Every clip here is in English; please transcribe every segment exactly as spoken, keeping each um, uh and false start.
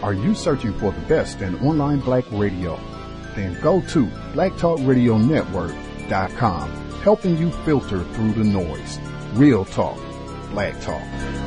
Are you searching for the best in online black radio? Then go to black talk radio network dot com, helping you filter through the noise. Real talk, black talk.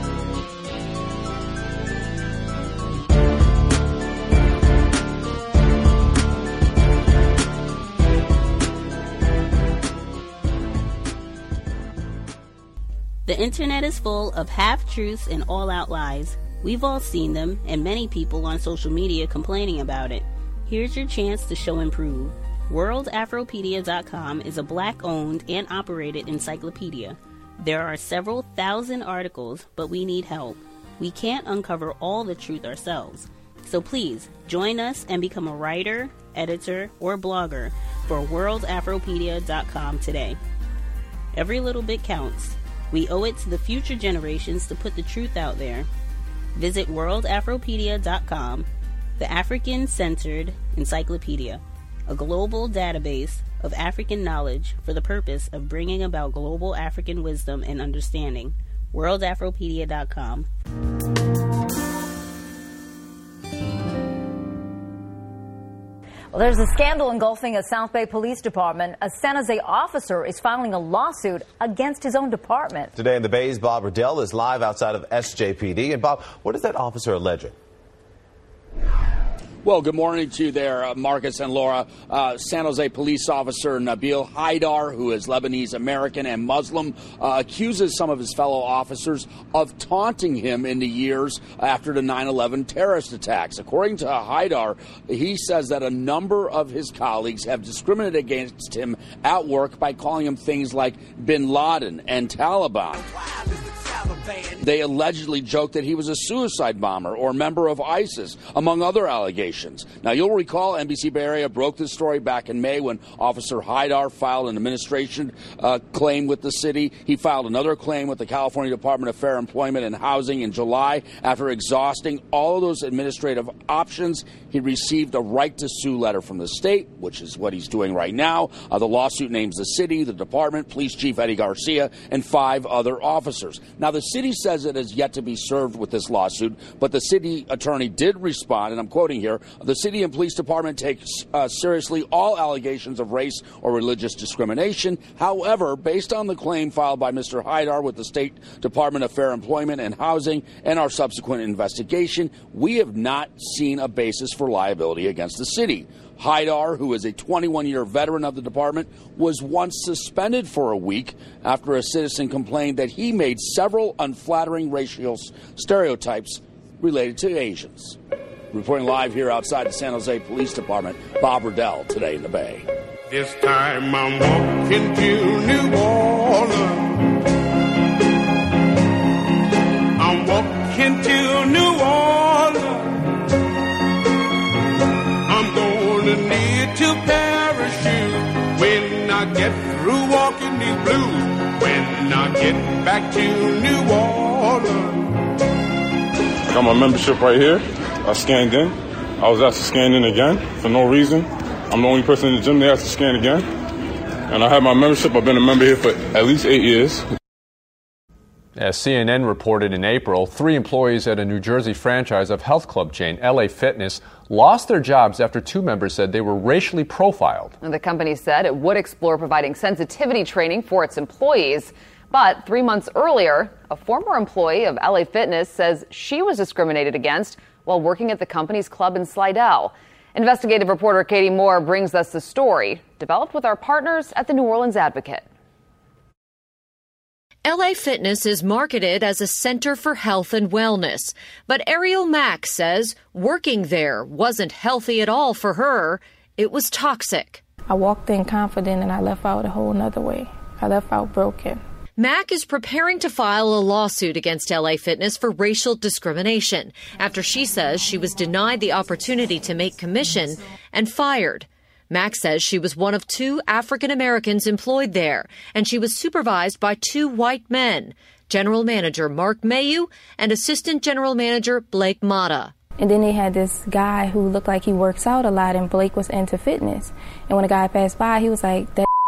The internet is full of half-truths and all-out lies. We've all seen them, and many people on social media complaining about it. Here's your chance to show and prove. world afropedia dot com is a black-owned and operated encyclopedia. There are several thousand articles, but we need help. We can't uncover all the truth ourselves. So please, join us and become a writer, editor, or blogger for world afropedia dot com today. Every little bit counts. We owe it to the future generations to put the truth out there. Visit world afropedia dot com, the African-centered encyclopedia, a global database of African knowledge for the purpose of bringing about global African wisdom and understanding. world afropedia dot com. Well, there's a scandal engulfing a South Bay Police Department. A San Jose officer is filing a lawsuit against his own department. Today in the Bay's Bob Riddell is live outside of S J P D. And Bob, what is that officer alleging? Well, good morning to you there, uh, Marcus and Laura. Uh, San Jose police officer Nabil Haidar, who is Lebanese American and Muslim, uh, accuses some of his fellow officers of taunting him in the years after the nine eleven terrorist attacks. According to Haidar, he says that a number of his colleagues have discriminated against him at work by calling him things like bin Laden and Taliban. They allegedly joked that he was a suicide bomber or member of ISIS, among other allegations. Now, you'll recall N B C Bay Area broke this story back in May when Officer Haidar filed an administration uh, claim with the city. He filed another claim with the California Department of Fair Employment and Housing in July. After exhausting all of those administrative options, he received a right to sue letter from the state, which is what he's doing right now. Uh, the lawsuit names the city, the department, Police Chief Eddie Garcia, and five other officers. Now, the city says it has yet to be served with this lawsuit, but the city attorney did respond, and I'm quoting here, the city and police department take uh, seriously all allegations of race or religious discrimination. However, based on the claim filed by Mister Haidar with the State Department of Fair Employment and Housing and our subsequent investigation, we have not seen a basis for liability against the city. Haidar, who is a twenty-one-year veteran of the department, was once suspended for a week after a citizen complained that he made several unflattering racial stereotypes related to Asians. Reporting live here outside the San Jose Police Department, Bob Riddell, today in the Bay. This time I'm walking to New Orleans. I'm walking to New Orleans. I'm gonna need to parachute when I get through walking these blues. When I get back to New Orleans. I got my membership right here. I scanned in. I was asked to scan in again for no reason. I'm the only person in the gym they asked to scan again. And I have my membership. I've been a member here for at least eight years. As C N N reported in April, three employees at a New Jersey franchise of health club chain L A Fitness lost their jobs after two members said they were racially profiled. And the company said it would explore providing sensitivity training for its employees. But three months earlier, a former employee of L A Fitness says she was discriminated against while working at the company's club in Slidell. Investigative reporter Katie Moore brings us the story, developed with our partners at the New Orleans Advocate. L A Fitness is marketed as a center for health and wellness, but Ariel Mack says working there wasn't healthy at all for her. It was toxic. I walked in confident and I left out a whole nother way. I left out broken. Mack is preparing to file a lawsuit against L A Fitness for racial discrimination after she says she was denied the opportunity to make commission and fired. Mack says she was one of two African Americans employed there, and she was supervised by two white men, General Manager Mark Mayu and Assistant General Manager Blake Mata. And then they had this guy who looked like he works out a lot, and Blake was into fitness. And when a guy passed by, he was like, that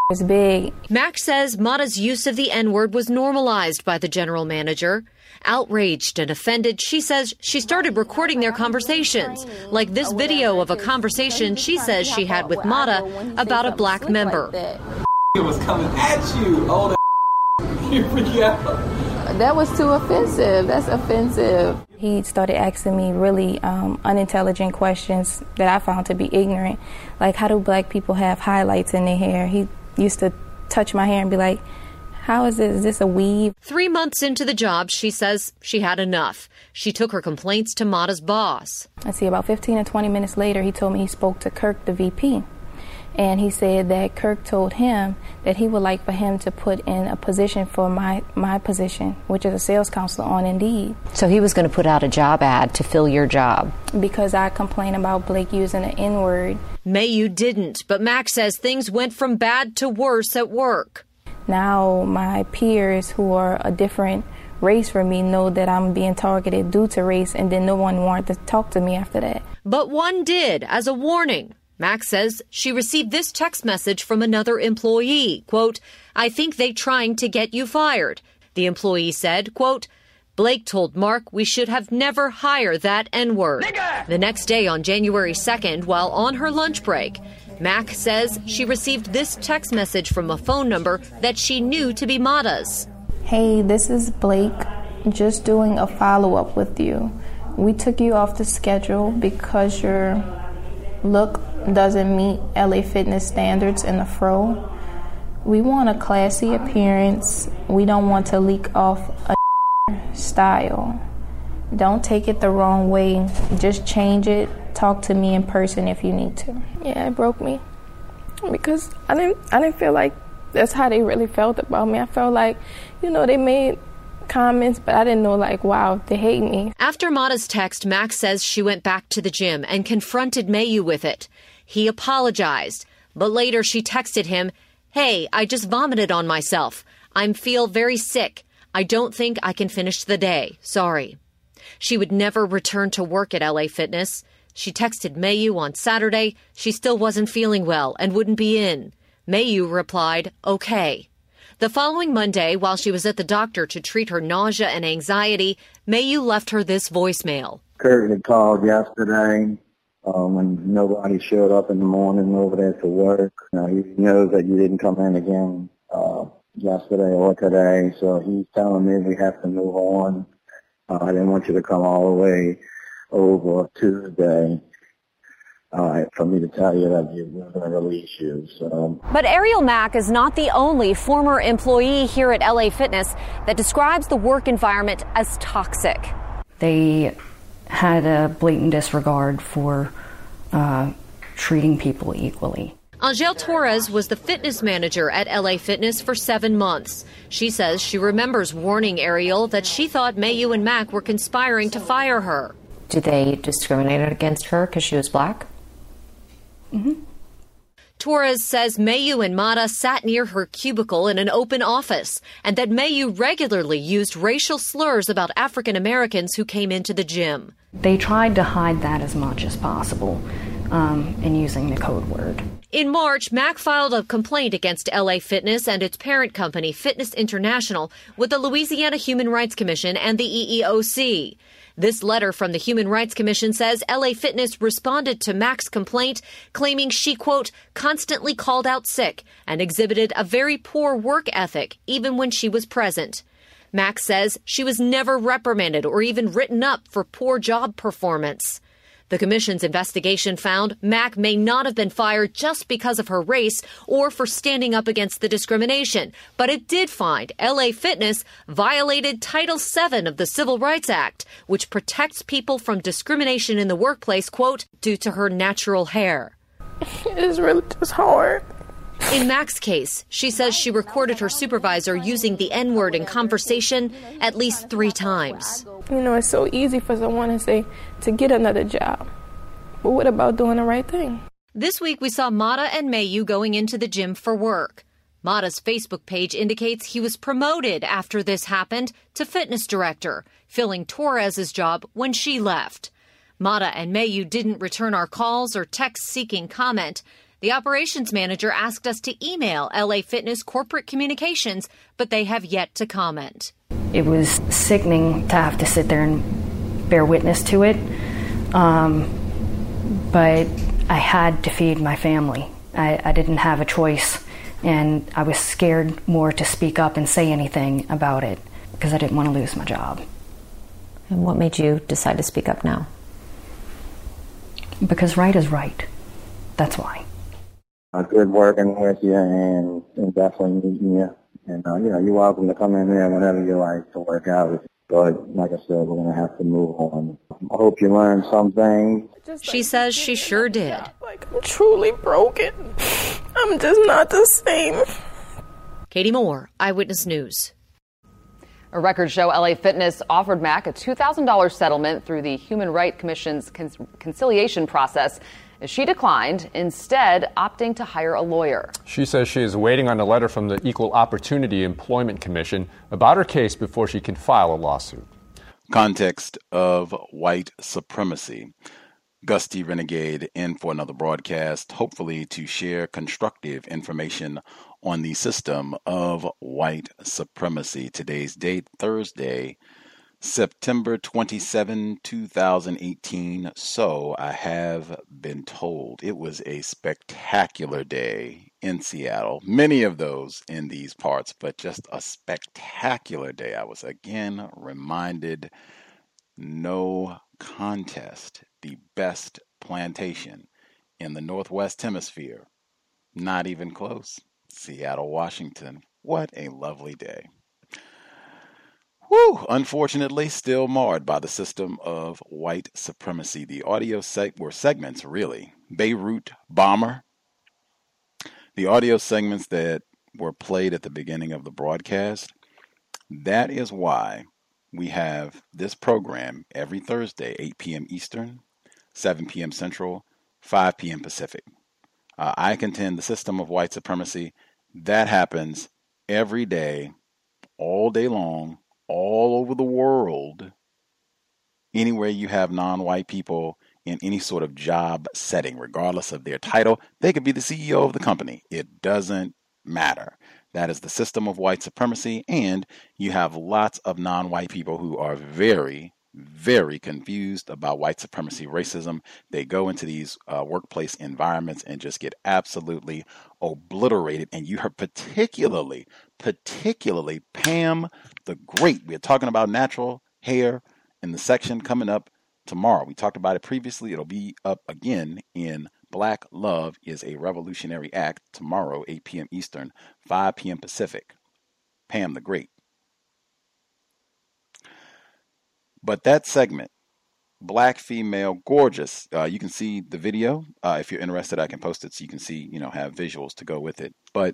is big. Mac says Mata's use of the N-word was normalized by the general manager. Outraged and offended, she says she started recording their conversations, like this video of a conversation she says she had with Mata about a black member. It was coming at you. Oh, that you freak out. That was too offensive. That's offensive. He started asking me really um, unintelligent questions that I found to be ignorant. Like, how do black people have highlights in their hair? He used to touch my hair and be like, how is this? Is this a weave? Three months into the job, she says she had enough. She took her complaints to Mata's boss. I see about fifteen or twenty minutes later, he told me he spoke to Kirk, the V P. And he said that Kirk told him that he would like for him to put in a position for my, my position, which is a sales counselor on Indeed. So he was going to put out a job ad to fill your job? Because I complained about Blake using the N-word. Mayu didn't, but Mac says things went from bad to worse at work. Now my peers who are a different race from me know that I'm being targeted due to race, and then no one wanted to talk to me after that. But one did, as a warning. Mac says she received this text message from another employee, quote, I think they trying to get you fired. The employee said, quote, Blake told Mark we should have never hired that N-word. Nigga! The next day on January second, while on her lunch break, Mac says she received this text message from a phone number that she knew to be Mata's. Hey, this is Blake, just doing a follow-up with you. We took you off the schedule because your look doesn't meet L A Fitness standards in the fro. We want a classy appearance. We don't want to leak off a style. Don't take it the wrong way. Just change it. Talk to me in person if you need to. Yeah, it broke me because I didn't I didn't feel like that's how they really felt about me. I felt like, you know, they made comments, but I didn't know, like, wow, they hate me. After Mata's text, Max says she went back to the gym and confronted Mayu with it. He apologized, but later she texted him, hey, I just vomited on myself. I feel very sick. I don't think I can finish the day. Sorry. She would never return to work at L A Fitness. She texted Mayu on Saturday. She still wasn't feeling well and wouldn't be in. Mayu replied, okay. The following Monday, while she was at the doctor to treat her nausea and anxiety, Mayu left her this voicemail. Kurt had called yesterday um, when nobody showed up in the morning over there to work. Now, he knows that you didn't come in again uh, yesterday or today, so he's telling me we have to move on. Uh, I didn't want you to come all the way over Tuesday. Uh, for me to tell you that we're going to release you. So. But Ariel Mack is not the only former employee here at L A Fitness that describes the work environment as toxic. They had a blatant disregard for uh, treating people equally. Angel Torres was the fitness manager at L A Fitness for seven months. She says she remembers warning Ariel that she thought Mayu and Mac were conspiring to fire her. Did they discriminate against her because she was black? Mm-hmm. Torres says Mayu and Mata sat near her cubicle in an open office and that Mayu regularly used racial slurs about African Americans who came into the gym. They tried to hide that as much as possible um, in using the code word. In March, Mac filed a complaint against L A Fitness and its parent company, Fitness International, with the Louisiana Human Rights Commission and the E E O C. This letter from the Human Rights Commission says L A Fitness responded to Mac's complaint, claiming she, quote, constantly called out sick and exhibited a very poor work ethic, even when she was present. Mac says she was never reprimanded or even written up for poor job performance. The commission's investigation found Mac may not have been fired just because of her race or for standing up against the discrimination, but it did find L A Fitness violated Title seven of the Civil Rights Act, which protects people from discrimination in the workplace, quote, due to her natural hair. It's really just hard. In Mac's case, she says she recorded her supervisor using the N-word in conversation at least three times. You know, it's so easy for someone to say, to get another job. But what about doing the right thing? This week, we saw Mata and Mayu going into the gym for work. Mata's Facebook page indicates he was promoted after this happened to fitness director, filling Torres's job when she left. Mata and Mayu didn't return our calls or texts seeking comment. The operations manager asked us to email L A Fitness corporate communications, but they have yet to comment. It was sickening to have to sit there and bear witness to it, um, but I had to feed my family. I, I didn't have a choice, and I was scared more to speak up and say anything about it because I didn't want to lose my job. And what made you decide to speak up now? Because right is right. That's why. Uh, good working with you and, and definitely meeting you. And, uh, you know, you're welcome to come in there whenever you like to work out with you. But like I said, we're going to have to move on. I hope you learned something. She says she sure did. Like, I'm truly broken. I'm just not the same. Katie Moore, Eyewitness News. A records show L A Fitness offered Mack a two thousand dollars settlement through the Human Rights Commission's con- conciliation process. She declined, instead opting to hire a lawyer. She says she is waiting on a letter from the Equal Opportunity Employment Commission about her case before she can file a lawsuit. Context of white supremacy. Gusty Renegade in for another broadcast, hopefully to share constructive information on the system of white supremacy. Today's date, Thursday, September twenty-seventh, two thousand eighteen. So I have been told it was a spectacular day in Seattle. Many of those in these parts, but just a spectacular day. I was again reminded, no contest, the best plantation in the Northwest Hemisphere. Not even close. Seattle, Washington. What a lovely day. Whew, unfortunately, still marred by the system of white supremacy. The audio seg- were segments, really. Beirut bomber. The audio segments that were played at the beginning of the broadcast, that is why we have this program every Thursday, eight p.m. Eastern, seven p.m. Central, five p.m. Pacific. Uh, I contend the system of white supremacy, that happens every day, all day long, all over the world, anywhere you have non-white people in any sort of job setting, regardless of their title. They could be the C E O of the company. It doesn't matter. That is the system of white supremacy, and you have lots of non-white people who are very, very confused about white supremacy, racism. They go into these uh, workplace environments and just get absolutely obliterated. And you heard particularly, particularly Pam the Great. We're talking about natural hair in the section coming up tomorrow. We talked about it previously. It'll be up again in Black Love is a Revolutionary Act tomorrow, eight p.m. Eastern, five p.m. Pacific. Pam the Great. But that segment, Black female, gorgeous. Uh, you can see the video. Uh, if you're interested, I can post it so you can see, you know, have visuals to go with it. But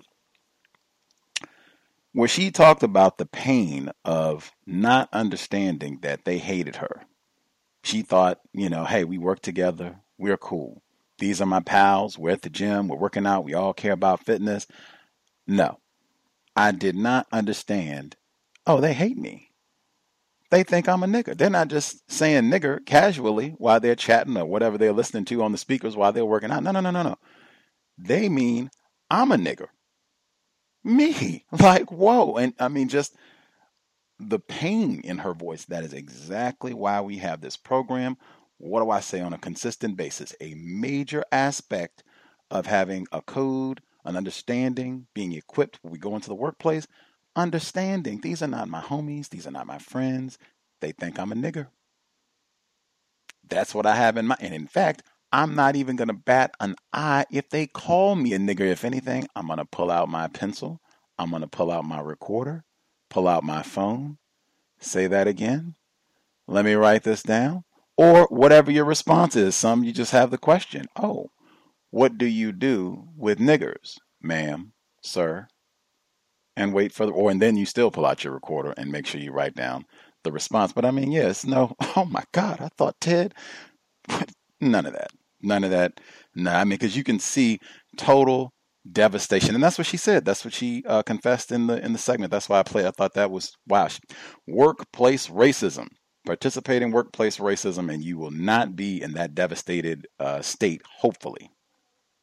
where she talked about the pain of not understanding that they hated her. She thought, you know, hey, we work together. We're cool. These are my pals. We're at the gym. We're working out. We all care about fitness. No, I did not understand. Oh, they hate me. They think I'm a nigger. They're not just saying nigger casually while they're chatting or whatever they're listening to on the speakers while they're working out. No, no, no, no, no. They mean I'm a nigger. Me. Like, whoa. And I mean, just the pain in her voice. That is exactly why we have this program. What do I say on a consistent basis? A major aspect of having a code, an understanding, being equipped when we go into the workplace, understanding these are not my homies, these are not my friends. They think I'm a nigger. That's what I have in mind. And in fact, I'm not even going to bat an eye if they call me a nigger. If anything, I'm going to pull out my pencil. I'm going to pull out my recorder, pull out my phone. Say that again. Let me write this down. Or whatever your response is. Some you just have the question. Oh, what do you do with niggers, ma'am, sir? And wait for the, or and then you still pull out your recorder and make sure you write down the response. But I mean, yes, no. Oh my God, I thought Ted. None of that. None of that. No, I mean, because you can see total devastation, and that's what she said. That's what she uh, confessed in the in the segment. That's why I played. I thought that was wow. Workplace racism. Participate in workplace racism, and you will not be in that devastated uh, state, hopefully.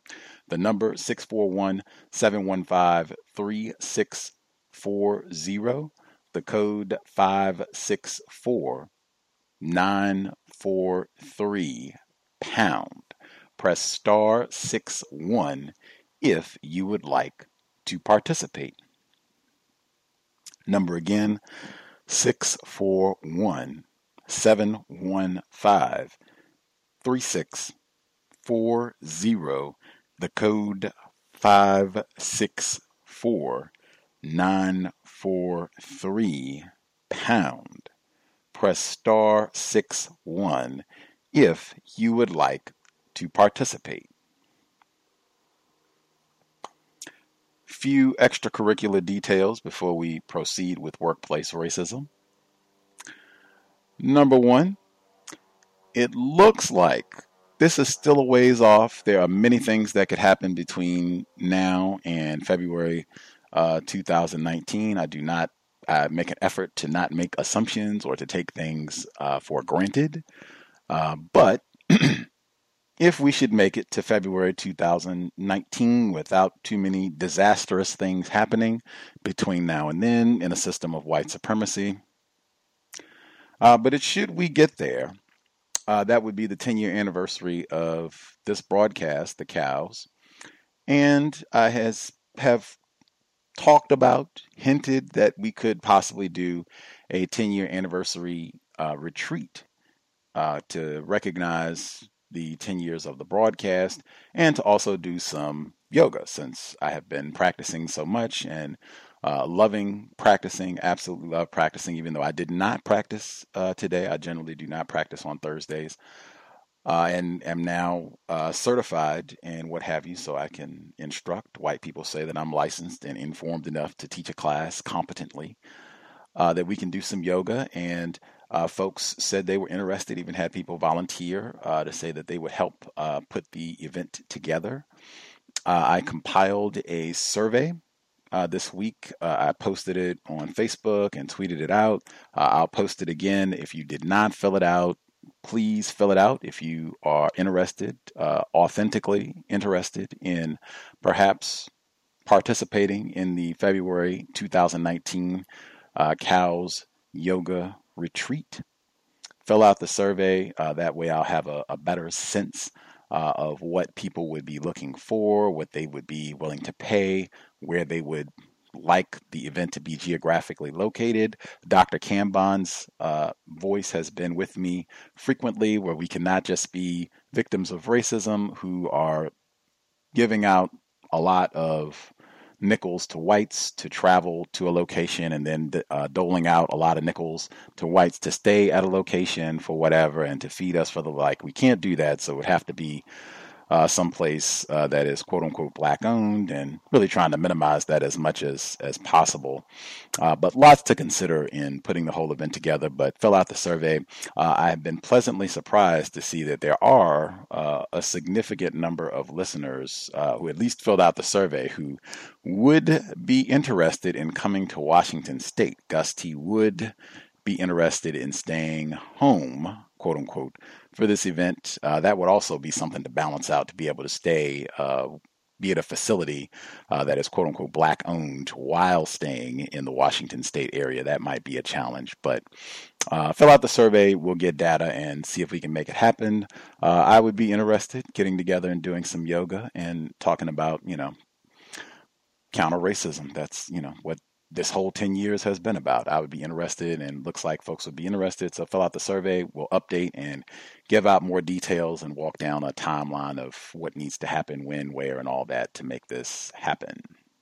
The number six four one, seven one five, three six four zero. The code five six four, nine four three pound. Press star six one if you would like to participate. Number again, six four one, seven one five, three six four zero. The code five six four, nine four three pound. Press star six one if you would like to participate. Few extracurricular details before we proceed with workplace racism. Number one, it looks like this is still a ways off. There are many things that could happen between now and February uh, two thousand nineteen. I do not uh, make an effort to not make assumptions or to take things uh, for granted. Uh, but if we should make it to February two thousand nineteen without too many disastrous things happening between now and then in a system of white supremacy, uh, but it should we get there, uh, that would be the ten-year anniversary of this broadcast, The Cows, and I has have talked about, hinted that we could possibly do a ten-year anniversary uh, retreat uh, to recognize the ten years of the broadcast, and to also do some yoga, since I have been practicing so much and uh, loving practicing, absolutely love practicing, even though I did not practice uh, today. I generally do not practice on Thursdays, uh, and am now uh, certified and what have you, so I can instruct. White people say that I'm licensed and informed enough to teach a class competently, uh, that we can do some yoga. And Uh, folks said they were interested, even had people volunteer uh, to say that they would help uh, put the event together. Uh, I compiled a survey uh, this week. Uh, I posted it on Facebook and tweeted it out. Uh, I'll post it again. If you did not fill it out, please fill it out. If you are interested, uh, authentically interested in perhaps participating in the February two thousand nineteen uh, Cows Yoga Retreat, fill out the survey. Uh, that way I'll have a, a better sense uh, of what people would be looking for, what they would be willing to pay, where they would like the event to be geographically located. Doctor Cambon's uh, voice has been with me frequently, where we cannot just be victims of racism who are giving out a lot of nickels to whites to travel to a location, and then uh, doling out a lot of nickels to whites to stay at a location for whatever and to feed us for the like. We can't do that, so it would have to be uh, someplace uh, that is quote unquote black owned, and really trying to minimize that as much as as possible. Uh, but lots to consider in putting the whole event together. But fill out the survey. Uh, I have been pleasantly surprised to see that there are uh, a significant number of listeners uh, who at least filled out the survey who would be interested in coming to Washington State. Gus T. would be interested in staying home, quote unquote, for this event. Uh, that would also be something to balance out, to be able to stay, uh, be at a facility uh, that is quote unquote black owned while staying in the Washington State area. That might be a challenge, but uh, fill out the survey. We'll get data and see if we can make it happen. Uh, I would be interested getting together and doing some yoga and talking about, you know, counter racism. That's, you know, what this whole ten years has been about. I would be interested, and looks like folks would be interested. So fill out the survey. We'll update and give out more details and walk down a timeline of what needs to happen, when, where, and all that to make this happen.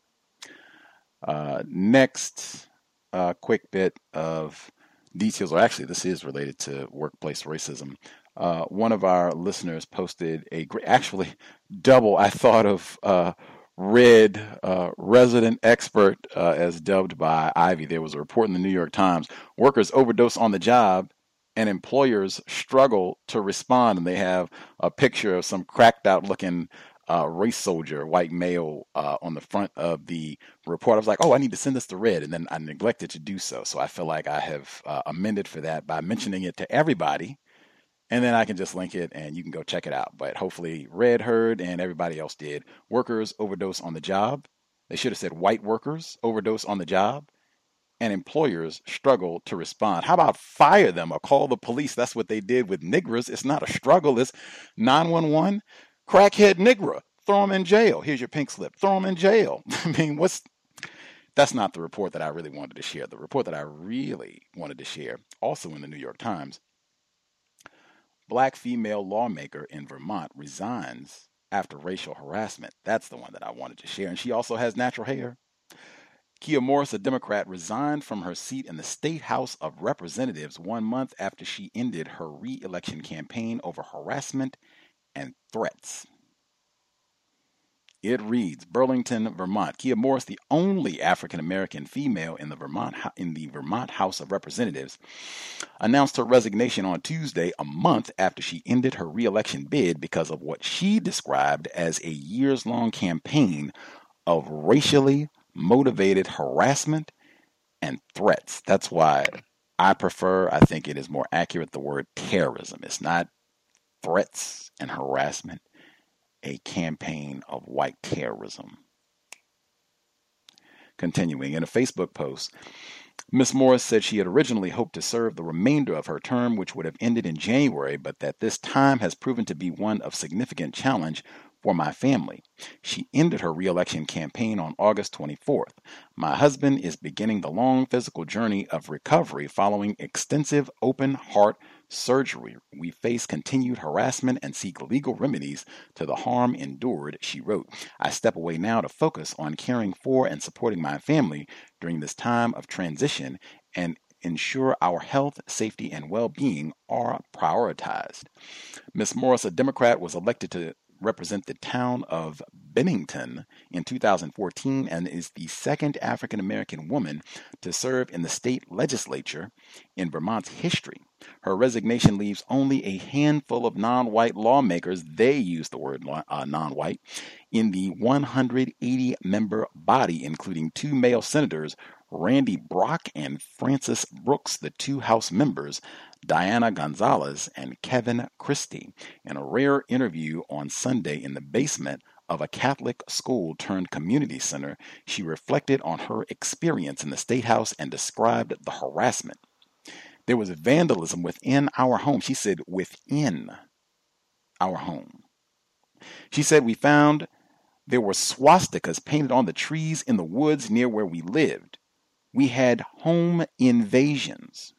Uh, next, uh, quick bit of details, or actually this is related to workplace racism. Uh, one of our listeners posted a great, actually double, I thought of, uh, Red, uh, resident expert, uh, as dubbed by Ivy. There was a report in the New York Times: workers overdose on the job and employers struggle to respond. And they have a picture of some cracked out looking uh, race soldier, white male, uh, on the front of the report. I was like, oh, I need to send this to Red. And then I neglected to do so. So I feel like I have uh, amended for that by mentioning it to everybody And then I can just link it and you can go check it out. But hopefully Red heard and everybody else did. Workers overdose on the job. They should have said white workers overdose on the job. And employers struggle to respond. How about fire them or call the police? That's what they did with Negras. It's not a struggle. It's nine one one. Crackhead Negra. Throw them in jail. Here's your pink slip. Throw them in jail. I mean, what's... That's not the report that I really wanted to share. The report that I really wanted to share, also in the New York Times, Black female lawmaker in Vermont resigns after racial harassment. That's the one that I wanted to share. And she also has natural hair. Kia Morris, a Democrat, resigned from her seat in the State House of Representatives one month after she ended her re-election campaign over harassment and threats. It reads, Burlington, Vermont. Kia Morris, the only African-American female in the Vermont in the Vermont House of Representatives, announced her resignation on Tuesday, a month after she ended her re-election bid because of what she described as a years-long campaign of racially motivated harassment and threats. That's why I prefer, I think it is more accurate, the word terrorism. It's not threats and harassment. A campaign of white terrorism. Continuing, in a Facebook post, Miz Morris said she had originally hoped to serve the remainder of her term, which would have ended in January, but that this time has proven to be one of significant challenge for my family. She ended her re-election campaign on August twenty-fourth. My husband is beginning the long physical journey of recovery following extensive open heart surgery. We face continued harassment and seek legal remedies to the harm endured, she wrote. I step away now to focus on caring for and supporting my family during this time of transition and ensure our health, safety, and well-being are prioritized. Miz Morris, a Democrat, was elected to represent the town of Bennington in two thousand fourteen and is the second African-American woman to serve in the state legislature in Vermont's history. Her resignation leaves only a handful of non-white lawmakers, they use the word uh, non-white, in the one hundred eighty member body, including two male senators, Randy Brock and Francis Brooks, the two House members, Diana Gonzalez and Kevin Christie. In a rare interview on Sunday in the basement of a Catholic school turned community center, she reflected on her experience in the State House and described the harassment. There was vandalism within our home. She said, within our home. She said, we found there were swastikas painted on the trees in the woods near where we lived. We had home invasions.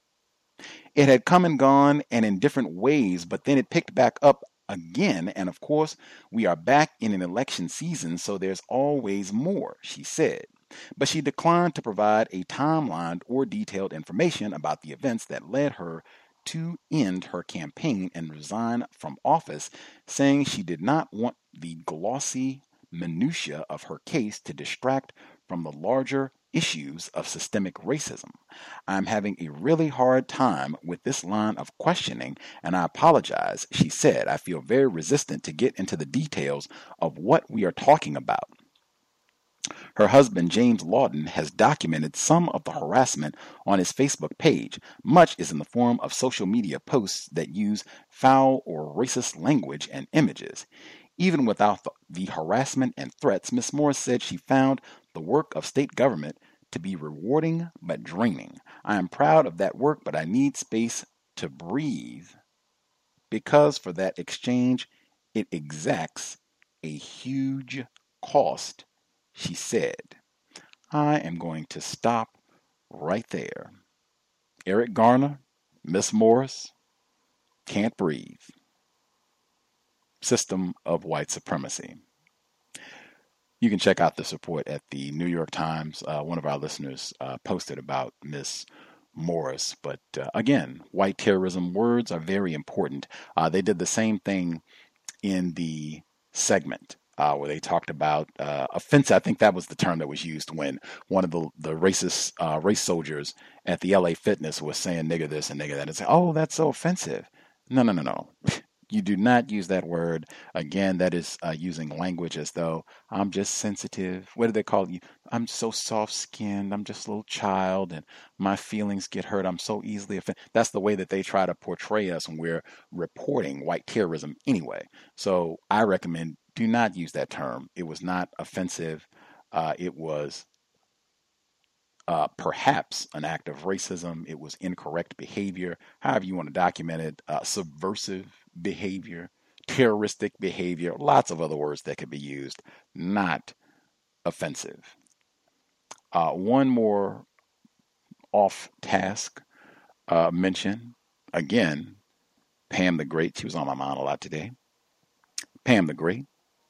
It had come and gone and in different ways, but then it picked back up again. And of course, we are back in an election season, so there's always more, she said. But she declined to provide a timeline or detailed information about the events that led her to end her campaign and resign from office, saying she did not want the glossy minutia of her case to distract from the larger issues of systemic racism. I'm having a really hard time with this line of questioning, and I apologize, she said. I feel very resistant to get into the details of what we are talking about. Her husband, James Lawton, has documented some of the harassment on his Facebook page. Much is in the form of social media posts that use foul or racist language and images. Even without the harassment and threats, Miz Morris said she found the work of state government to be rewarding but draining. I am proud of that work, but I need space to breathe because for that exchange, it exacts a huge cost, she said. I am going to stop right there. Eric Garner, Miz Morris, can't breathe. System of white supremacy. You can check out this report at the New York Times. Uh, one of our listeners uh, posted about Miz Morris. But uh, again, white terrorism, words are very important. Uh, they did the same thing in the segment uh, where they talked about uh, offensive. I think that was the term that was used when one of the, the racist uh, race soldiers at the L A Fitness was saying nigger this and nigger that and say, oh, that's so offensive. No, no, no, no. You do not use that word. Again, that is uh, using language as though I'm just sensitive. What do they call you? I'm so soft-skinned. I'm just a little child, and my feelings get hurt. I'm so easily offended. That's the way that they try to portray us when we're reporting white terrorism anyway. So I recommend do not use that term. It was not offensive. Uh, it was Uh, perhaps an act of racism. It was incorrect behavior, however you want to document it, uh, subversive behavior, terroristic behavior, lots of other words that could be used, not offensive. Uh, one more off-task uh, mention. Again, Pam the Great. She was on my mind a lot today. Pam the Great.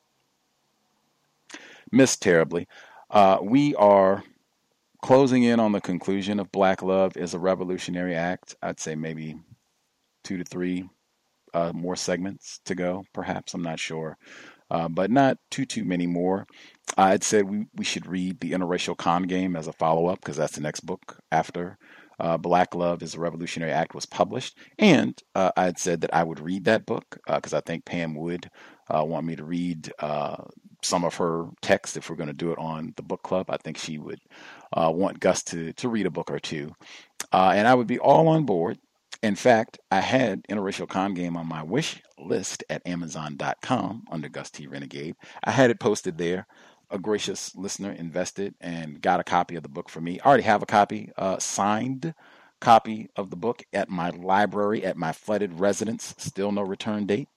Missed terribly. Uh, we are closing in on the conclusion of Black Love is a Revolutionary Act. I'd say maybe two to three uh, more segments to go, perhaps. I'm not sure. Uh, but not too, too many more. I'd said we, we should read The Interracial Con Game as a follow-up because that's the next book after uh, Black Love is a Revolutionary Act was published. And uh, I had said that I would read that book because uh, I think Pam would uh, want me to read uh, some of her text if we're going to do it on the book club. I think she would uh, want Gus to, to read a book or two. Uh, and I would be all on board. In fact, I had Interracial Con Game on my wish list at amazon dot com under Gus T. Renegade. I had it posted there. A gracious listener invested and got a copy of the book for me. I already have a copy, uh, signed copy of the book at my library at my flooded residence. Still no return date.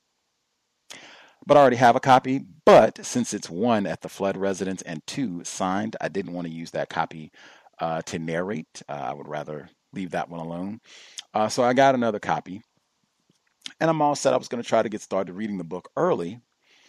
But I already have a copy. But since it's one at the flood residence and two signed, I didn't want to use that copy uh, to narrate. Uh, I would rather leave that one alone. Uh, so I got another copy. And I'm all set. I was going to try to get started reading the book early.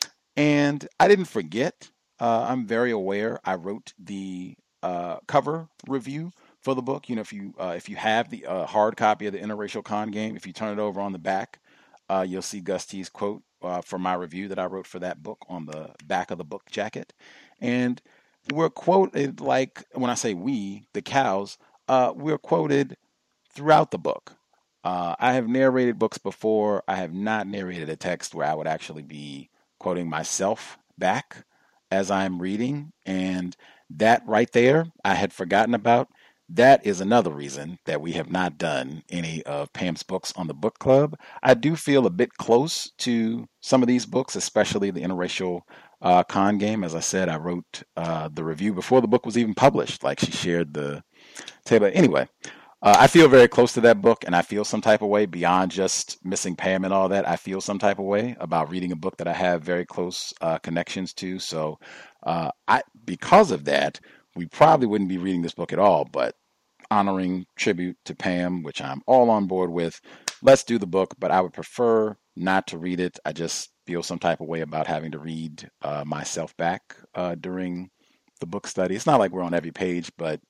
And I didn't forget. Uh, I'm very aware. I wrote the uh, cover review for the book. You know, if you uh, if you have the uh, hard copy of the Interracial Con Game, if you turn it over on the back, uh, you'll see Gus T's quote uh, for my review that I wrote for that book on the back of the book jacket. And we're quoted, like when I say we, the cows, uh, we're quoted throughout the book. Uh, I have narrated books before. I have not narrated a text where I would actually be quoting myself back as I'm reading. And that right there, I had forgotten about. That is another reason that we have not done any of Pam's books on the book club. I do feel a bit close to some of these books, especially the Interracial uh, Con Game. As I said, I wrote uh, the review before the book was even published. Like she shared the table. Anyway, uh, I feel very close to that book, and I feel some type of way beyond just missing Pam and all that. I feel some type of way about reading a book that I have very close uh, connections to. So uh, I, because of that, we probably wouldn't be reading this book at all, but honoring tribute to Pam, which I'm all on board with. Let's do the book, but I would prefer not to read it. I just feel some type of way about having to read uh, myself back uh, during the book study. It's not like we're on every page, but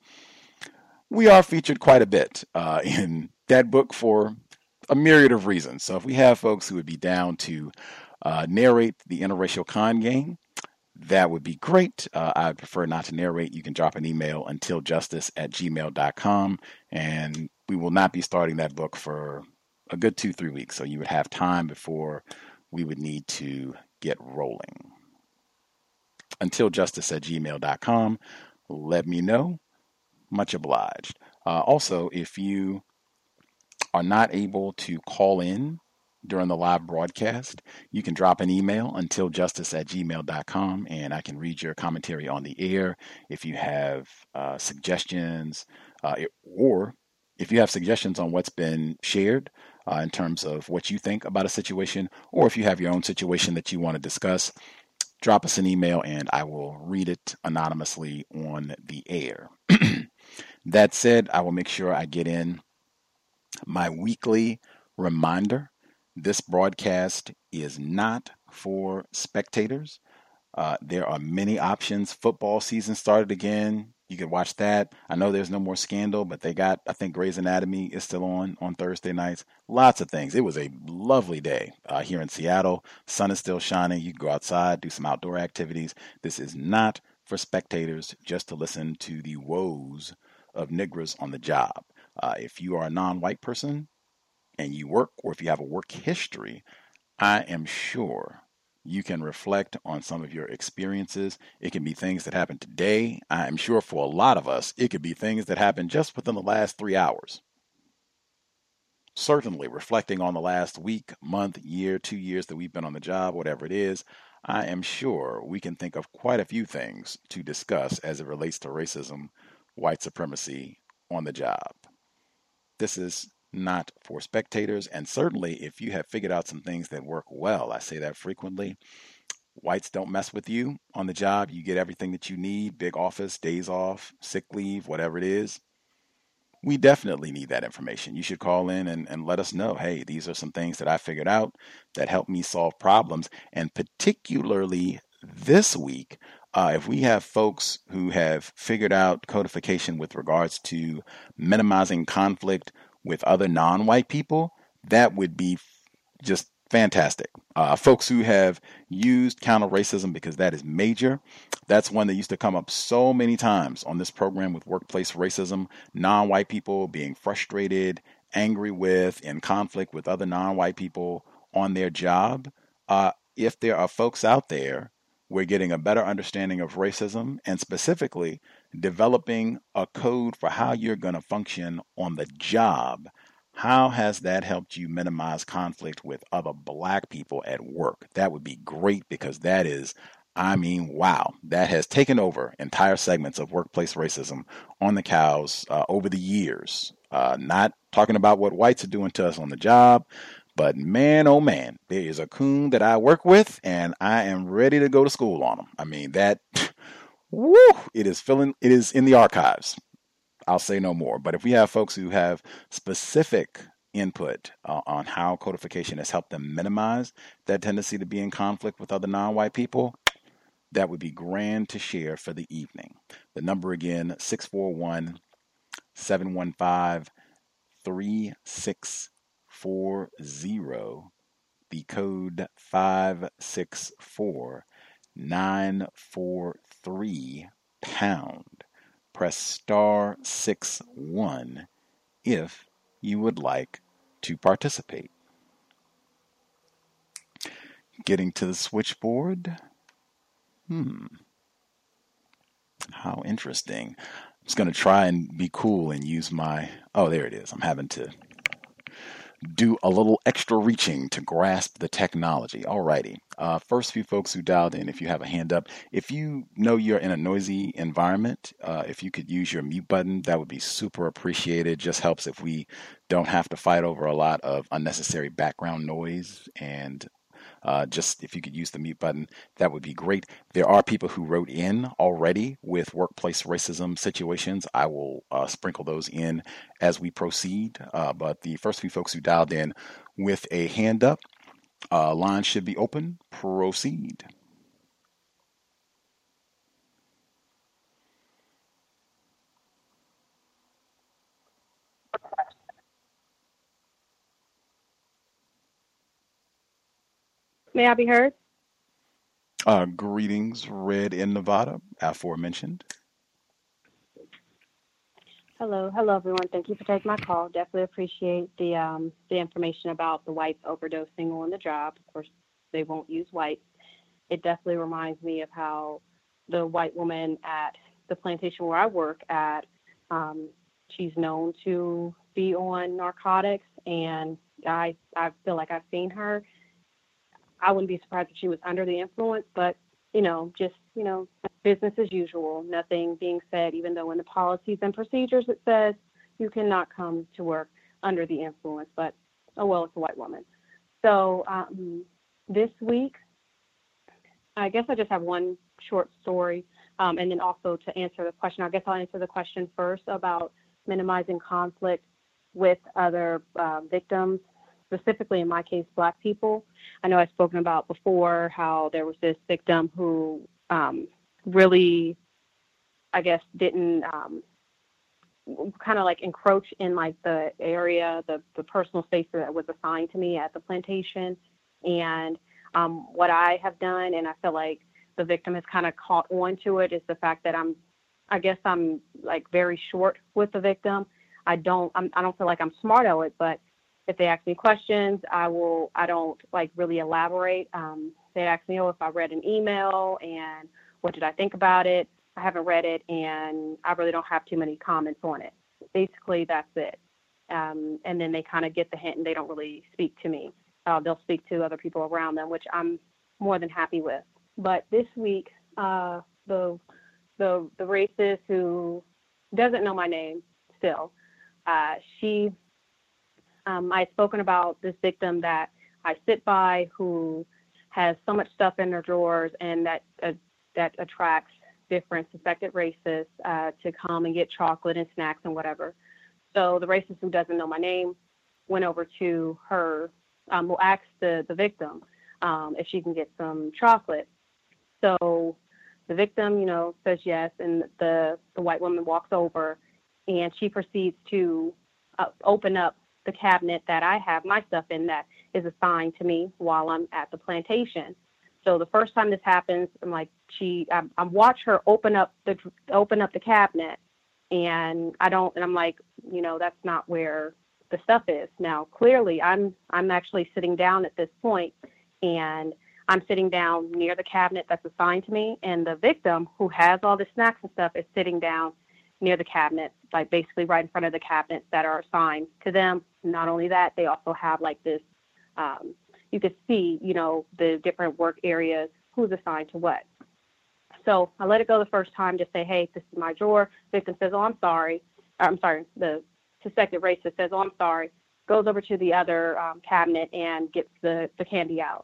we are featured quite a bit uh, in that book for a myriad of reasons. So if we have folks who would be down to uh, narrate the Interracial Con Game, that would be great. Uh, I'd prefer not to narrate. You can drop an email untiljustice at gmail dot com, and we will not be starting that book for a good two, three weeks. So you would have time before we would need to get rolling. untiljustice at gmail dot com. Let me know. Much obliged. Uh, also, if you are not able to call in during the live broadcast, you can drop an email untiljustice at gmail dot com, and I can read your commentary on the air. If you have uh, suggestions, uh, or if you have suggestions on what's been shared uh, in terms of what you think about a situation, or if you have your own situation that you want to discuss, drop us an email and I will read it anonymously on the air. That said, I will make sure I get in my weekly reminder. This broadcast is not for spectators. Uh, there are many options. Football season started again. You can watch that. I know there's no more Scandal, but they got, I think Grey's Anatomy is still on on Thursday nights. Lots of things. It was a lovely day uh, here in Seattle. Sun is still shining. You can go outside, do some outdoor activities. This is not for spectators, just to listen to the woes of niggers on the job. Uh, if you are a non-white person and you work, or if you have a work history, I am sure you can reflect on some of your experiences. It can be things that happened today. I am sure for a lot of us, it could be things that happened just within the last three hours. Certainly reflecting on the last week, month, year, two years that we've been on the job, whatever it is, I am sure we can think of quite a few things to discuss as it relates to racism, white supremacy on the job. This is not for spectators, and certainly if you have figured out some things that work well, I say that frequently, whites don't mess with you on the job. You get everything that you need, big office, days off, sick leave, whatever it is. We definitely need that information. You should call in and, and let us know, hey, these are some things that I figured out that help me solve problems. And particularly this week, uh, if we have folks who have figured out codification with regards to minimizing conflict with other non-white people, that would be just fantastic. Uh, folks who have used counter-racism, because that is major. That's one that used to come up so many times on this program with workplace racism, non-white people being frustrated, angry with, in conflict with other non-white people on their job. Uh, if there are folks out there, we're getting a better understanding of racism and specifically developing a code for how you're going to function on the job. How has that helped you minimize conflict with other black people at work? That would be great, because that is, I mean, wow, that has taken over entire segments of workplace racism on the cows uh, over the years. Uh, not talking about what whites are doing to us on the job, but man, oh man, there is a coon that I work with, and I am ready to go to school on him. I mean, that, woo, it is filling, it is in the archives. I'll say no more. But if we have folks who have specific input uh, on how codification has helped them minimize that tendency to be in conflict with other non-white people, that would be grand to share for the evening. The number again, six four one, seven one five, three six four zero. The code five six four, nine four three pound. Press star six one if you would like to participate. Getting to the switchboard. Hmm. How interesting. I'm just going to try and be cool and use my... Oh, there it is. I'm having to do a little extra reaching to grasp the technology. Alrighty. Uh, first few folks who dialed in, if you have a hand up, if you know you're in a noisy environment, uh, if you could use your mute button, that would be super appreciated. Just helps if we don't have to fight over a lot of unnecessary background noise. And uh, just if you could use the mute button, that would be great. There are people who wrote in already with workplace racism situations. I will uh, sprinkle those in as we proceed. Uh, but the first few folks who dialed in with a hand up, uh, line should be open. Proceed. May I be heard? Uh, greetings, Red in Nevada, aforementioned. Hello, hello everyone. Thank you for taking my call. Definitely appreciate the um, the information about the whites overdosing on the job. Of course, they won't use whites. It definitely reminds me of how the white woman at the plantation where I work at, um, she's known to be on narcotics, and I I feel like I've seen her. I wouldn't be surprised if she was under the influence, but, you know, just, you know, business as usual, nothing being said, even though in the policies and procedures it says you cannot come to work under the influence, but, oh, well, it's a white woman. So um, this week, I guess I just have one short story, um, and then also to answer the question, I guess I'll answer the question first about minimizing conflict with other uh, victims, specifically in my case, Black people. I know I've spoken about before how there was this victim who um, really, I guess, didn't um, kind of like encroach in like the area, the, the personal space that was assigned to me at the plantation. And um, what I have done, and I feel like the victim has kind of caught on to it, is the fact that I'm, I guess I'm like very short with the victim. I don't, I'm, I don't feel like I'm smart at it, but if they ask me questions, I will, I don't like really elaborate. Um, they ask me, oh, if I read an email and what did I think about it? I haven't read it and I really don't have too many comments on it. Basically, that's it. Um, and then they kind of get the hint and they don't really speak to me. Uh, they'll speak to other people around them, which I'm more than happy with. But this week, uh, the, the, the racist who doesn't know my name still, uh, she, um, I had spoken about this victim that I sit by who has so much stuff in their drawers and that, uh, that attracts different suspected racists uh, to come and get chocolate and snacks and whatever. So the racist who doesn't know my name went over to her, um, will ask the, the victim um, if she can get some chocolate. So the victim, you know, says yes, and the, the white woman walks over and she proceeds to uh, open up the cabinet that I have my stuff in that is assigned to me while I'm at the plantation. So the first time this happens, I'm like, she, I, I watch her open up the open up the cabinet, and I don't, and I'm like, you know, that's not where the stuff is. Now, clearly, I'm I'm actually sitting down at this point, and I'm sitting down near the cabinet that's assigned to me, and the victim who has all the snacks and stuff is sitting down near the cabinet, like basically right in front of the cabinets that are assigned to them. Not only that, they also have like this. Um, you could see, you know, the different work areas, who's assigned to what. So I let it go the first time, just say, hey, this is my drawer. Victim says, oh, I'm sorry. I'm sorry. The suspected racist says, oh, I'm sorry. Goes over to the other um, cabinet and gets the, the candy out.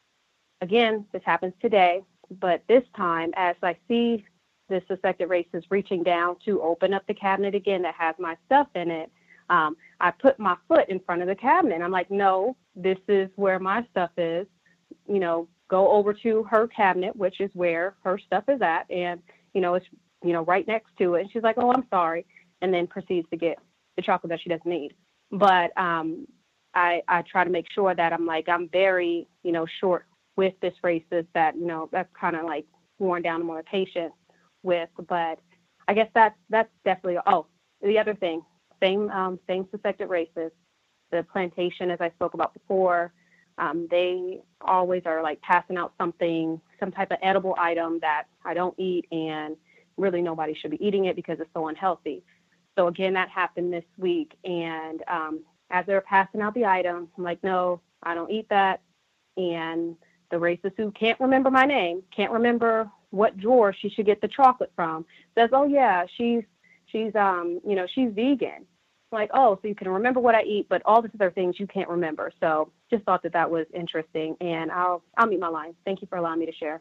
Again, this happens today, but this time, as I see the suspected racist reaching down to open up the cabinet again that has my stuff in it, Um, I put my foot in front of the cabinet. I'm like, no, this is where my stuff is. You know, go over to her cabinet, which is where her stuff is at. And, you know, it's, you know, right next to it. And she's like, oh, I'm sorry. And then proceeds to get the chocolate that she doesn't need. But um, I, I try to make sure that I'm like, I'm very, you know, short with this racist that, you know, that's kind of like worn down more patient with. But I guess that's, that's definitely, oh, the other thing. Same um, same suspected racist. The plantation, as I spoke about before, um, they always are like passing out something, some type of edible item that I don't eat, and really nobody should be eating it because it's so unhealthy. So again, that happened this week, and um, as they're passing out the item, I'm like, no, I don't eat that. And the racist who can't remember my name, can't remember what drawer she should get the chocolate from, says, oh yeah, she's She's, um, you know, she's vegan. Like, oh, so you can remember what I eat, but all these other things you can't remember. So just thought that that was interesting, and I'll I'll meet my line. Thank you for allowing me to share.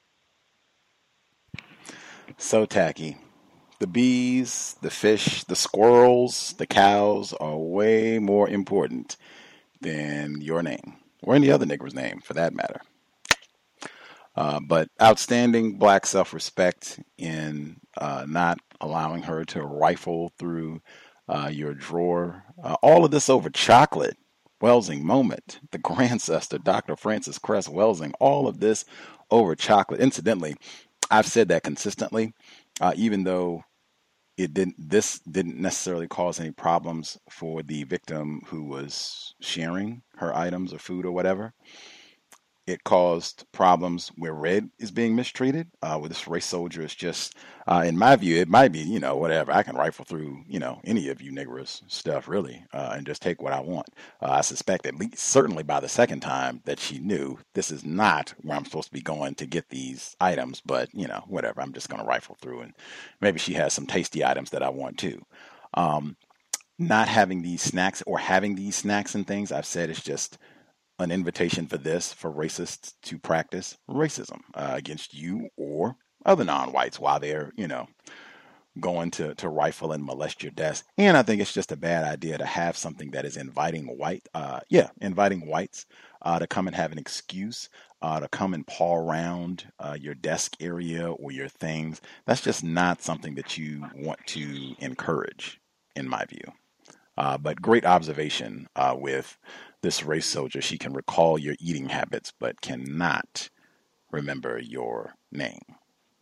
So tacky. The bees, the fish, the squirrels, the cows are way more important than your name, or any other nigger's name for that matter. Uh, but outstanding black self-respect in uh, not allowing her to rifle through uh, your drawer. Uh, all of this over chocolate. Welsing moment. The grandsister, Doctor Frances Cress Welsing. All of this over chocolate. Incidentally, I've said that consistently, uh, even though it didn't. This didn't necessarily cause any problems for the victim who was sharing her items or food or whatever. It caused problems where red is being mistreated. Uh, where this race soldier is just, uh, in my view, it might be, you know, whatever. I can rifle through, you know, any of you niggers stuff, really, uh, and just take what I want. Uh, I suspect at least, certainly by the second time, that she knew this is not where I'm supposed to be going to get these items. But, you know, whatever. I'm just going to rifle through, and maybe she has some tasty items that I want too. Um, not having these snacks or having these snacks and things, I've said, is just an invitation for this, for racists to practice racism uh, against you or other non-whites while they're, you know, going to, to rifle and molest your desk. And I think it's just a bad idea to have something that is inviting white, uh, yeah, inviting whites uh, to come and have an excuse, uh, to come and paw around uh, your desk area or your things. That's just not something that you want to encourage, in my view. Uh, but great observation uh, with this race soldier. She can recall your eating habits, but cannot remember your name.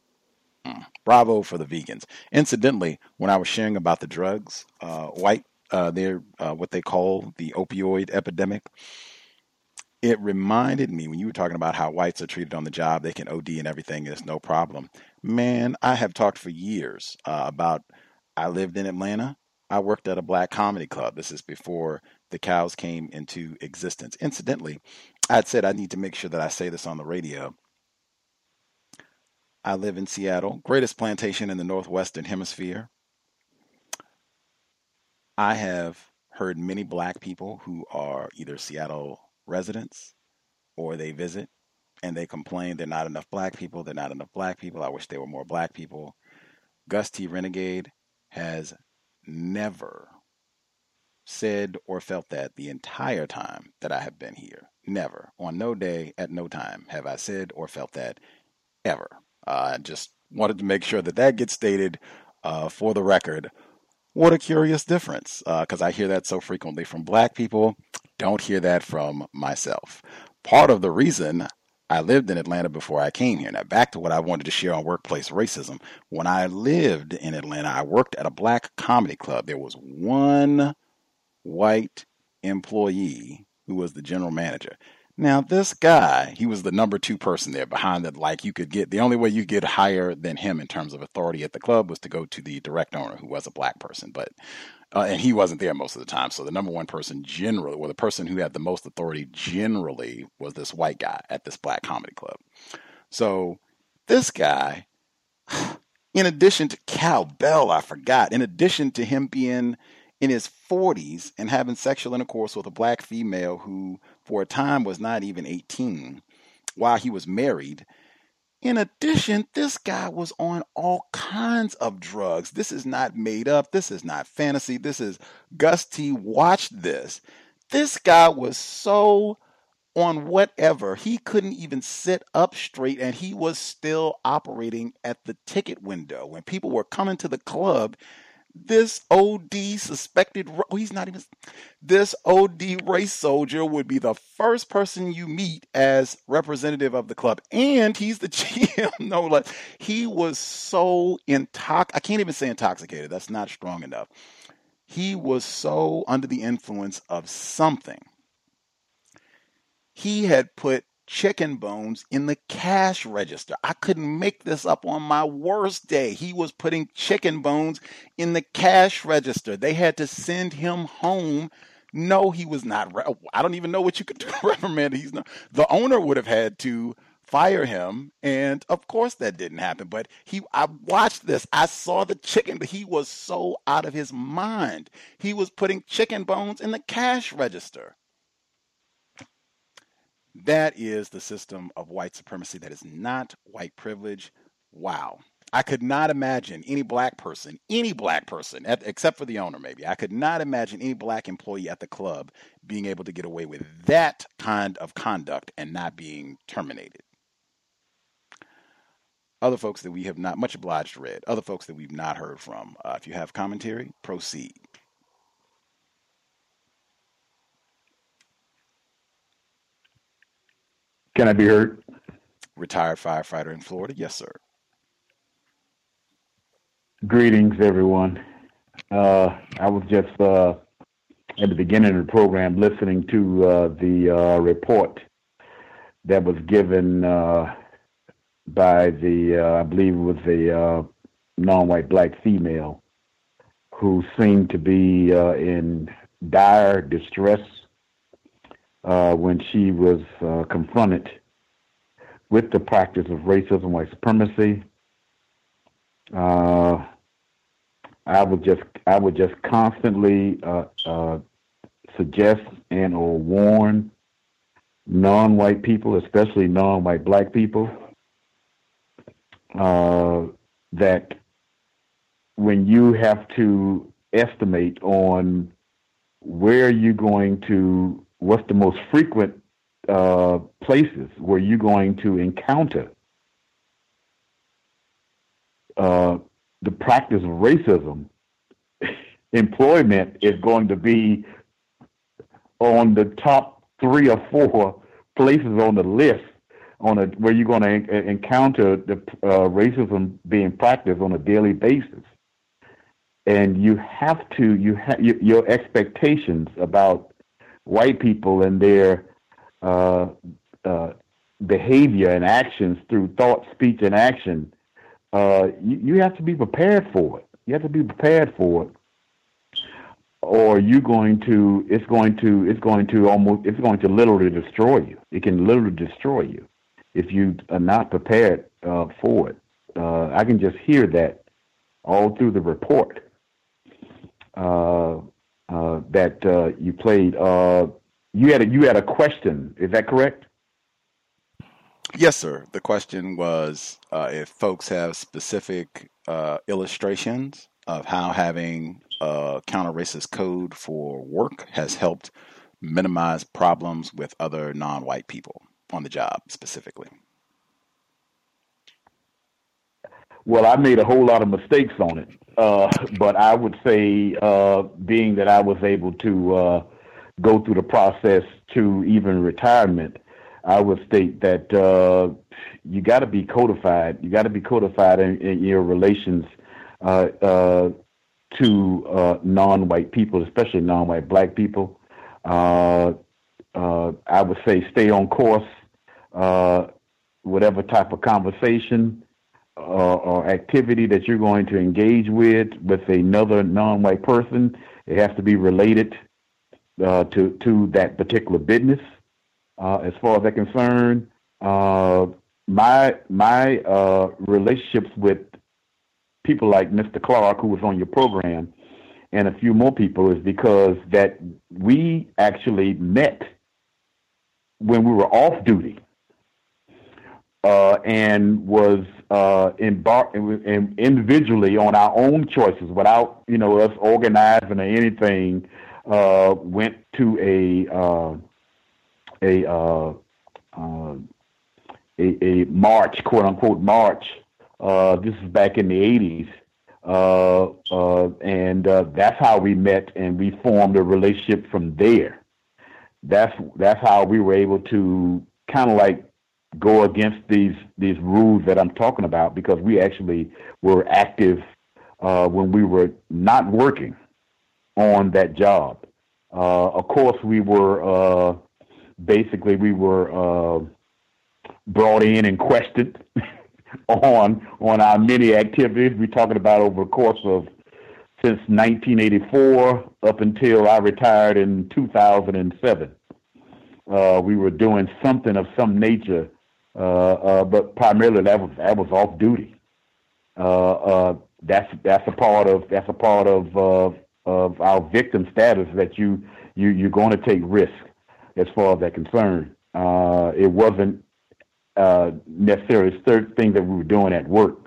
Mm. Bravo for the vegans. Incidentally, when I was sharing about the drugs, uh, white uh, their uh, what they call the opioid epidemic. It reminded me when you were talking about how whites are treated on the job, they can O D and everything, it's no problem. Man, I have talked for years uh, about, I lived in Atlanta. I worked at a black comedy club. This is before the cows came into existence. Incidentally, I'd said I need to make sure that I say this on the radio. I live in Seattle, greatest plantation in the Northwestern Hemisphere. I have heard many black people who are either Seattle residents or they visit and they complain there are not enough black people, there are not enough black people, I wish there were more black people. Gus T. Renegade has never said or felt that the entire time that I have been here. Never. On no day, at no time have I said or felt that ever. Uh, I just wanted to make sure that that gets stated uh, for the record. What a curious difference, because uh, I hear that so frequently from black people. Don't hear that from myself. Part of the reason I lived in Atlanta before I came here. Now, back to what I wanted to share on workplace racism. When I lived in Atlanta, I worked at a black comedy club. There was one white employee who was the general manager. Now, this guy, he was the number two person there behind the, like you could get, the only way you get higher than him in terms of authority at the club was to go to the direct owner who was a black person. But, uh, and he wasn't there most of the time. So the number one person generally, or the person who had the most authority generally was this white guy at this black comedy club. So this guy, in addition to Cal Bell, I forgot, in addition to him being in his forties and having sexual intercourse with a black female who for a time was not even eighteen while he was married. In addition, this guy was on all kinds of drugs. This is not made up. This is not fantasy. This is Gus T. Watched this. This guy was so on whatever. He couldn't even sit up straight and he was still operating at the ticket window. When people were coming to the club, this O D suspected, oh, he's not even, this O D race soldier would be the first person you meet as representative of the club. And he's the G M, no less. He was so intox, I can't even say intoxicated. That's not strong enough. He was so under the influence of something. He had put chicken bones in the cash register. I couldn't make this up on my worst day. He was putting chicken bones in the cash register. They had to send him home. No, he was not. I don't even know what you could do to reprimand. He's not. The owner would have had to fire him, and of course that didn't happen. But he, I watched this. I saw the chicken. He was so out of his mind. He was putting chicken bones in the cash register. That is the system of white supremacy. That is not white privilege. Wow. I could not imagine any black person, any black person, at, except for the owner maybe, I could not imagine any black employee at the club being able to get away with that kind of conduct and not being terminated. Other folks that we have not, much obliged read, other folks that we've not heard from. Uh, if you have commentary, proceed. Can I be heard? Retired firefighter in Florida. Yes, sir. Greetings, everyone. Uh, I was just uh, at the beginning of the program listening to uh, the uh, report that was given uh, by the, uh, I believe it was a uh, non-white black female who seemed to be uh, in dire distress Uh, when she was uh, confronted with the practice of racism, white supremacy. Uh, I would just, I would just constantly uh, uh, suggest and or warn non-white people, especially non-white black people, uh, that when you have to estimate on where you're going to, what's the most frequent uh, places where you're going to encounter uh, the practice of racism, employment is going to be on the top three or four places on the list on a, where you're going to en- encounter the uh, racism being practiced on a daily basis. and you have to you have you, your expectations about white people and their uh, uh, behavior and actions through thought, speech, and action. Uh, you, you have to be prepared for it. You have to be prepared for it, or you're going to. It's going to. It's going to almost. It's going to literally destroy you. It can literally destroy you if you are not prepared uh, for it. Uh, I can just hear that all through the report uh, uh, that uh, you played. Uh, you had a, you had a question. Is that correct? Yes, sir. The question was uh, if folks have specific uh, illustrations of how having a counter-racist code for work has helped minimize problems with other non-white people on the job specifically. Well, I made a whole lot of mistakes on it, uh, but I would say, uh, being that I was able to uh, go through the process to even retirement, I would state that uh, you got to be codified. You got to be codified in, in your relations uh, uh, to uh, non-white people, especially non-white black people. Uh, uh, I would say stay on course. Uh, whatever type of conversation uh, or activity that you're going to engage with with another non-white person, it has to be related uh, to to that particular business. Uh, as far as I'm concerned, uh, my my uh, relationships with people like Mister Clark, who was on your program, and a few more people, is because that we actually met when we were off duty uh, and was uh, embarked in, individually on our own choices without, you know, us organizing or anything. Uh, went to a uh, a, uh, uh, a a march, quote unquote march. Uh, this is back in the eighties, uh, uh, and uh, that's how we met, and we formed a relationship from there. That's that's how we were able to kind of like go against these these rules that I'm talking about, because we actually were active uh, when we were not working on that job. Uh, of course, we were. Uh, Basically, we were uh, brought in and questioned on on our many activities. We're talking about over the course of since nineteen eighty-four up until I retired in two thousand seven. Uh, we were doing something of some nature, uh, uh, but primarily that was that was off duty. Uh, uh, that's that's a part of that's a part of uh, of our victim status, that you you you're going to take risks. As far as that concerned, uh, it wasn't uh, necessarily certain things that we were doing at work.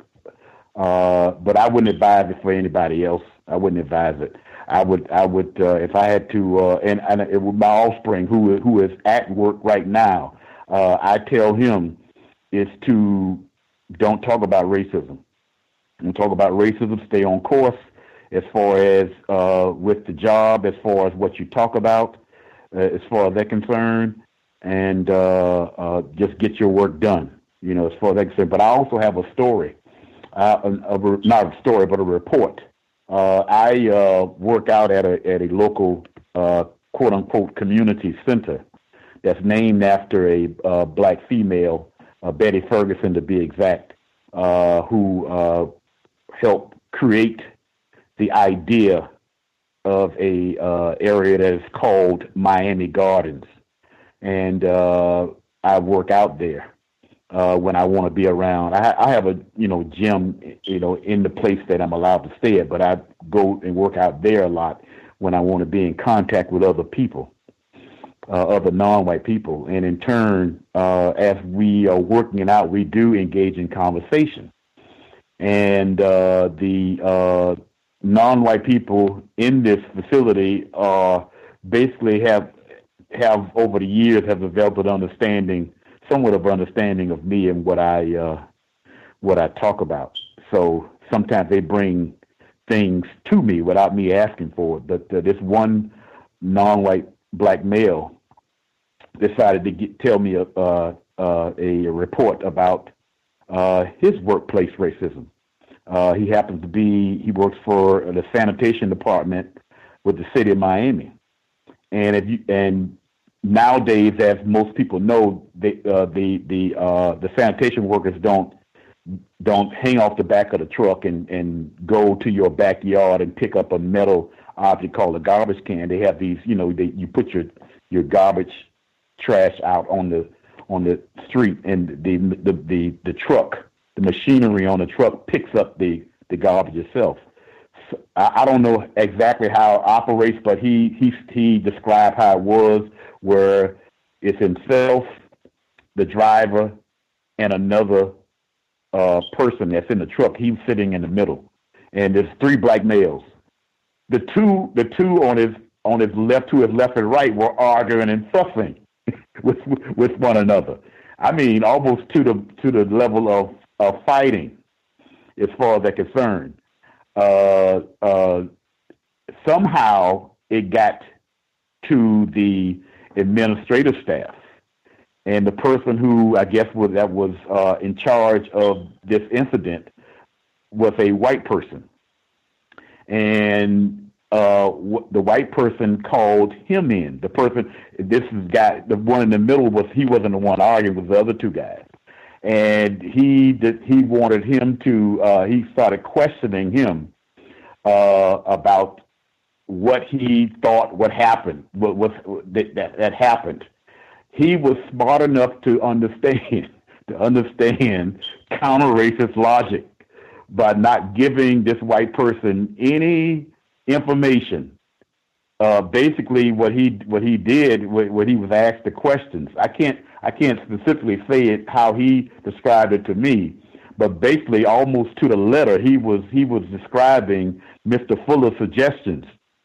Uh, but I wouldn't advise it for anybody else. I wouldn't advise it. I would, I would, uh, if I had to, uh, and, and it was my offspring who who is at work right now. Uh, I tell him is to don't talk about racism. Don't talk about racism. Stay on course as far as uh, with the job, as far as what you talk about. Uh, as far as they're concerned, and uh, uh, just get your work done, you know, as far as they're concerned. But I also have a story, uh, a, a, not a story, but a report. Uh, I uh, work out at a at a local uh, quote unquote community center that's named after a uh, black female, uh, Betty Ferguson to be exact, uh, who uh, helped create the idea of a uh, area that is called Miami Gardens, and uh, I work out there uh, when I want to be around. I, I have a you know gym you know in the place that I'm allowed to stay at, but I go and work out there a lot when I want to be in contact with other people, uh, other non-white people, and in turn, uh, as we are working it out, we do engage in conversation, and uh, the uh, non-white people in this facility uh, basically have have over the years have developed an understanding, somewhat of an understanding of me and what I uh, what I talk about. So sometimes they bring things to me without me asking for it. But uh, this one non-white black male decided to get, tell me a uh, uh, a report about uh, his workplace racism. Uh, he happens to be, he works for the sanitation department with the city of Miami. And if you, and nowadays, as most people know, they, uh, the the uh, the sanitation workers don't don't hang off the back of the truck and, and go to your backyard and pick up a metal object called a garbage can. They have these, you know, they, you put your your garbage trash out on the on the street, and the the the, the truck, the machinery on the truck picks up the, the garbage itself. So I, I don't know exactly how it operates, but he he he described how it was, where it's himself, the driver, and another uh, person that's in the truck. He's sitting in the middle, and there's three black males. The two the two on his on his left, to his left and right, were arguing and fussing with with one another. I mean, almost to the to the level of, of fighting, as far as they're concerned. Uh, uh, somehow it got to the administrative staff, and the person who I guess was that was uh, in charge of this incident was a white person, and uh, w- the white person called him in. The person, this guy, the one in the middle, was he wasn't the one arguing with the other two guys, and he did, he wanted him to. Uh, he started questioning him uh, about what he thought what happened, what was that, that that happened. He was smart enough to understand to understand counter-racist logic by not giving this white person any information. Uh, basically, what he what he did, what, what he was asked the questions. I can't I can't specifically say it how he described it to me, but basically, almost to the letter, he was he was describing Mister Fuller's suggestions.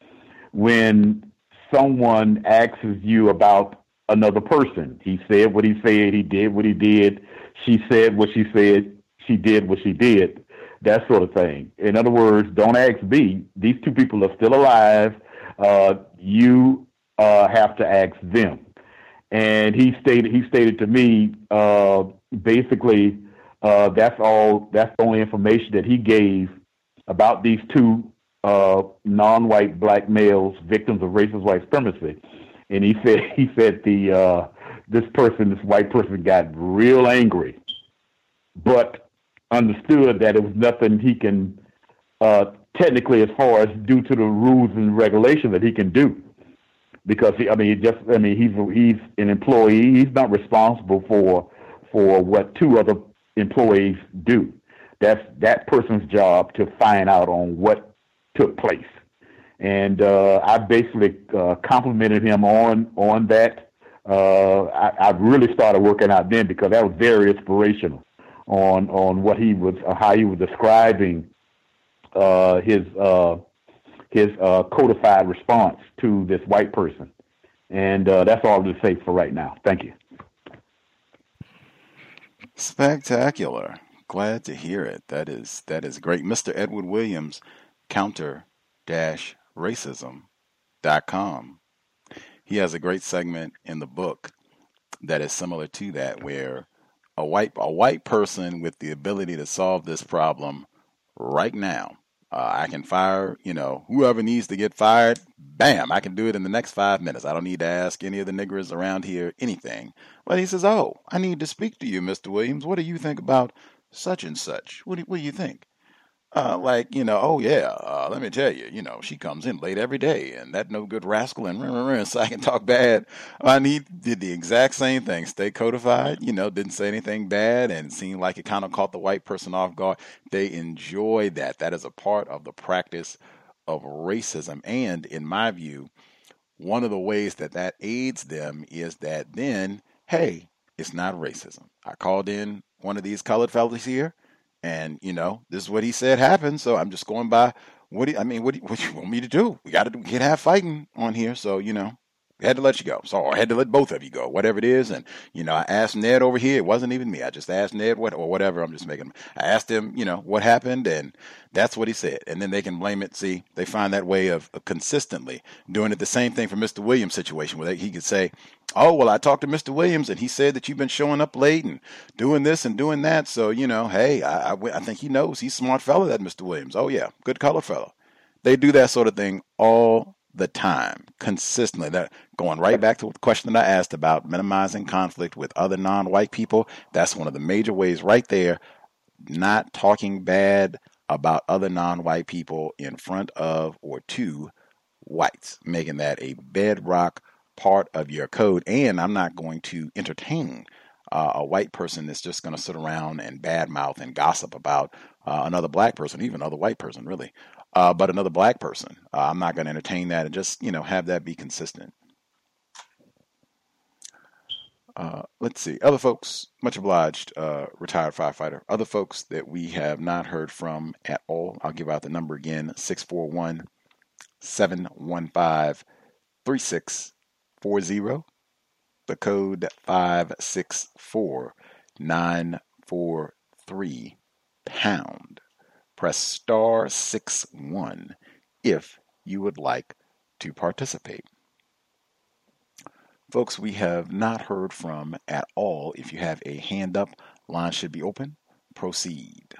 When someone asks you about another person, he said what he said, he did what he did, she said what she said, she did what she did, that sort of thing. In other words, don't ask me. These two people are still alive. Uh, you uh, have to ask them. And he stated he stated to me uh, basically uh, that's all. That's the only information that he gave about these two Uh, non-white black males, victims of racist white supremacy. And he said he said the uh, this person, this white person, got real angry, but understood that it was nothing he can uh, technically, as far as due to the rules and regulations, that he can do, because he, I mean, he just I mean he's he's an employee. He's not responsible for for what two other employees do. That's that person's job to find out on what took place. And uh, I basically uh, complimented him on on that. Uh, I, I really started working out then, because that was very inspirational on on what he was, uh, how he was describing uh, his uh, his uh, codified response to this white person. And uh, that's all to say for right now. Thank you. Spectacular. Glad to hear it. That is that is great. Mister Edward Williams, counter dash racism dot com. He has a great segment in the book that is similar to that, where a white a white person with the ability to solve this problem right now, uh, I can fire, you know, whoever needs to get fired, bam, I can do it in the next five minutes. I don't need to ask any of the niggers around here anything. But he says, oh, I need to speak to you, Mister Williams. What do you think about such and such? What do, what do you think? Uh, like, you know, oh, yeah, uh, let me tell you, you know, she comes in late every day, and that no good rascal, and, and so I can talk bad. And he did the exact same thing, stay codified, you know, didn't say anything bad, and it seemed like it kind of caught the white person off guard. They enjoy that. That is a part of the practice of racism. And in my view, one of the ways that that aids them is that then, hey, it's not racism. I called in one of these colored fellas here, and, you know, this is what he said happened. So I'm just going by what do you, I mean, what do you, what do you want me to do? We got to we can't have fighting on here. So, you know, had to let you go. So I had to let both of you go, whatever it is. And, you know, I asked Ned over here. It wasn't even me. I just asked Ned what, or whatever. I'm just making, I asked him, you know, what happened. And that's what he said. And then they can blame it. See, they find that way of, of consistently doing it. The same thing for Mister Williams' situation where they, he could say, oh, well, I talked to Mister Williams and he said that you've been showing up late and doing this and doing that. So, you know, hey, I, I, I think he knows. He's a smart fellow, that Mister Williams. Oh, yeah, good color fellow. They do that sort of thing all the time, consistently. That going right back to the question that I asked about minimizing conflict with other non-white people. That's one of the major ways right there, not talking bad about other non-white people in front of or to whites, making that a bedrock part of your code. And I'm not going to entertain uh, a white person that's just going to sit around and badmouth and gossip about uh, another black person, even another white person, really. Uh, but another black person, uh, I'm not going to entertain that and just, you know, have that be consistent. Uh, let's see. Other folks, much obliged, uh, retired firefighter. Other folks that we have not heard from at all. I'll give out the number again, six four one, seven one five, three six four zero. The code five six four nine four three pound. Press star six one if you would like to participate. Folks, we have not heard from at all. If you have a hand up, line should be open. Proceed.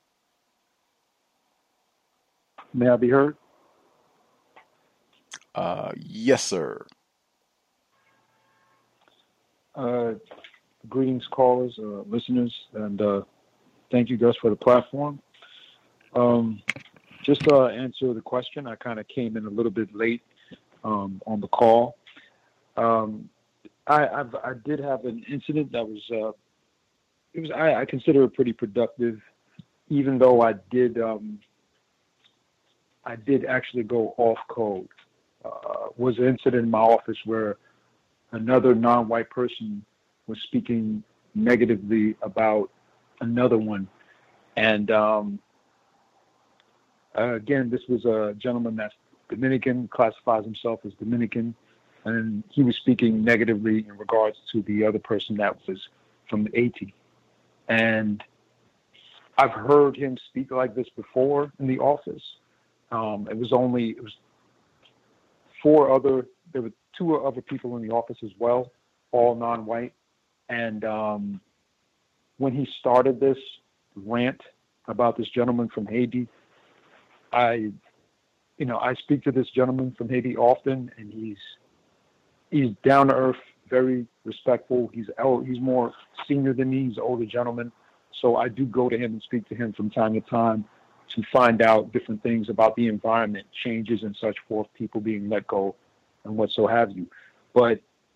May I be heard? Uh, yes, sir. Uh, greetings, callers, uh, listeners, and uh, thank you, Gus, for the platform. Um, just to uh, answer the question, I kind of came in a little bit late um, on the call. Um, I, I've, I did have an incident that was, uh, it was I, I consider it pretty productive, even though I did, um, I did actually go off code. Uh, was an incident in my office where another non-white person was speaking negatively about another one, and um, Uh, again, this was a gentleman that's Dominican, classifies himself as Dominican, and he was speaking negatively in regards to the other person that was from Haiti. And I've heard him speak like this before in the office. Um, it was only, it was four other, there were two other people in the office as well, all non-white. And um, when he started this rant about this gentleman from Haiti, I, you know, I speak to this gentleman from Haiti often, and he's he's down to earth, very respectful. He's he's more senior than me. He's an older gentleman, so I do go to him and speak to him from time to time to find out different things about the environment, changes and such forth, people being let go, and what so have you. But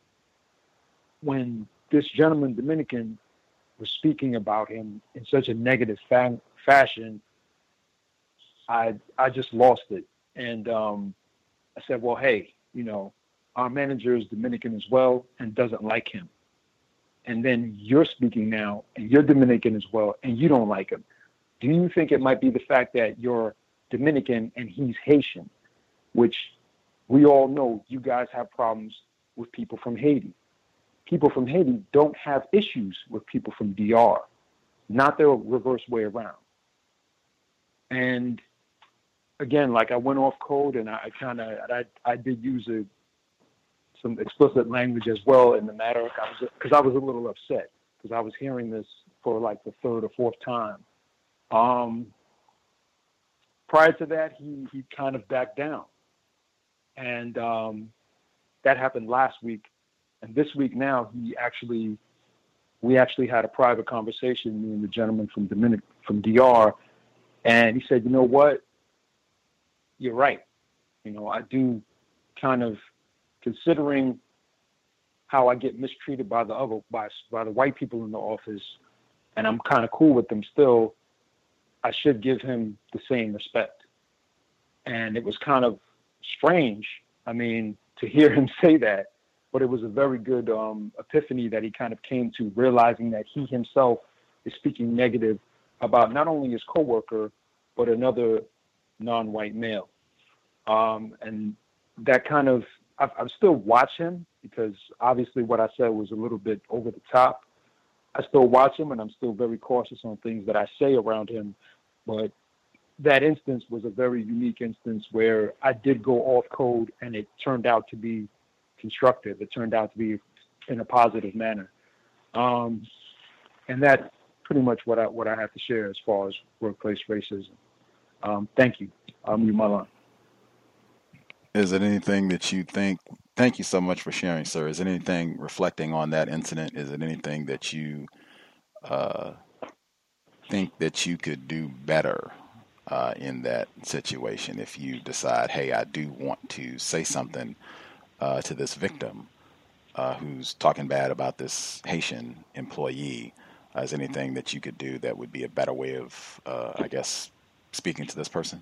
when this gentleman, Dominican, was speaking about him in such a negative fa- fashion, I I just lost it. And um, I said, well, hey, you know, our manager is Dominican as well and doesn't like him. And then you're speaking now and you're Dominican as well and you don't like him. Do you think it might be the fact that you're Dominican and he's Haitian, which we all know you guys have problems with people from Haiti. People from Haiti don't have issues with people from D R, not the reverse way around. And again, like I went off code and I kind of, I, I did use a, some explicit language as well in the matter, because I, I was a little upset because I was hearing this for like the third or fourth time. Um, prior to that, he, he kind of backed down. And um, that happened last week. And this week now, he actually, we actually had a private conversation, me and the gentleman from Dominic, from D R, and he said, you know what? You're right. You know, I do kind of, considering how I get mistreated by the other, by, by the white people in the office, and I'm kind of cool with them still, I should give him the same respect. And it was kind of strange, I mean, to hear him say that, but it was a very good um, epiphany that he kind of came to, realizing that he himself is speaking negative about not only his coworker, but another non-white male. Um, and that kind of I, I still watch him because obviously what I said was a little bit over the top. I still watch him, and I'm still very cautious on things that I say around him. But that instance was a very unique instance where I did go off code, and it turned out to be constructive. It turned out to be in a positive manner. Um, and that's pretty much what I what I have to share as far as workplace racism. Um, thank you. I'll mute my line. Is it anything that you think, thank you so much for sharing, sir. Is it anything reflecting on that incident? Is it anything that you uh, think that you could do better uh, in that situation if you decide, hey, I do want to say something uh, to this victim uh, who's talking bad about this Haitian employee? Uh, is there anything that you could do that would be a better way of, uh, I guess, speaking to this person?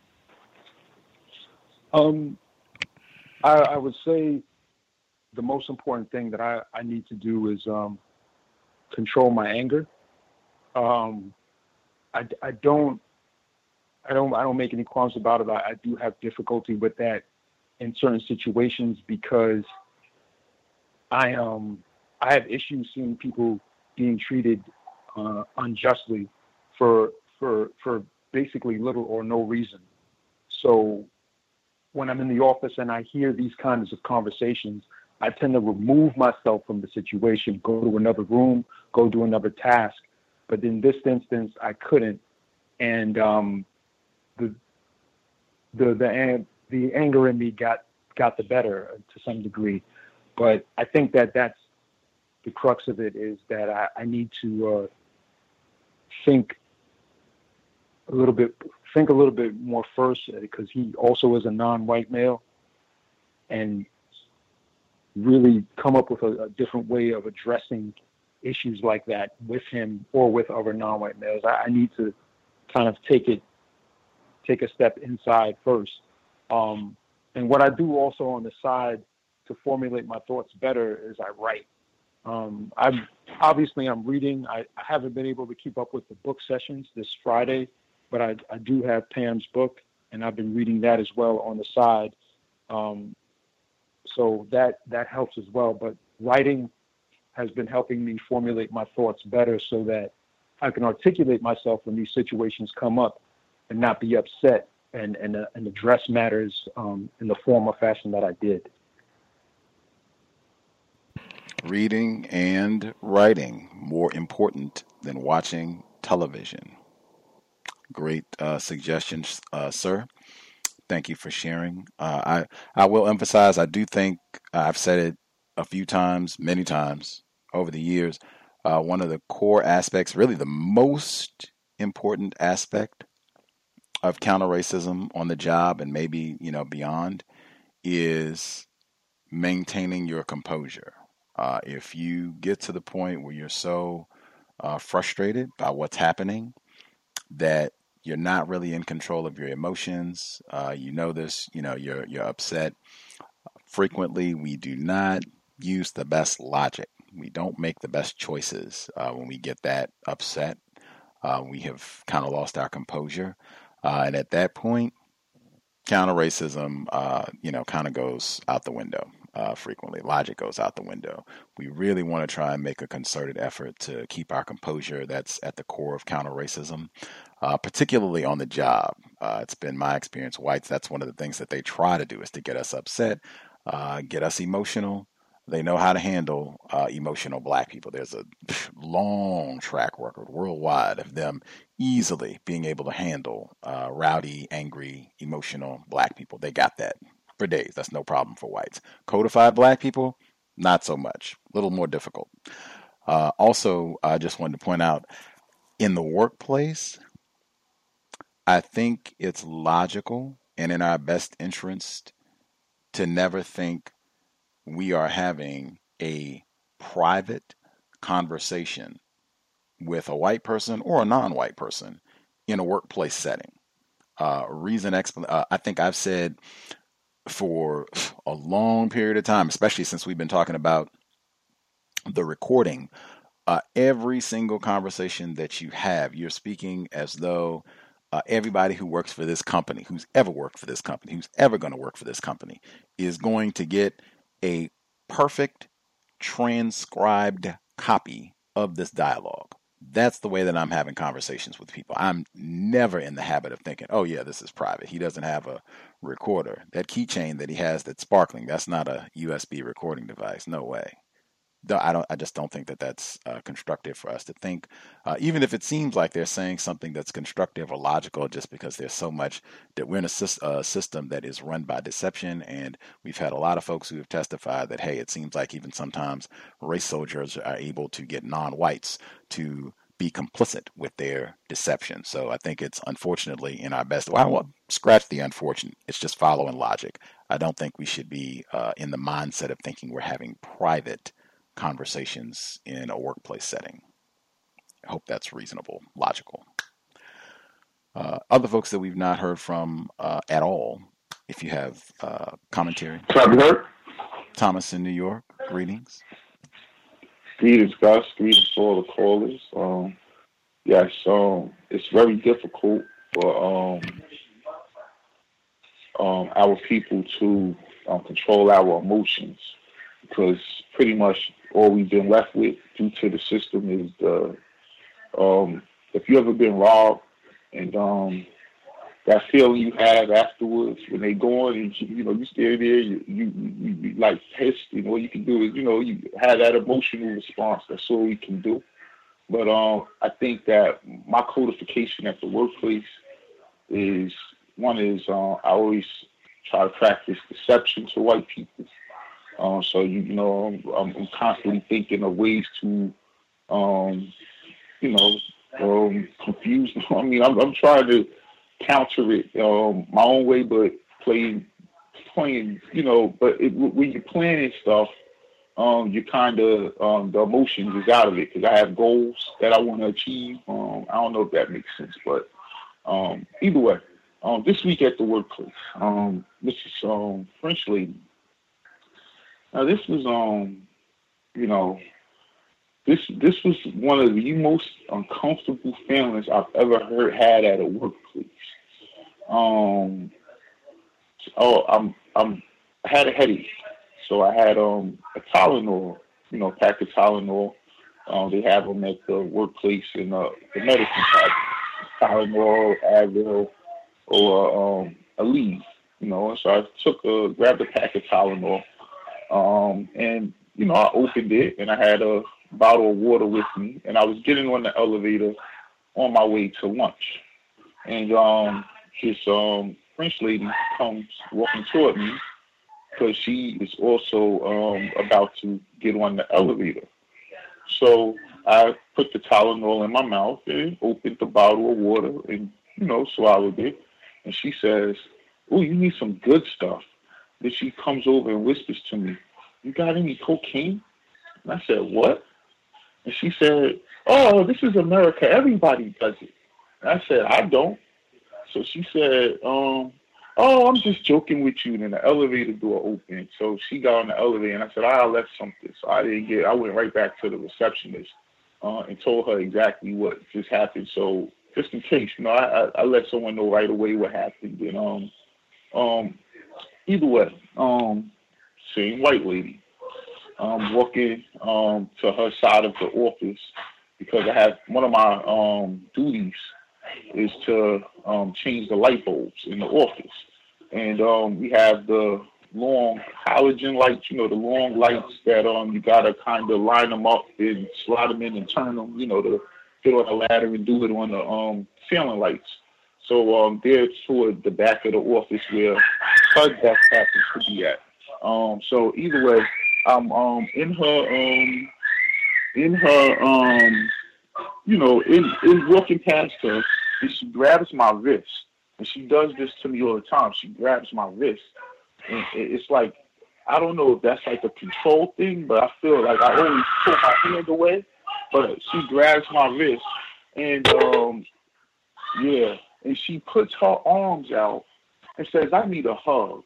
Um, I, I would say the most important thing that I, I need to do is um, control my anger. Um, I, I don't, I don't, I don't make any qualms about it. I, I do have difficulty with that in certain situations because I um, I have issues seeing people being treated uh, unjustly for for for basically little or no reason. So when I'm in the office and I hear these kinds of conversations, I tend to remove myself from the situation, go to another room, go do another task. But in this instance, I couldn't, and um, the the the the anger in me got got the better to some degree. But I think that that's the crux of it, is that I, I need to uh, think a little bit. think a little bit more first, because he also is a non-white male, and really come up with a, a different way of addressing issues like that with him or with other non-white males. I, I need to kind of take it, take a step inside first. Um, and what I do also on the side to formulate my thoughts better is I write. Um, I'm obviously I'm reading. I, I haven't been able to keep up with the book sessions this Friday, but I, I do have Pam's book, and I've been reading that as well on the side. Um, so that that helps as well. But writing has been helping me formulate my thoughts better so that I can articulate myself when these situations come up and not be upset and, and, uh, and address matters um, in the form or fashion that I did. Reading and writing more important than watching television. Great uh, suggestions, uh, sir. Thank you for sharing. Uh, I I will emphasize, I do think, uh, I've said it a few times, many times over the years, uh, one of the core aspects, really the most important aspect of counter-racism on the job and maybe, you know, beyond, is maintaining your composure. Uh, if you get to the point where you're so uh, frustrated by what's happening that you're not really in control of your emotions, uh, you know this, you know, you're you're upset. Frequently, we do not use the best logic. We don't make the best choices uh, when we get that upset. Uh, we have kind of lost our composure. Uh, and at that point, counter-racism, uh, you know, kind of goes out the window. Uh, frequently, logic goes out the window. We really want to try and make a concerted effort to keep our composure. That's at the core of counter-racism, uh, particularly on the job. Uh, it's been my experience, whites, that's one of the things that they try to do, is to get us upset, uh, get us emotional. They know how to handle uh, emotional black people. There's a long track record worldwide of them easily being able to handle uh, rowdy, angry, emotional black people. They got that for days. That's no problem for whites. Codified black people, not so much. A little more difficult. Uh, also, I just wanted to point out, in the workplace, I think it's logical and in our best interest to never think we are having a private conversation with a white person or a non-white person in a workplace setting. Uh, reason, expl- uh, I think I've said for a long period of time, especially since we've been talking about the recording, uh, every single conversation that you have, you're speaking as though uh, everybody who works for this company, who's ever worked for this company, who's ever going to work for this company, is going to get a perfect transcribed copy of this dialogue. That's the way that I'm having conversations with people. I'm never in the habit of thinking, oh, yeah, this is private. He doesn't have a recorder. That keychain that he has that's sparkling, that's not a U S B recording device. No way. I don't. I just don't think that that's uh, constructive for us to think, uh, even if it seems like they're saying something that's constructive or logical, just because there's so much that we're in a sy- uh, system that is run by deception. And we've had a lot of folks who have testified that, hey, it seems like even sometimes race soldiers are able to get non-whites to be complicit with their deception. So I think it's unfortunately in our best. Well, I won't scratch the unfortunate. It's just following logic. I don't think we should be uh, in the mindset of thinking we're having private conversations in a workplace setting. I hope that's reasonable, logical. Uh, other folks that we've not heard from uh, at all, if you have uh, commentary. Thomas in New York, greetings. Greetings, Gus. Greetings to all the callers. Um, yes, um, it's very difficult for um, um, our people to um, control our emotions, because pretty much all we've been left with due to the system is the, um, if you ever been robbed and um, that feeling you have afterwards when they go on and, you, you know, you stand there, you, you, you, you like pissed, and all you can do is, you know, you have that emotional response. That's all we can do. But um, I think that my codification at the workplace is, one is uh, I always try to practice deception to white people. Um, so, you, you know, I'm, I'm constantly thinking of ways to, um, you know, um, confuse them. I mean, I'm, I'm trying to counter it um, my own way, but playing, playing, you know, but it, when you're planning stuff, um, you kind of, um, the emotions is out of it, because I have goals that I want to achieve. Um, I don't know if that makes sense, but um, either way, um, this week at the workplace, um, this is um, French lady. Now, this was, um, you know, this this was one of the most uncomfortable feelings I've ever heard had at a workplace. Um, oh, I'm I'm I had a headache, so I had um a Tylenol, you know, pack of Tylenol. Um, they have them at the workplace in uh, the medicine pack, Tylenol, Advil, or um, Aleve, you know. So I took a grabbed a pack of Tylenol. Um, and, you know, I opened it and I had a bottle of water with me, and I was getting on the elevator on my way to lunch. And um, this um, French lady comes walking toward me because she is also um, about to get on the elevator. So I put the Tylenol in my mouth and opened the bottle of water and, you know, swallowed it. And she says, "Oh, you need some good stuff." Then she comes over and whispers to me, "You got any cocaine?" And I said, "What?" And she said, "Oh, this is America. Everybody does it." And I said, "I don't." So she said, um, "Oh, I'm just joking with you." And then the elevator door opened. So she got on the elevator, and I said, "I left something." So I didn't get, I went right back to the receptionist uh, and told her exactly what just happened. So just in case, you know, I, I, I let someone know right away what happened. And um, um, either way, um, same white lady, um, walking um, to her side of the office, because I have one of my um, duties is to um, change the light bulbs in the office. And um, we have the long halogen lights, you know, the long lights that um, you got to kind of line them up and slide them in and turn them, you know, to get on the ladder and do it on the um, ceiling lights. So um, they're toward the back of the office where her desk happens to be at. Um, so either way, I'm um, in her, um, in her, um, you know, in, in walking past her, and she grabs my wrist. And she does this to me all the time. She grabs my wrist. And it's like, I don't know if that's like a control thing, but I feel like I always pull my hand away. But she grabs my wrist. And, um, yeah. And she puts her arms out and says, "I need a hug."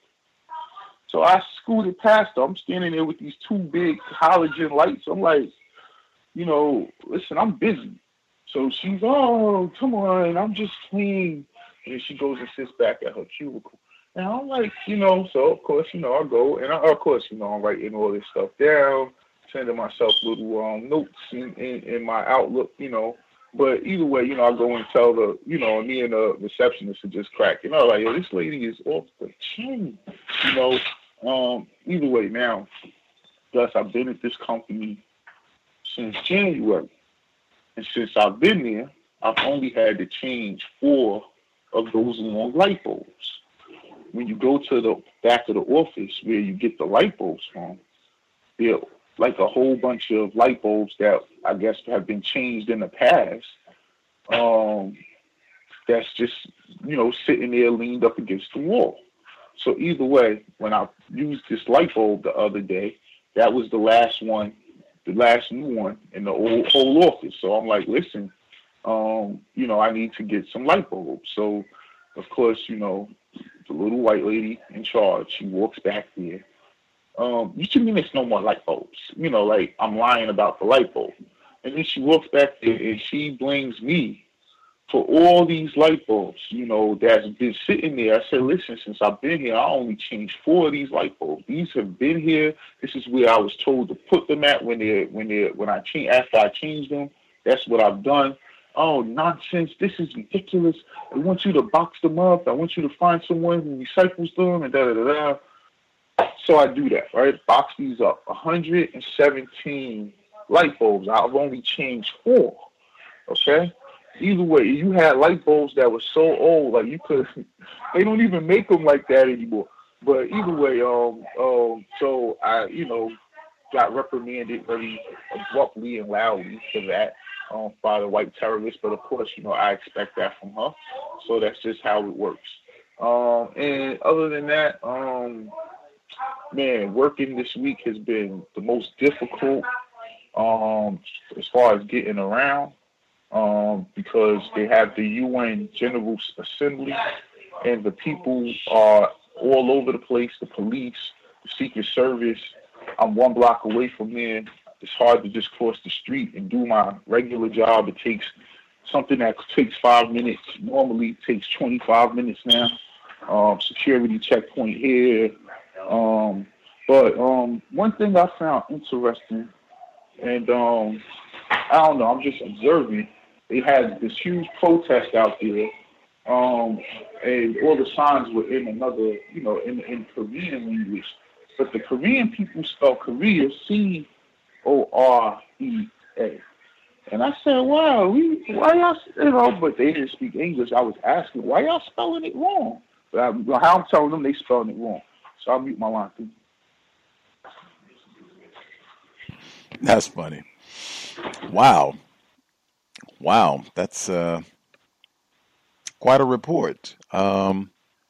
So I scooted past her. I'm standing there with these two big halogen lights. I'm like, you know, listen, I'm busy. So she's, "Oh, come on, I'm just clean." And she goes and sits back at her cubicle. And I'm like, you know, so of course, you know, I go and I, of course, you know, I'm writing all this stuff down, sending myself little um, notes in, in, in my Outlook, you know. But either way, you know, I go and tell the, you know, me and the receptionist are just cracking. You know, like, yo, this lady is off the chain. You know, um, either way now, thus I've been at this company since January. And since I've been there, I've only had to change four of those long light bulbs. When you go to the back of the office where you get the light bulbs from, they're like a whole bunch of light bulbs that I guess have been changed in the past. Um, that's just, you know, sitting there leaned up against the wall. So either way, when I used this light bulb the other day, that was the last one, the last new one in the old, whole office. So I'm like, listen, um, you know, I need to get some light bulbs. So, of course, you know, the little white lady in charge, she walks back there. Um, you should mean there's no more light bulbs. You know, like I'm lying about the light bulb. And then she walks back there and she blames me for all these light bulbs, you know, that's been sitting there. I said, listen, since I've been here, I only changed four of these light bulbs. These have been here. This is where I was told to put them at when they when they when I change after I changed them. That's what I've done. Oh, nonsense. This is ridiculous. I want you to box them up. I want you to find someone who recycles them and da da da da. So I do that, right? Box these up. one hundred seventeen light bulbs. I've only changed four. Okay? Either way, you had light bulbs that were so old, like you could, they don't even make them like that anymore. But either way, um, um, so I, you know, got reprimanded very abruptly and loudly for that. Um, by the white terrorist, but of course, you know, I expect that from her. So that's just how it works. Um, and other than that, um, man, working this week has been the most difficult um, as far as getting around um, because they have the U N General Assembly and the people are all over the place, the police, the Secret Service. I'm one block away from there. It's hard to just cross the street and do my regular job. It takes something that takes five minutes. Normally takes twenty-five minutes now. Um, security checkpoint here. Um, but um, one thing I found interesting, and um, I don't know, I'm just observing, they had this huge protest out there, um, and all the signs were in another, you know, in, in Korean language. But the Korean people spell Korea C O R E A. And I said, wow, we, why y'all, you know, but they didn't speak English. I was asking, why y'all spelling it wrong? But I, how I'm telling them they spelling it wrong. So I'll mute my line. Too. That's funny. Wow. Wow. That's uh, quite a report. Um,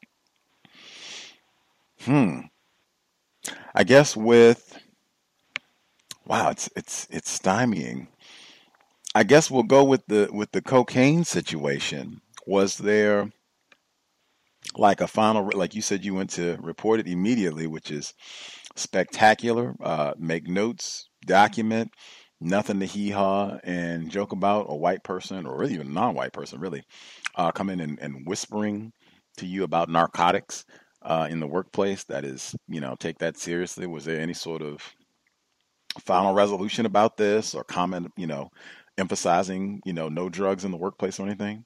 hmm. I guess with Wow, it's it's it's stymieing. I guess we'll go with the with the cocaine situation. Was there like a final, like you said, you went to report it immediately, which is spectacular. Uh, make notes, document, nothing to hee haw and joke about. A white person, or really even a non-white person, really, uh, coming and, and whispering to you about narcotics uh, in the workplace. That is, you know, take that seriously. Was there any sort of final resolution about this or comment, you know, emphasizing, you know, no drugs in the workplace or anything?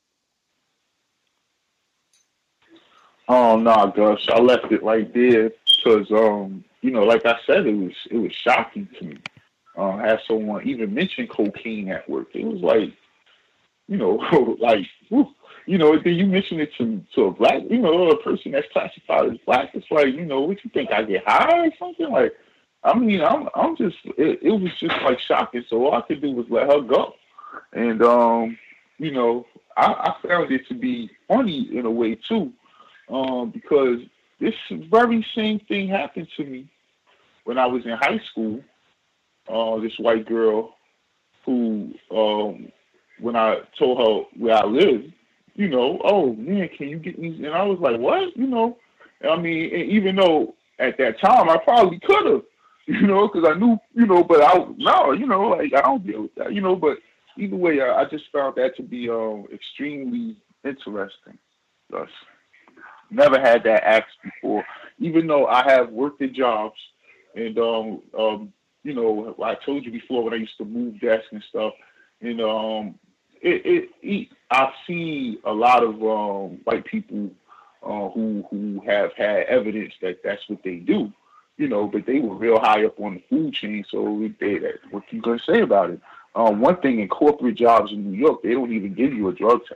Oh no, Gus, I left it right there because, um, you know, like I said, it was it was shocking to me. Uh, have someone even mention cocaine at work. It was like, you know, like, whew, you know, then you mention it to to a black, you know, a person that's classified as black. It's like, you know, what you think, I get high or something? Like, I mean, I'm I'm just, it, it was just like shocking. So all I could do was let her go. And, um, you know, I, I found it to be funny in a way too, um, because this very same thing happened to me when I was in high school. Uh, this white girl who, um, when I told her where I lived, you know, oh man, can you get me? And I was like, what? You know, I mean, even though at that time I probably could have, you know, because I knew, you know, but I, no, you know, like I don't deal with that, you know, but either way, I, I just found that to be um, extremely interesting. Gus. Never had that asked before, even though I have worked in jobs and, um, um, you know, I told you before when I used to move desks and stuff, and um, it, it, it, I see a lot of um, white people uh, who who have had evidence that that's what they do, you know, but they were real high up on the food chain, so they, that, what you gonna say about it? Um, one thing in corporate jobs in New York, they don't even give you a drug test.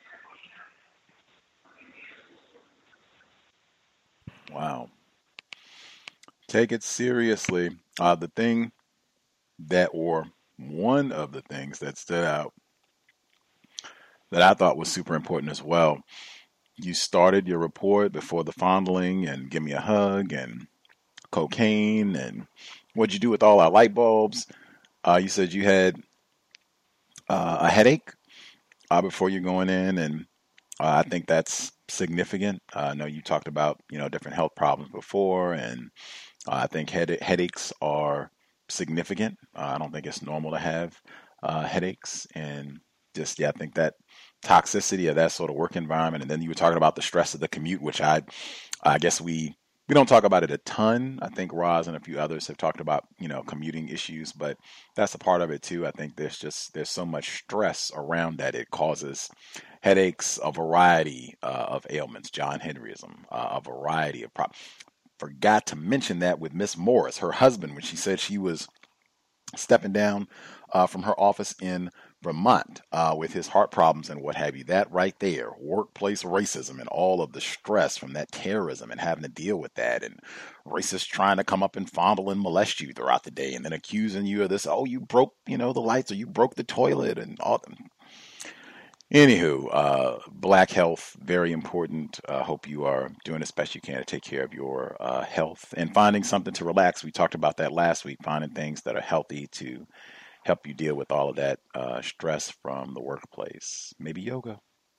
Wow. Take it seriously. Uh, the thing that, or one of the things that stood out that I thought was super important as well, you started your report before the fondling and give me a hug and cocaine and what'd you do with all our light bulbs? Uh, you said you had uh, a headache uh, before you're going in, and uh, I think that's significant. Uh, I know you talked about, you know, different health problems before, and uh, I think head headaches are significant. Uh, I don't think it's normal to have uh, headaches, and just, yeah, I think that toxicity of that sort of work environment. And then you were talking about the stress of the commute, which I, I guess we, we don't talk about it a ton. I think Roz and a few others have talked about, you know, commuting issues, but that's a part of it too. I think there's just, there's so much stress around that. It causes headaches, a variety uh, of ailments, John Henryism, uh, a variety of problems. Forgot to mention that with Miss Morris, her husband, when she said she was stepping down uh, from her office in Vermont uh, with his heart problems and what have you. That right there, workplace racism and all of the stress from that terrorism and having to deal with that, and racists trying to come up and fondle and molest you throughout the day and then accusing you of this, oh, you broke, you know, the lights, or you broke the toilet and all. Anywho, uh, black health, very important. I uh, hope you are doing as best you can to take care of your uh, health and finding something to relax. We talked about that last week, finding things that are healthy to help you deal with all of that uh, stress from the workplace. Maybe yoga.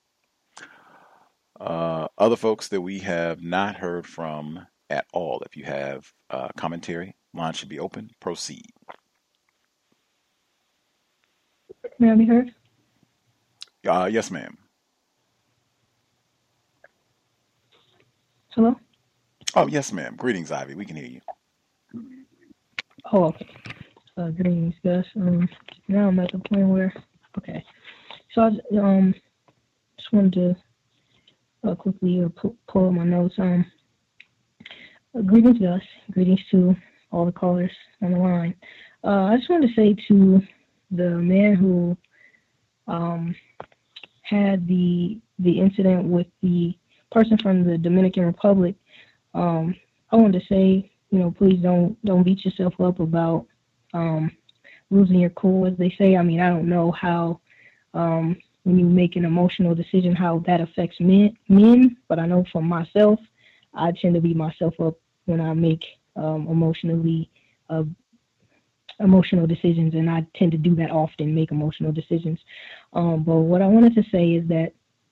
Uh, other folks that we have not heard from at all, if you have uh, commentary, line should be open. Proceed. May I be heard? Uh, yes, ma'am. Hello? Oh, yes, ma'am. Greetings, Ivy. We can hear you. Oh, okay. Uh, greetings, Gus. Um, now I'm at the point where, okay. So I um, just wanted to uh, quickly uh, pull, pull up my notes. Um, uh, greetings, Gus. Greetings to all the callers on the line. Uh, I just wanted to say to the man who um, had the the incident with the person from the Dominican Republic, um, I wanted to say, you know, please don't don't beat yourself up about um, losing your cool, as they say. I mean, I don't know how um, when you make an emotional decision how that affects men, men, but I know for myself, I tend to beat myself up when I make um, emotionally uh, emotional decisions, and I tend to do that often, make emotional decisions. Um, but what I wanted to say is that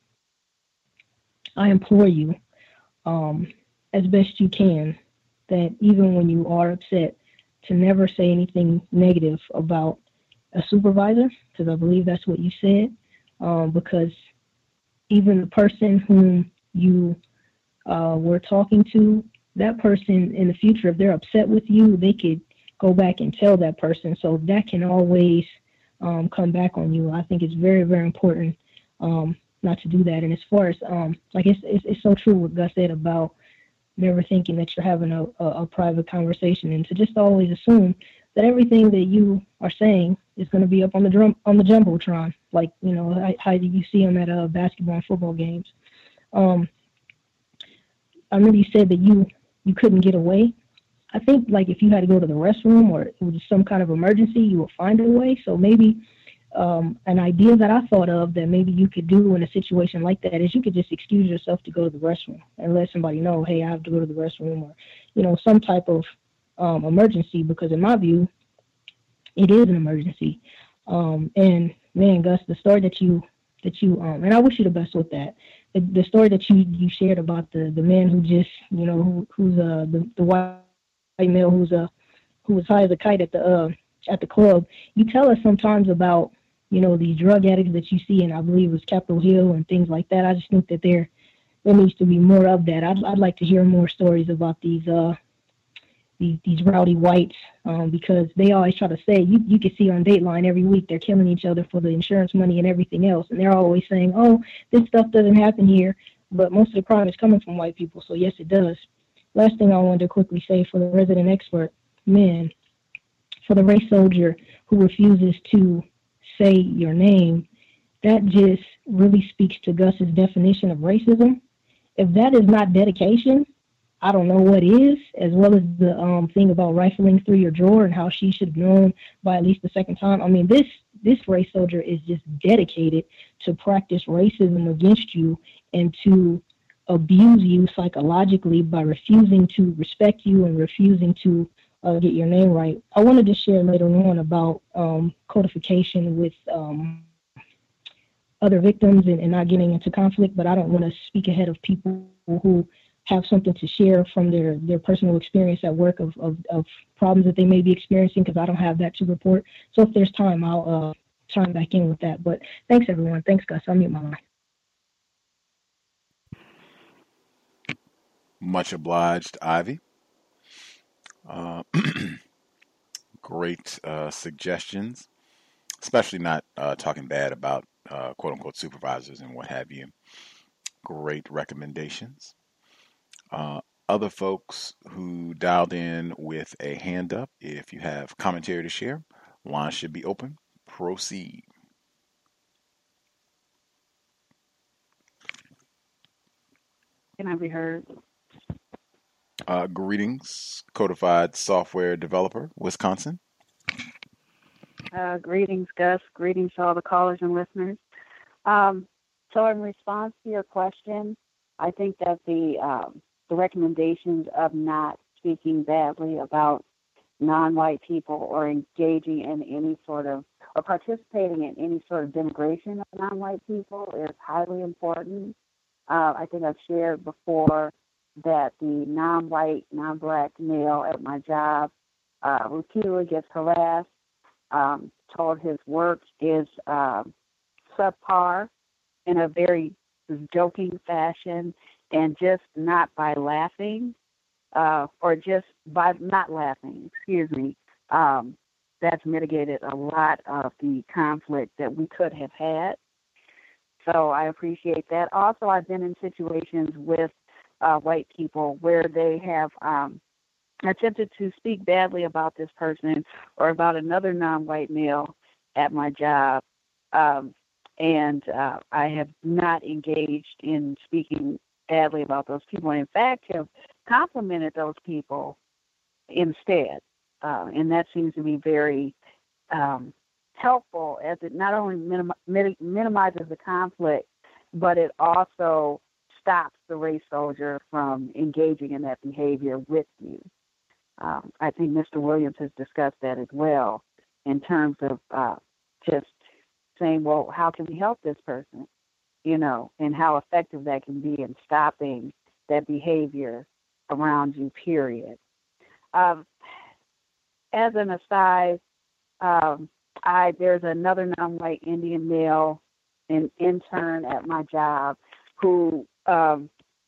I implore you, um, as best you can, that even when you are upset, to never say anything negative about a supervisor, because I believe that's what you said, um, because even the person whom you uh, were talking to, that person in the future, if they're upset with you, they could go back and tell that person. So that can always um, come back on you. I think it's very, very important um, not to do that. And as far as, um, like, it's, it's, it's so true what Gus said about never thinking that you're having a, a, a private conversation, and to just always assume that everything that you are saying is going to be up on the drum on the jumbotron, like, you know, how, how you see them at uh, basketball and football games. Um, I remember you said that you you couldn't get away. I think, like, if you had to go to the restroom or it was some kind of emergency, you would find a way. So maybe um, an idea that I thought of that maybe you could do in a situation like that is you could just excuse yourself to go to the restroom and let somebody know, hey, I have to go to the restroom, or, you know, some type of um, emergency, because in my view, it is an emergency. Um, and man, Gus, the story that you, that you, um, and I wish you the best with that. The, the story that you, you shared about the, the man who just, you know, who, who's uh, the, the white male who's uh, who was high as a kite at the uh, at the club. You tell us sometimes about, you know, these drug addicts that you see, and I believe it was Capitol Hill and things like that. I just think that they're there needs to be more of that. I'd, I'd like to hear more stories about these uh, these, these rowdy whites um, because they always try to say, you, you can see on Dateline every week they're killing each other for the insurance money and everything else. And they're always saying, oh, this stuff doesn't happen here. But most of the crime is coming from white people. So, yes, it does. Last thing I wanted to quickly say for the resident expert, man, for the race soldier who refuses to say your name, that just really speaks to Gus's definition of racism. If that is not dedication, I don't know what is, as well as the um, thing about rifling through your drawer and how she should have known by at least the second time. I mean, this this race soldier is just dedicated to practice racism against you and to abuse you psychologically by refusing to respect you and refusing to uh, get your name right. I wanted to share later on about um, codification with um, other victims and, and not getting into conflict, but I don't want to speak ahead of people who have something to share from their, their personal experience at work of, of, of problems that they may be experiencing, because I don't have that to report. So if there's time, I'll uh, chime back in with that. But thanks, everyone. Thanks, Gus. I'll mute my line. Much obliged, Ivy. Uh, great uh, suggestions, especially not uh, talking bad about uh, quote-unquote supervisors and what have you. Great recommendations. Uh, other folks who dialed in with a hand up, if you have commentary to share, line should be open. Proceed. Can I be heard? Uh, greetings, Codified Software Developer, Wisconsin. Uh, greetings, Gus. Greetings to all the callers and listeners. Um, so in response to your question, I think that the um, the recommendations of not speaking badly about non-white people or engaging in any sort of, or participating in any sort of denigration of non-white people is highly important. Uh, I think I've shared before that the non-white, non-black male at my job uh, repeatedly gets harassed, um, told his work is uh, subpar in a very joking fashion, and just not by laughing, uh, or just by not laughing, excuse me, um, that's mitigated a lot of the conflict that we could have had. So I appreciate that. Also, I've been in situations with uh, white people where they have um, attempted to speak badly about this person or about another non-white male at my job, um, and uh, I have not engaged in speaking badly about those people, and in fact have complimented those people instead. Uh, and that seems to be very um, helpful, as it not only minim- mit- minimizes the conflict, but it also stops the race soldier from engaging in that behavior with you. Um, I think Mister Williams has discussed that as well in terms of uh, just saying, well, how can we help this person? You know, and how effective that can be in stopping that behavior around you, period. Um, as an aside, um, I there's another non-white Indian male, an intern at my job, who um,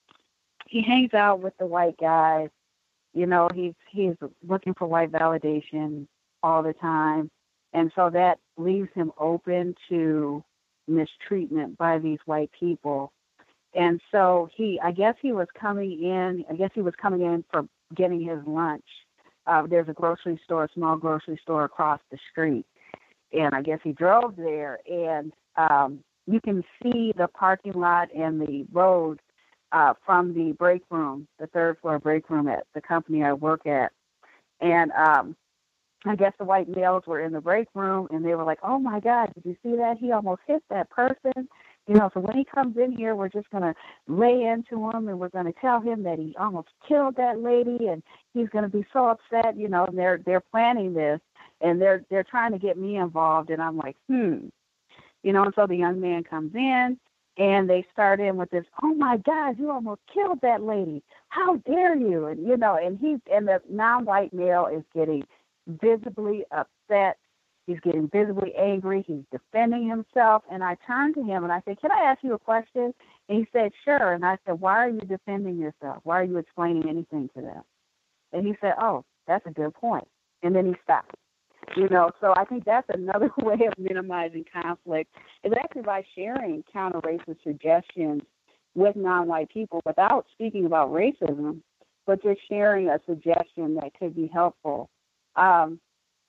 he hangs out with the white guys. You know, he's he's looking for white validation all the time, and so that leaves him open to mistreatment by these white people. And so he, I guess he was coming in, I guess he was coming in for getting his lunch. Uh, there's a grocery store, a small grocery store across the street. And I guess he drove there, and um, you can see the parking lot and the road uh, from the break room, the third floor break room at the company I work at. And um, I guess the white males were in the break room, and they were like, oh, my God, did you see that? He almost hit that person. You know, so when he comes in here, we're just going to lay into him, and we're going to tell him that he almost killed that lady, and he's going to be so upset, you know, and they're they're planning this, and they're they're trying to get me involved, and I'm like, hmm. You know, and so the young man comes in, and they start in with this, oh, my God, you almost killed that lady. How dare you? And, you know, and he and the non-white male is getting visibly upset He's getting visibly angry. He's defending himself. And I turned to him and I said, can I ask you a question? And he said, sure. And I said, why are you defending yourself? Why are you explaining anything to them? And he said, oh, that's a good point. And then he stopped. You know, so I think that's another way of minimizing conflict is actually by sharing counter-racist suggestions with non-white people without speaking about racism, but just sharing a suggestion that could be helpful. Um,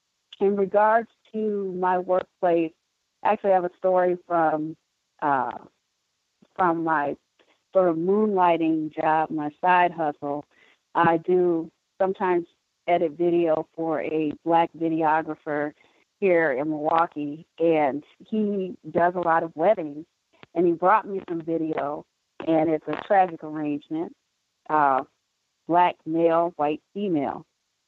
in regards to my workplace, actually I have a story from uh, from my sort of moonlighting job, my side hustle. I do sometimes edit video for a black videographer here in Milwaukee, and he does a lot of weddings, and he brought me some video, and it's a tragic arrangement, uh, black male, white female.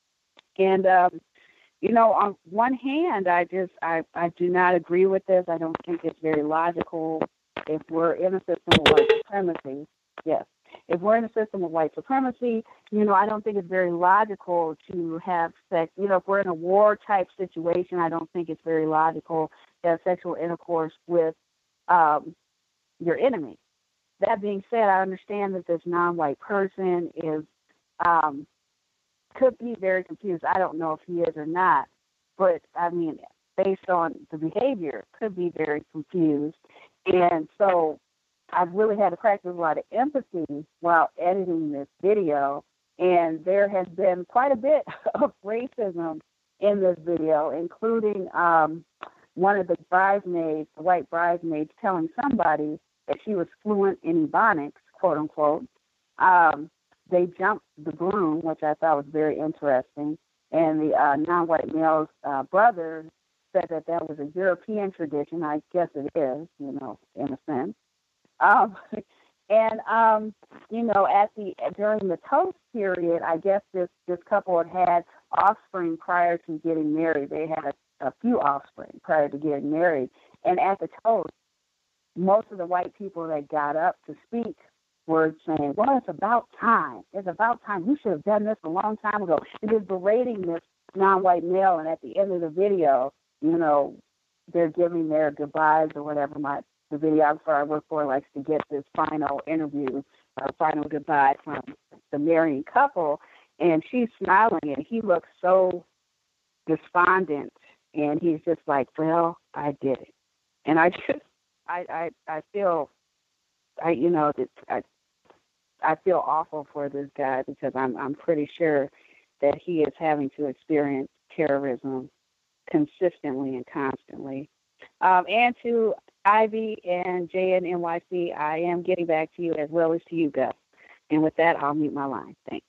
And, um, you know, on one hand, I just, I, I do not agree with this. I don't think it's very logical if we're in a system of white supremacy. Yes. If we're in a system of white supremacy, you know, I don't think it's very logical to have sex. You know, if we're in a war-type situation, I don't think it's very logical to have sexual intercourse with um, your enemy. That being said, I understand that this non-white person is um, could be very confused. I don't know if he is or not, but, I mean, based on the behavior, could be very confused. And so I've really had to practice a lot of empathy while editing this video, and there has been quite a bit of racism in this video, including um, one of the bridesmaids, the white bridesmaids, telling somebody that she was fluent in Ebonics, quote unquote. Um, they jumped the groom, which I thought was very interesting, and the uh, non-white male's uh, brother said that that was a European tradition. I guess it is, you know, in a sense. Um, and, um, you know, at the during the toast period, I guess this, this couple had had offspring prior to getting married. They had a, a few offspring prior to getting married. And at the toast, most of the white people that got up to speak were saying, well, it's about time. It's about time. You should have done this a long time ago. And just berating this non-white male. And at the end of the video, you know, they're giving their goodbyes or whatever. My The videographer I work for likes to get this final interview, uh, final goodbye from the marrying couple, and she's smiling, and he looks so despondent, and he's just like, well, I did it. And I just, I, I, I feel, I, you know, that I, I feel awful for this guy because I'm, I'm pretty sure that he is having to experience terrorism consistently and constantly. Um, and to Ivy and J N N Y C, I am getting back to you as well as to you, Gus. And with that, I'll mute my line. Thanks.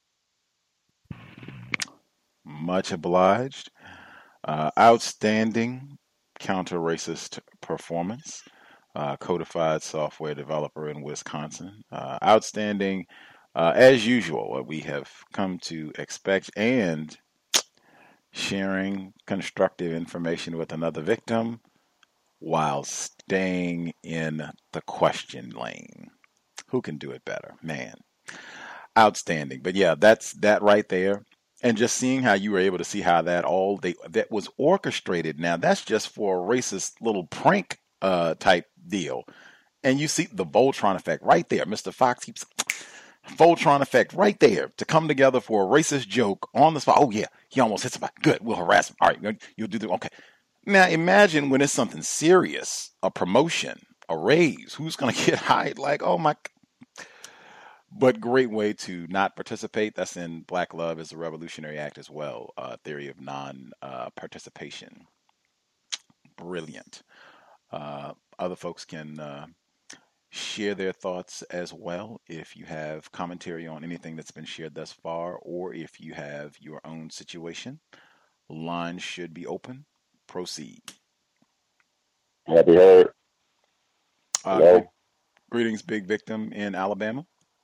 Much obliged. Uh, outstanding counter-racist performance. Uh, codified software developer in Wisconsin. Uh, outstanding, uh, as usual, what we have come to expect, and sharing constructive information with another victim while staying in the question lane. Who can do it better? Man, outstanding. But yeah, that's that right there. And just seeing how you were able to see how that all they that was orchestrated. Now that's just for a racist little prank uh, type deal. And you see the Voltron effect right there. Mister Fox keeps Voltron effect right there to come together for a racist joke on the spot. Oh yeah, he almost hit somebody. Good, we'll harass him. All right, you'll do the okay. Now imagine when it's something serious, a promotion, a raise. Who's gonna get hired? Like, oh my. But great way to not participate. That's in Black Love is the Revolutionary Act as well. Uh, theory of non-participation. Uh, Brilliant. Uh, other folks can uh, share their thoughts as well if you have commentary on anything that's been shared thus far, or if you have your own situation. Lines should be open. Proceed. Happy heard. Uh, Hello. Greetings, Big Victim in Alabama.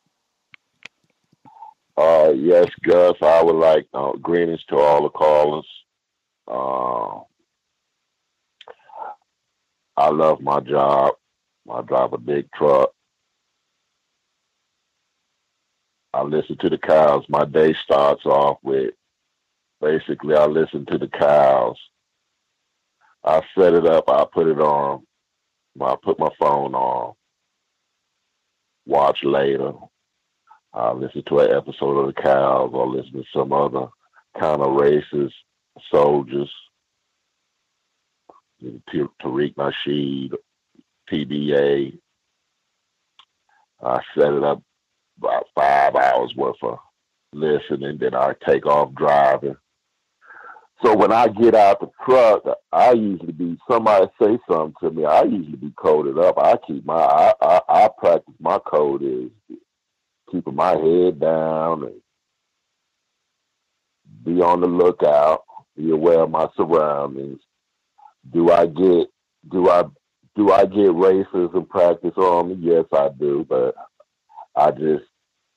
Uh, yes, Gus, I would like uh, greetings to all the callers. Uh, I love my job. I drive a big truck. I listen to the cows. My day starts off with, basically, I listen to the cows I set it up. I put it on. I put my phone on. Watch later. I listen to an episode of The Cows or listen to some other kind of racist soldiers. Tariq Nasheed, T D A. I set it up about five hours worth of listening, then I take off driving. So when I get out the truck, I usually be, somebody say something to me, I usually be coded up. I keep my, I, I, I practice my code is keeping my head down and be on the lookout, be aware of my surroundings. Do I get, do I, do I get racism practice on me? Yes, I do, but I just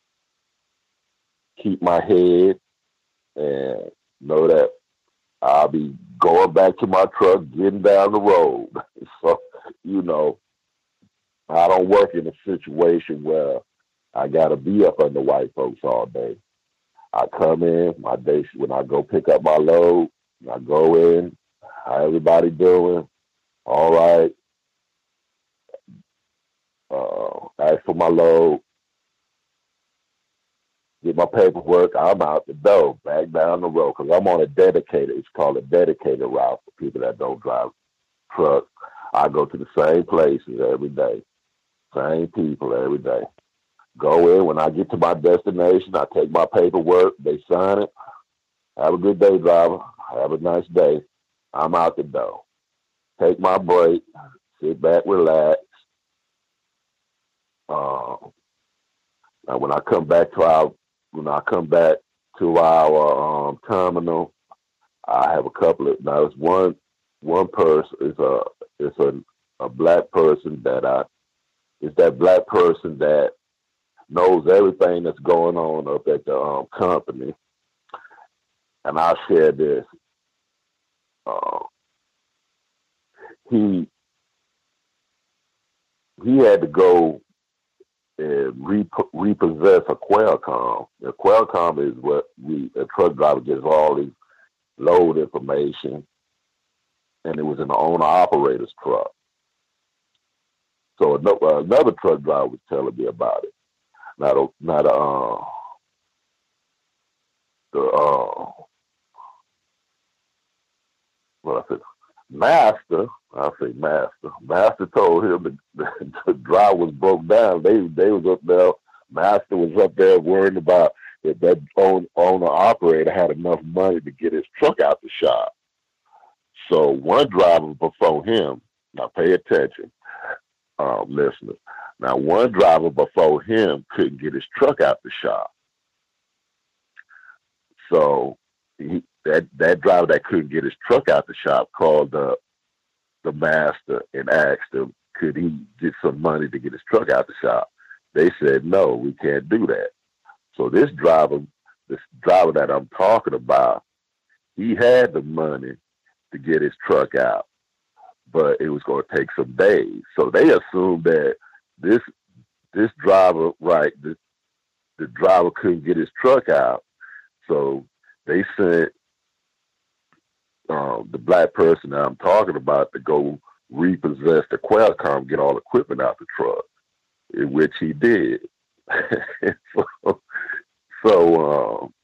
keep my head and know that I'll be going back to my truck, getting down the road. So, you know, I don't work in a situation where I got to be up under white folks all day. I come in, my day, when I go pick up my load, I go in, how everybody doing? All right. Uh, ask for my load. Get my paperwork, I'm out the door, back down the road, because I'm on a dedicated, it's called a dedicated route for people that don't drive trucks. I go to the same places every day, same people every day. Go in, when I get to my destination, I take my paperwork, they sign it. Have a good day, driver. Have a nice day. I'm out the door. Take my break, sit back, relax. Uh, now when I come back to our When I come back to our um, terminal, I have a couple of, now it's one, one person, it's a, it's a, a black person that I, it's that black person that knows everything that's going on up at the um, company. And I'll share this. Uh, he, he had to go and rep- repossess a Qualcomm. A Qualcomm is what we, a truck driver gets all these load information, and it was in the owner-operator's truck. So another, another truck driver was telling me about it. Not a, not a, uh, the, uh, what I said, master, I say master. Master told him the, the, the drive was broke down. They they was up there. Master was up there worrying about that that own, owner operator had enough money to get his truck out the shop. So one driver before him, now pay attention, um, listeners. Now one driver before him couldn't get his truck out the shop. So he, that that driver that couldn't get his truck out the shop called the the master and asked him, could he get some money to get his truck out the shop? They said, no, we can't do that. So this driver, this driver that I'm talking about, he had the money to get his truck out, but it was going to take some days. So they assumed that this this driver, right, the, the driver couldn't get his truck out. So they sent um, the black person that I'm talking about to go repossess the Qualcomm, get all the equipment out the truck, in which he did. so, so um,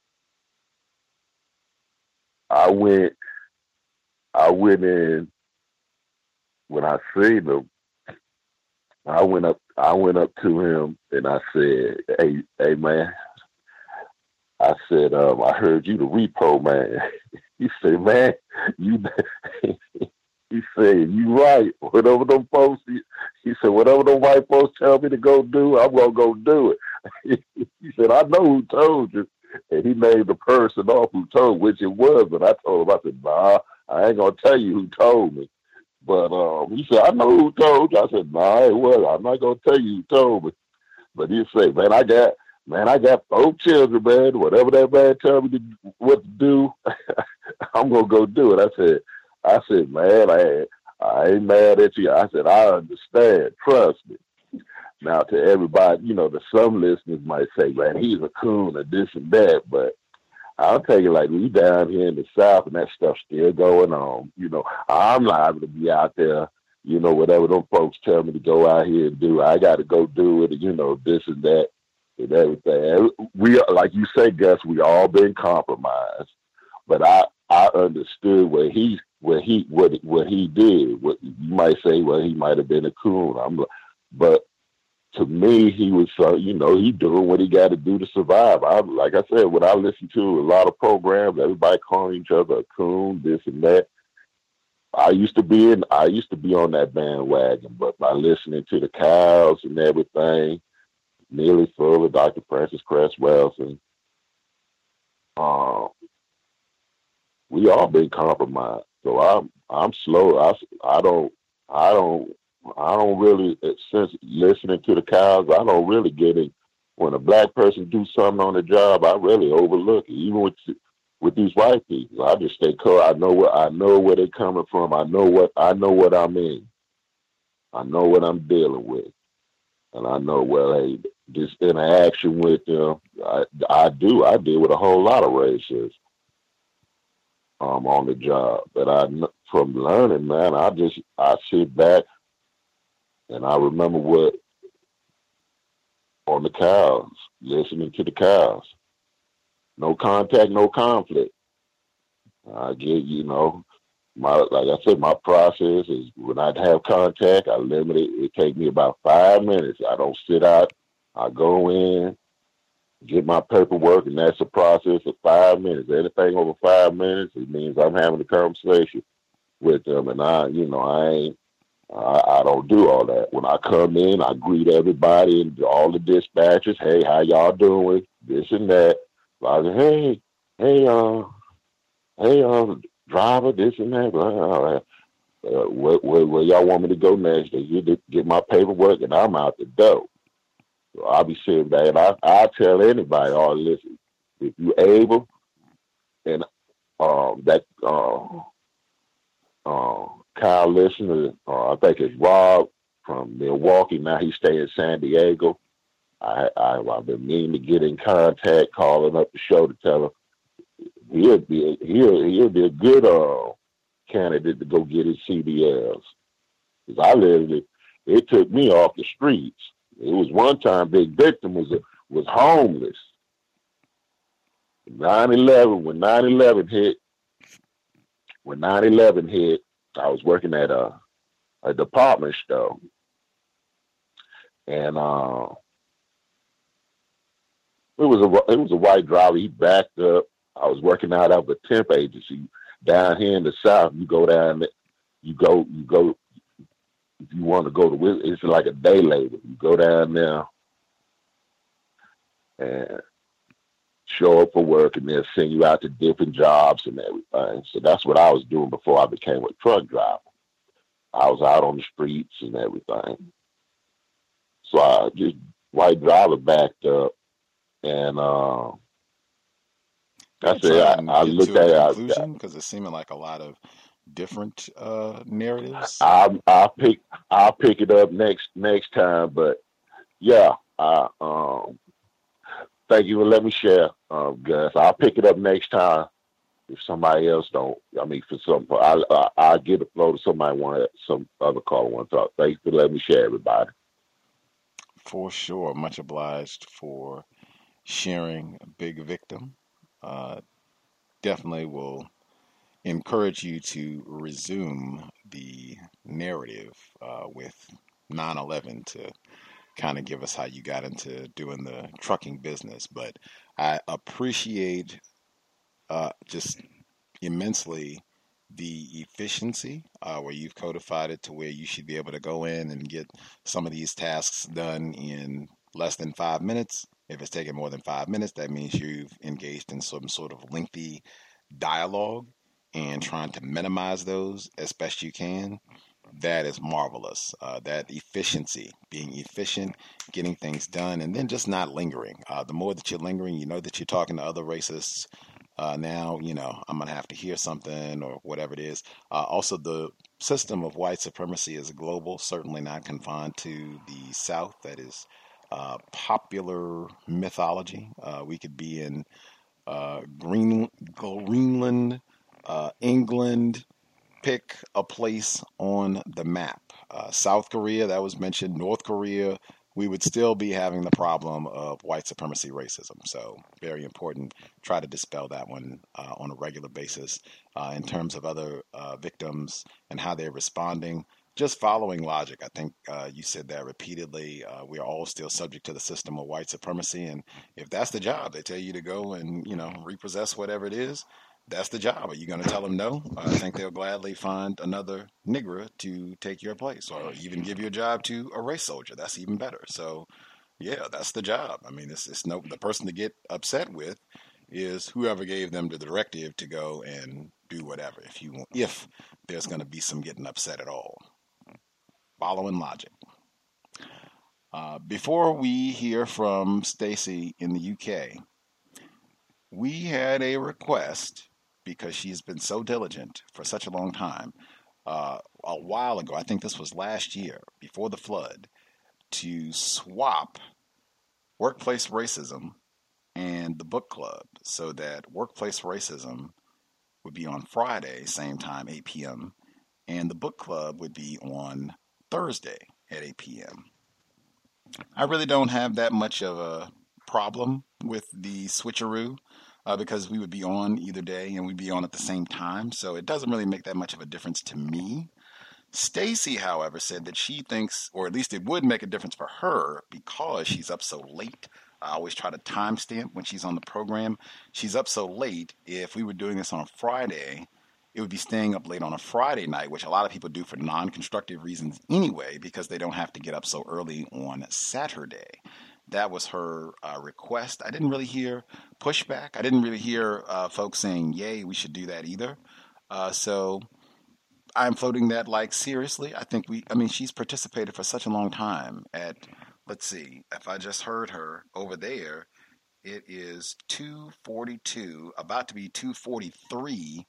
I went, I went in when I seen him. I went up, I went up to him and I said, "Hey, hey, man." I said, um, "I heard you the repo man." He said, "Man, you." He said, "You right. Whatever them folks," he, he said, "Whatever them white folks tell me to go do, I'm gonna go do it." He said, "I know who told you," and he named the person off who told, which it was. But I told him, I said, "Nah, I ain't gonna tell you who told me." But um, he said, "I know who told you." I said, "Nah, it was. I'm not gonna tell you who told me." But he said, "Man, I got, man, I got four children, man. Whatever that man tell me to, what to do, I'm gonna go do it." I said, "I said, man, I, I ain't mad at you." I said, "I understand. Trust me." Now, to everybody, you know, the some listeners might say, "Man, he's a coon," or this and that. But I'll tell you, like, we down here in the South and that stuff's still going on. You know, I'm liable to be out there, you know, whatever them folks tell me to go out here and do, I got to go do it, you know, this and that and everything. And we, like you say, Gus, we all been compromised. But I, I understood what he, what he, what, what he did. What you might say, well, he might have been a coon. I'm, but to me, he was, uh, you know, he doing what he got to do to survive. I, like I said, when I listen to a lot of programs, everybody calling each other a coon, this and that. I used to be in, I used to be on that bandwagon, but by listening to the cows and everything, Neely Fuller, Doctor Francis Cress Welsing, uh, we all been compromised. So I'm, I'm slow. I, I don't, I don't, I don't really, since listening to the cows, I don't really get it. When a black person do something on the job, I really overlook it. Even with with these white people, I just stay cool. I know what I know where they're coming from. I know what I know what I mean. I know what I'm dealing with, and I know well, hey, this interaction with them, I, I do. I deal with a whole lot of racists um, on the job, but I from learning, man, I just I sit back. And I remember what on the cows, listening to the cows. No contact, no conflict. I get, you know, my like I said, my process is when I have contact, I limit it. It takes me about five minutes. I don't sit out. I go in, get my paperwork, and that's a process of five minutes. Anything over five minutes, it means I'm having a conversation with them. And I, you know, I ain't, I, I don't do all that. When I come in, I greet everybody and all the dispatchers. Hey, how y'all doing? This and that. So I say, hey, hey, uh, hey, uh, driver, this and that. Uh, uh, where, where, where y'all want me to go next? They get, get my paperwork and I'm out the door. So I'll be sitting back and I I tell anybody, oh, listen, if you able, and um, that uh, uh, Kyle listener, uh, I think it's Rob from Milwaukee. Now he stays in San Diego. I, I, I've been meaning to get in contact, calling up the show to tell him he'll be he'll he'll be a good uh, candidate to go get his C D Ls. Because I literally, it took me off the streets. It was one time Big Victim was a, was homeless. nine eleven, when nine eleven hit, when nine eleven hit, I was working at a a department store, and uh, it was a it was a white driver. He backed up. I was working out of a temp agency down here in the South. You go down, you go, you go. If you want to go to, it's like a day labor. You go down there and show up for work, and they'll send you out to different jobs and everything. So that's what I was doing before I became a truck driver. I was out on the streets and everything. So I just white driver backed up, and uh, I said I, I looked at it because it's seeming like a lot of different uh, narratives. I I'll pick I'll pick it up next next time. But yeah, I um thank you for letting me share, um, Gus. I'll pick it up next time if somebody else don't. I mean, for some, I I I'll get the flow to somebody want some other caller want to talk. Thanks for letting me share, everybody. For sure, much obliged for sharing, Big Victim. Uh, definitely will encourage you to resume the narrative uh, with nine eleven to kind of give us how you got into doing the trucking business. But I appreciate uh, just immensely the efficiency uh, where you've codified it to where you should be able to go in and get some of these tasks done in less than five minutes. If it's taking more than five minutes, that means you've engaged in some sort of lengthy dialogue and trying to minimize those as best you can. That is marvelous. Uh, that efficiency, being efficient, getting things done, and then just not lingering. Uh, the more that you're lingering, you know that you're talking to other racists. Uh, now, you know, I'm going to have to hear something or whatever it is. Uh, also, the system of white supremacy is global, certainly not confined to the South. That is uh, popular mythology. Uh, we could be in uh, Green, Greenland, uh, England. Pick a place on the map. Uh, South Korea, that was mentioned. North Korea, we would still be having the problem of white supremacy racism. So very important. Try to dispel that one uh, on a regular basis. Uh, in terms of other uh, victims and how they're responding, just following logic. I think uh, you said that repeatedly. Uh, we are all still subject to the system of white supremacy. And if that's the job, they tell you to go and, you know, repossess whatever it is. That's the job. Are you going to tell them no? I think they'll gladly find another nigger to take your place, or even give you a job to a race soldier. That's even better. So, yeah, that's the job. I mean, it's, it's no the person to get upset with is whoever gave them the directive to go and do whatever. If you if there's going to be some getting upset at all, following logic. Uh, before we hear from Stacey in the U K, we had a request. Because she's been so diligent for such a long time, uh, a while ago, I think this was last year, before the flood, to swap workplace racism and the book club so that workplace racism would be on Friday, same time, eight p.m., and the book club would be on Thursday at eight p.m. I really don't have that much of a problem with the switcheroo. Uh, because we would be on either day and we'd be on at the same time. So it doesn't really make that much of a difference to me. Stacey, however, said that she thinks, or at least it would make a difference for her because she's up so late. I always try to timestamp when she's on the program. She's up so late. If we were doing this on a Friday, it would be staying up late on a Friday night, which a lot of people do for non-constructive reasons anyway, because they don't have to get up so early on Saturday. That was her uh, request. I didn't really hear pushback. I didn't really hear uh, folks saying, yay, we should do that either. Uh, so I'm floating that like seriously. I think we, I mean, she's participated for such a long time at, let's see, if I just heard her over there, it is two forty-two, about to be two forty-three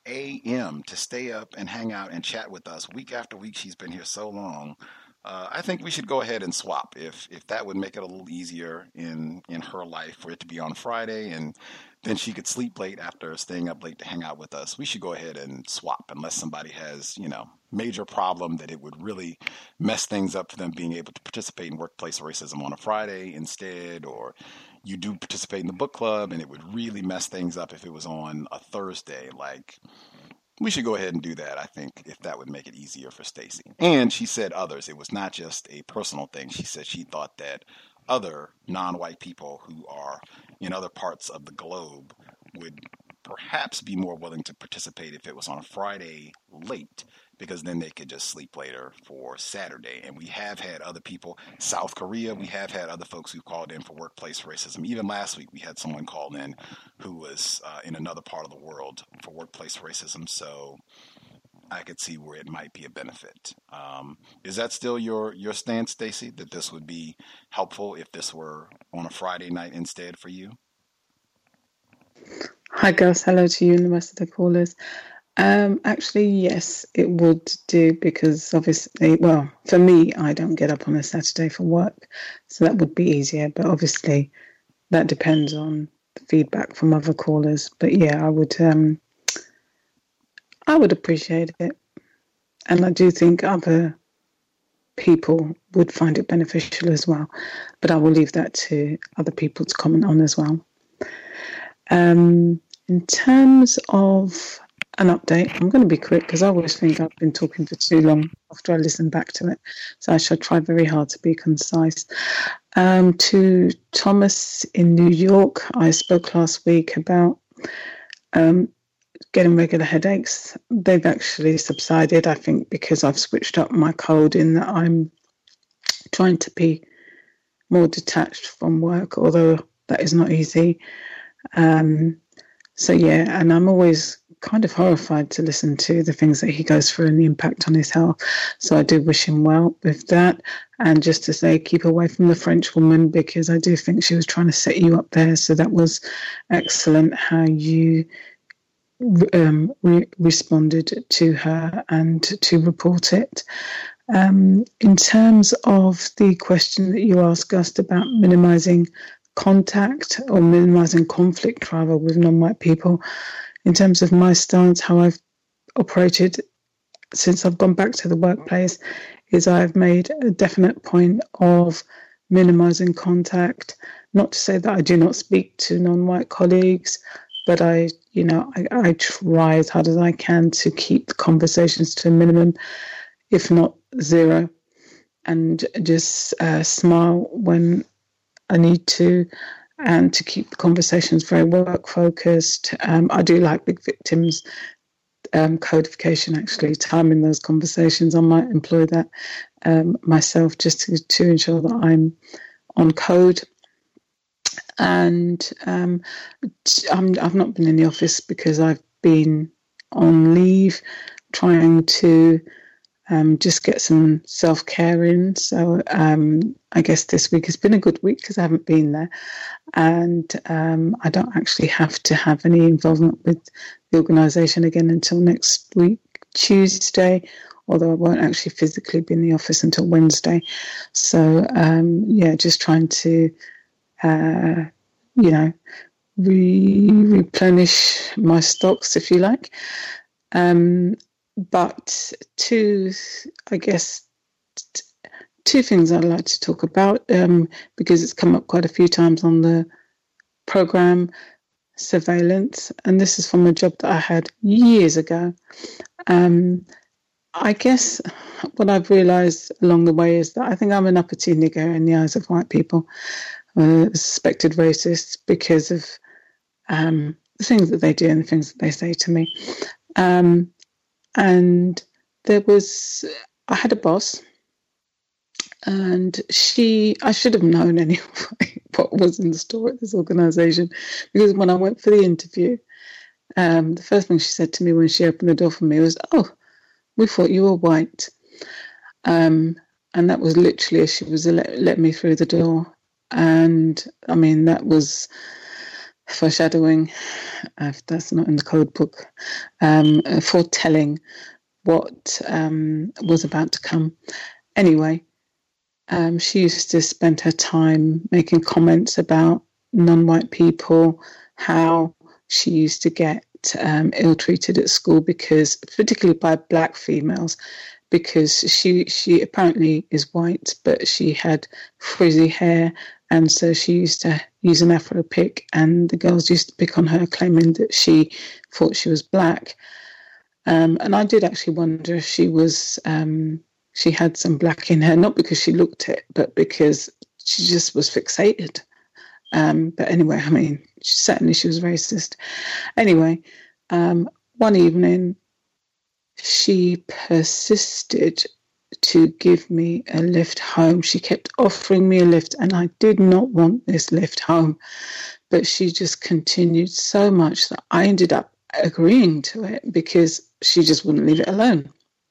a.m. to stay up and hang out and chat with us week after week. She's been here so long. Uh, I think we should go ahead and swap if if that would make it a little easier in, in her life for it to be on Friday, and then she could sleep late after staying up late to hang out with us. We should go ahead and swap unless somebody has, you know, major problem that it would really mess things up for them being able to participate in workplace racism on a Friday instead, or you do participate in the book club and it would really mess things up if it was on a Thursday. Like, we should go ahead and do that, I think, if that would make it easier for Stacey. And she said others. It was not just a personal thing. She said she thought that other non-white people who are in other parts of the globe would perhaps be more willing to participate if it was on a Friday late, because then they could just sleep later for Saturday. And we have had other people, South Korea, we have had other folks who called in for workplace racism. Even last week, we had someone called in who was uh, in another part of the world for workplace racism. So I could see where it might be a benefit. Um, is that still your, your stance, Stacey, that this would be helpful if this were on a Friday night instead for you? Hi, Gus. Hello to you and the rest of the callers. Um, actually, yes, it would do, because obviously, well, for me, I don't get up on a Saturday for work, so that would be easier. But obviously, that depends on the feedback from other callers. But yeah, I would, um, I would appreciate it, and I do think other people would find it beneficial as well. But I will leave that to other people to comment on as well. Um, in terms of an update, I'm going to be quick because I always think I've been talking for too long after I listen back to it. So I shall try very hard to be concise. Um, to Thomas in New York, I spoke last week about um, getting regular headaches. They've actually subsided, I think, because I've switched up my code in that I'm trying to be more detached from work, although that is not easy. Um, so yeah, and I'm always kind of horrified to listen to the things that he goes through and the impact on his health. So I do wish him well with that. And just to say, keep away from the French woman, because I do think she was trying to set you up there. So that was excellent how you um, re- responded to her and to report it. Um, in terms of the question that you asked, Gust, about minimising contact or minimizing conflict rather with non-white people. In terms of my stance, how I've operated since I've gone back to the workplace is I've made a definite point of minimizing contact. Not to say that I do not speak to non-white colleagues, but I, you know, I, I try as hard as I can to keep the conversations to a minimum, if not zero, and just uh, smile when I need to, and to keep the conversations very work focused. Um, I do like big victims um, codification, actually, timing those conversations. I might employ that um, myself just to, to ensure that I'm on code. And um, I'm, I've not been in the office because I've been on leave trying to um, just get some self-care in. So um, I guess this week has been a good week because I haven't been there. And um, I don't actually have to have any involvement with the organisation again until next week, Tuesday, although I won't actually physically be in the office until Wednesday. So, um, yeah, just trying to... Uh, you know, re- replenish my stocks, if you like. Um, but two, I guess, t- two things I'd like to talk about um, because it's come up quite a few times on the programme, surveillance, and this is from a job that I had years ago. Um, I guess what I've realised along the way is that I think I'm an uppity nigger in the eyes of white people. Uh, suspected racist because of um, the things that they do and the things that they say to me. Um, and there was, I had a boss, and she, I should have known anyway what was in store at this organisation, because when I went for the interview, um, the first thing she said to me when she opened the door for me was, "Oh, we thought you were white." Um, and that was literally as she was let, let me through the door. And I mean, that was foreshadowing, if that's not in the code book, um, foretelling what um, was about to come. Anyway, um, she used to spend her time making comments about non-white people, how she used to get um, ill-treated at school because, particularly by black females, because she she apparently is white, but she had frizzy hair, and so she used to use an Afro pick, and the girls used to pick on her, claiming that she thought she was black. Um, and I did actually wonder if she was um, she had some black in her, not because she looked it, but because she just was fixated. Um, but anyway, I mean, certainly she was racist. Anyway, um, one evening, she persisted to give me a lift home. She kept offering me a lift, and I did not want this lift home. But she just continued so much that I ended up agreeing to it because she just wouldn't leave it alone.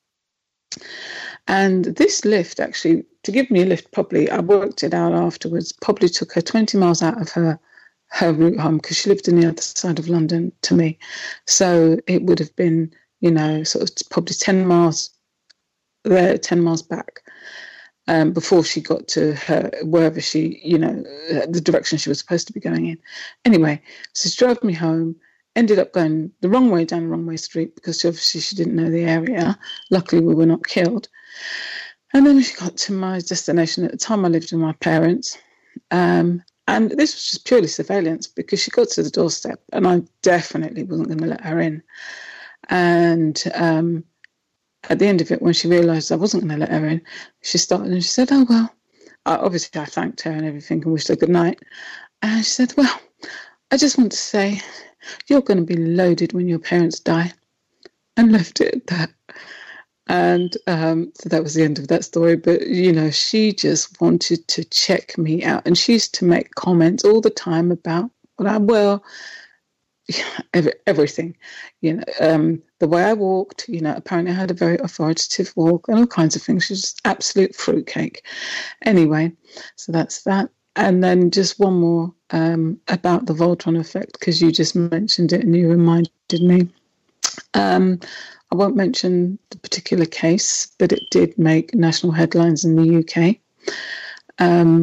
And this lift, actually, to give me a lift properly, I worked it out afterwards, probably took her twenty miles out of her, her route home because she lived on the other side of London to me. So it would have been, you know, sort of probably ten miles there, ten miles back, um, before she got to her, wherever she, you know, the direction she was supposed to be going in. Anyway, so she drove me home, ended up going the wrong way down the wrong way street because she, obviously she didn't know the area. Luckily, we were not killed. And then she got to my destination. At the time, I lived with my parents. Um, and this was just purely surveillance because she got to the doorstep and I definitely wasn't going to let her in. And um, at the end of it, when she realised I wasn't going to let her in, she started and she said, "Oh, well," uh, obviously I thanked her and everything and wished her good night. And she said, "Well, I just want to say you're going to be loaded when your parents die," and left it at that. And um, so that was the end of that story. But, you know, she just wanted to check me out. And she used to make comments all the time about, well, I, well every, everything, you know, um, the way I walked, you know, apparently I had a very authoritative walk and all kinds of things. She was absolute fruitcake. Anyway, so that's that. And then just one more um, about the Voltron effect, because you just mentioned it and you reminded me. Um, I won't mention the particular case, but it did make national headlines in the U K. Um,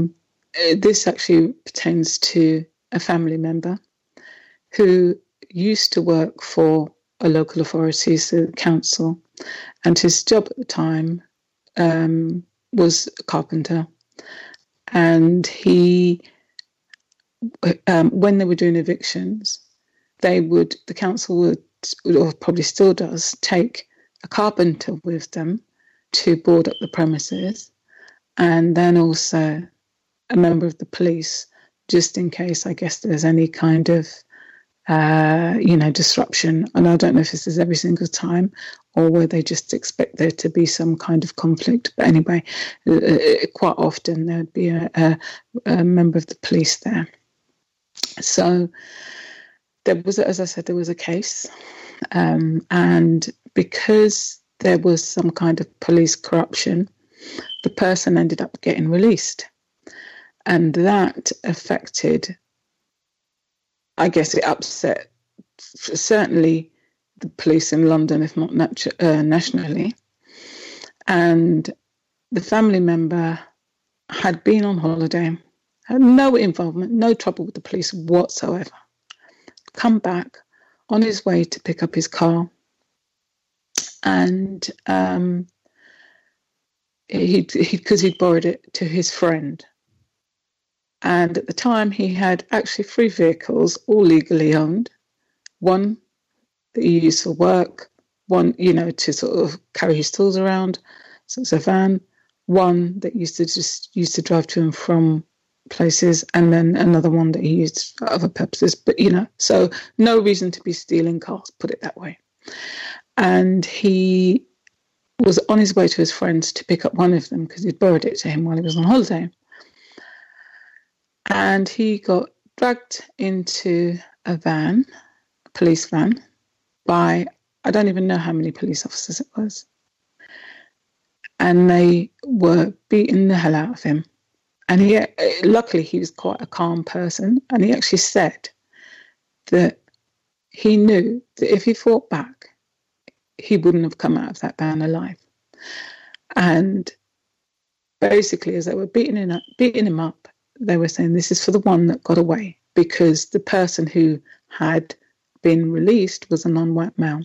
this actually pertains to a family member who used to work for a local authority, so council, and his job at the time um, was a carpenter. And he, um, when they were doing evictions, they would, the council would, or probably still does, take a carpenter with them to board up the premises, and then also a member of the police, just in case, I guess, there's any kind of, uh, you know, disruption. And I don't know if this is every single time or where they just expect there to be some kind of conflict. But anyway, uh, quite often there'd be a, a, a member of the police there. So there was, as I said, there was a case. Um, and because there was some kind of police corruption, the person ended up getting released. And that affected, I guess it upset certainly the police in London, if not natu- uh, nationally. And the family member had been on holiday, had no involvement, no trouble with the police whatsoever. Come back on his way to pick up his car, and um, he because he, he'd borrowed it to his friend. And at the time, he had actually three vehicles, all legally owned. One that he used for work, one, you know, to sort of carry his tools around, so it's a van. One that used to just used to drive to and from places, and then another one that he used for other purposes. But, you know, so no reason to be stealing cars, put it that way. And he was on his way to his friends to pick up one of them because he'd borrowed it to him while he was on holiday. And he got dragged into a van, a police van, by, I don't even know how many police officers it was. And they were beating the hell out of him. And he, luckily, he was quite a calm person. And he actually said that he knew that if he fought back, he wouldn't have come out of that van alive. And basically, as they were beating him up, beating him up, they were saying this is for the one that got away, because the person who had been released was a non-white male.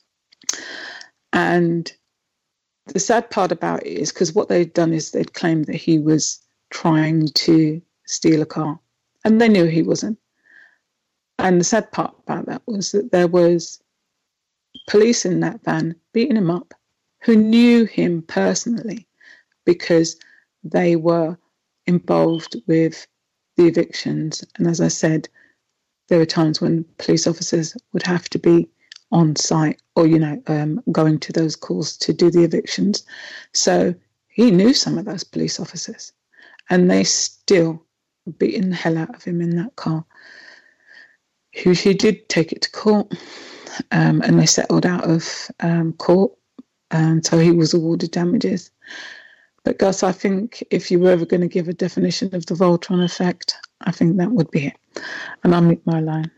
And the sad part about it is because what they'd done is they'd claimed that he was trying to steal a car, and they knew he wasn't. And the sad part about that was that there was police in that van beating him up who knew him personally because they were involved with the evictions. And as I said, there were times when police officers would have to be on site or, you know, um, going to those calls to do the evictions. So he knew some of those police officers, and they still were beating the hell out of him in that car. He, he did take it to court, um, and they settled out of um, court, and so he was awarded damages. But Gus, I think if you were ever going to give a definition of the Voltron effect, I think that would be it. And I'll mute my line.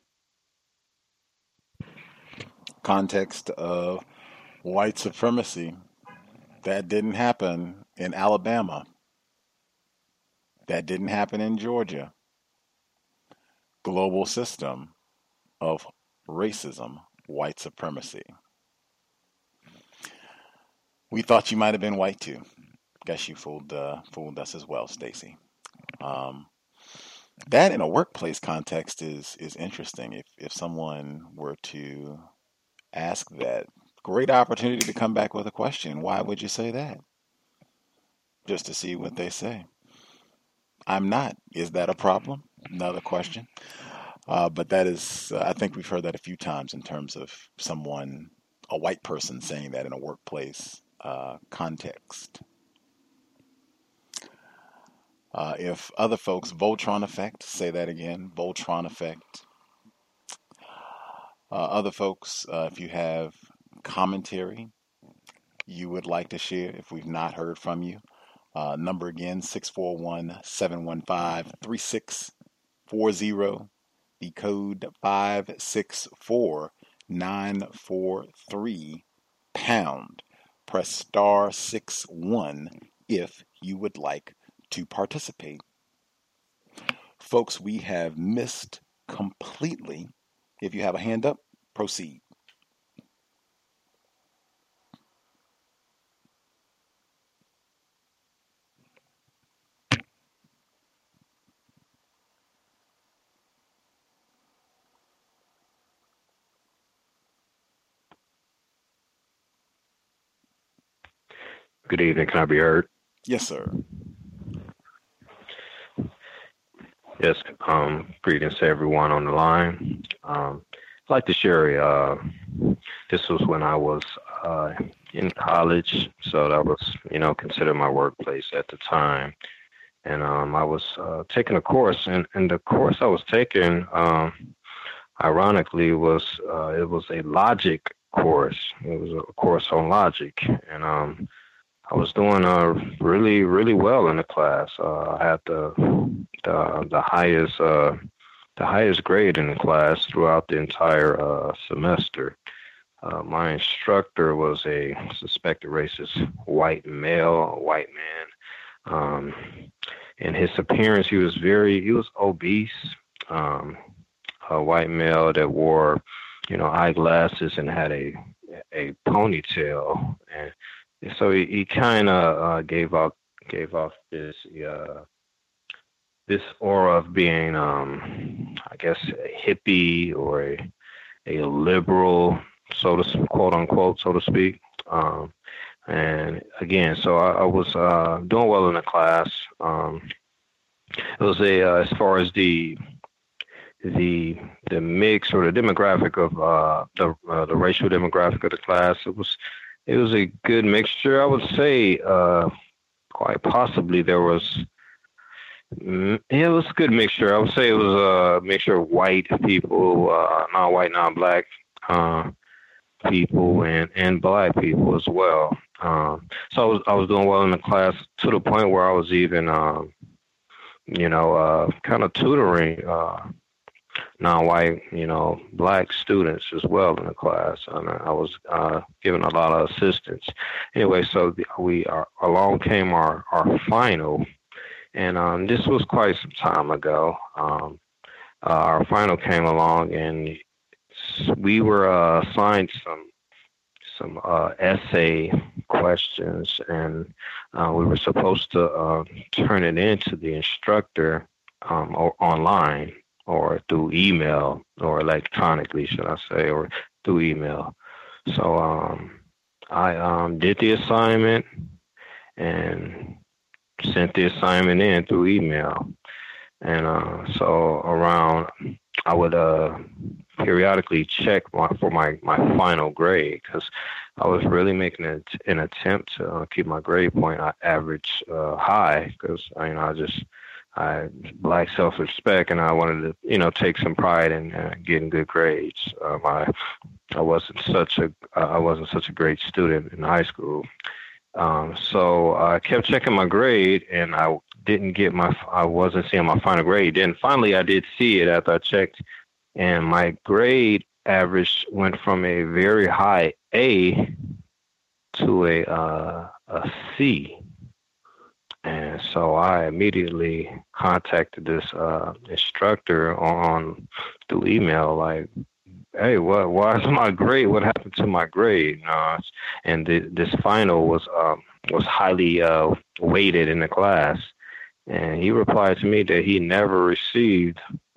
Context of white supremacy. That didn't happen in Alabama. That didn't happen in Georgia. Global system of racism, white supremacy. We thought you might have been white too. Guess you fooled uh, fooled us as well, Stacey. Um, that in a workplace context is is interesting. If if someone were to ask that, great opportunity to come back with a question. Why would you say that? Just to see what they say. I'm not. Is that a problem? Another question. Uh, but that is, uh, I think we've heard that a few times in terms of someone, a white person saying that in a workplace uh, context. Uh, if other folks, Voltron effect, say that again, Voltron effect. Uh, other folks, uh, if you have commentary you would like to share, if we've not heard from you, uh, number again, six four one, seven one five, three six four zero, the code five six four nine four three, pound. Press star six one if you would like to participate. Folks, we have missed completely. If you have a hand up, proceed. Good evening. Can I be heard? Yes, sir. Yes. Um, greetings to everyone on the line. Um, I'd like to share. Uh, this was when I was uh, in college, so that was, you know, considered my workplace at the time. And um, I was uh, taking a course, and, and the course I was taking, um, ironically, was uh, it was a logic course. It was a course on logic, and um, I was doing uh, really, really well in the class. Uh, I had the the, the highest uh, the highest grade in the class throughout the entire uh, semester. Uh, my instructor was a suspected racist white male, a white man. Um, in his appearance, he was very he was obese, um, a white male that wore, you know, eyeglasses and had a a ponytail. And so he, he kind of uh, gave off gave off this uh, this aura of being, um, I guess, a hippie or a a liberal, so to quote unquote, so to speak. Um, and again, so I, I was uh, doing well in the class. Um, it was a uh, as far as the the the mix or the demographic of uh, the uh, the racial demographic of the class. It was. It was a good mixture, I would say. Uh, quite possibly there was, yeah, it was a good mixture. I would say it was a mixture of white people, uh, non-white, non-black uh, people, and, and black people as well. Um, so I was I was doing well in the class to the point where I was even, um, you know, uh, kind of tutoring uh, non-white, you know, black students as well in the class, and I was uh, giving a lot of assistance. Anyway, so we are, along came our, our final, and um, this was quite some time ago. Um, uh, our final came along, and we were uh, assigned some some uh, essay questions, and uh, we were supposed to uh, turn it in to the instructor um, or online, or through email, or electronically, should I say, or through email. So um, I um, did the assignment and sent the assignment in through email. And uh, so around, I would uh, periodically check my, for my, my final grade, because I was really making an, an attempt to uh, keep my grade point average uh, high, because you know, I just I lack self-respect, and I wanted to, you know, take some pride in uh, getting good grades. Um, I, I wasn't such a, I wasn't such a great student in high school, um, so I kept checking my grade, and I didn't get my, I wasn't seeing my final grade. Then finally, I did see it after I checked, and my grade average went from a very high A to a uh, a C. And so I immediately contacted this uh, instructor on through email, like, "Hey, what? Why is my grade? What happened to my grade?" Uh, and th- this final was um, was highly uh, weighted in the class, and he replied to me that he never received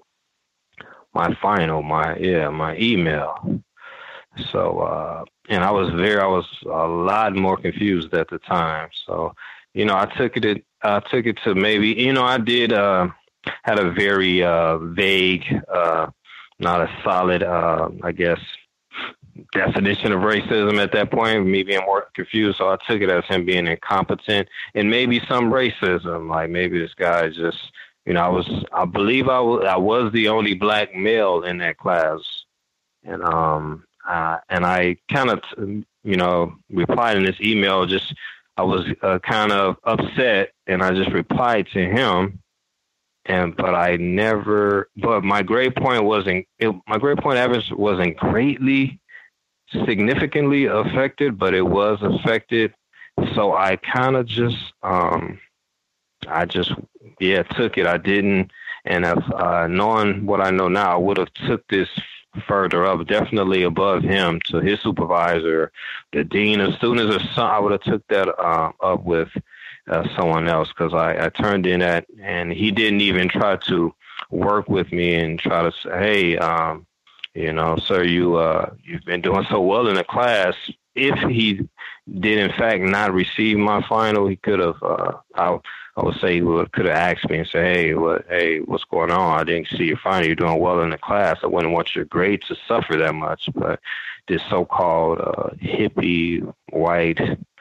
my final, my yeah, my email. So, uh, and I was very, I was a lot more confused at the time. So. You know, I took it. I took it to maybe. You know, I did uh, had a very uh, vague, uh, not a solid, uh, I guess, definition of racism at that point. Me being more confused, so I took it as him being incompetent and maybe some racism. Like maybe this guy just, you know, I was. I believe I was. I was the only black male in that class, and um, uh, and I kind of, you know, replied in this email just. I was uh, kind of upset, and I just replied to him, and but I never. But my grade point wasn't. It, my grade point average wasn't greatly, significantly affected, but it was affected. So I kind of just, um, I just, yeah, took it. I didn't, And if uh, knowing what I know now, I would have took this further up, definitely above him to his supervisor, the dean of students, or some. I would have took that uh, up with uh, someone else, because I, I turned in that, and he didn't even try to work with me and try to say, hey, um, you know, sir, you uh, you've been doing so well in the class. If he did in fact not receive my final, he could have. Uh, I, I would say he would, could have asked me and say, "Hey, what? Hey, what's going on? I didn't see your final. You're doing well in the class. I wouldn't want your grade to suffer that much." But this so-called uh, hippie, white,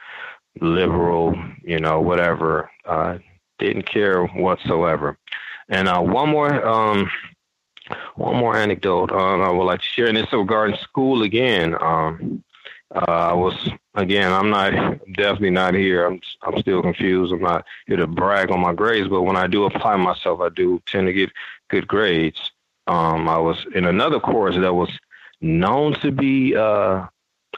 liberal, you know, whatever, uh, didn't care whatsoever. And uh, one more, um, one more anecdote um, I would like to share, and it's regarding school again. Um, Uh, I was, again, I'm not, definitely not here. I'm I'm still confused. I'm not here to brag on my grades, but when I do apply myself, I do tend to get good grades. Um, I was in another course that was known to be uh,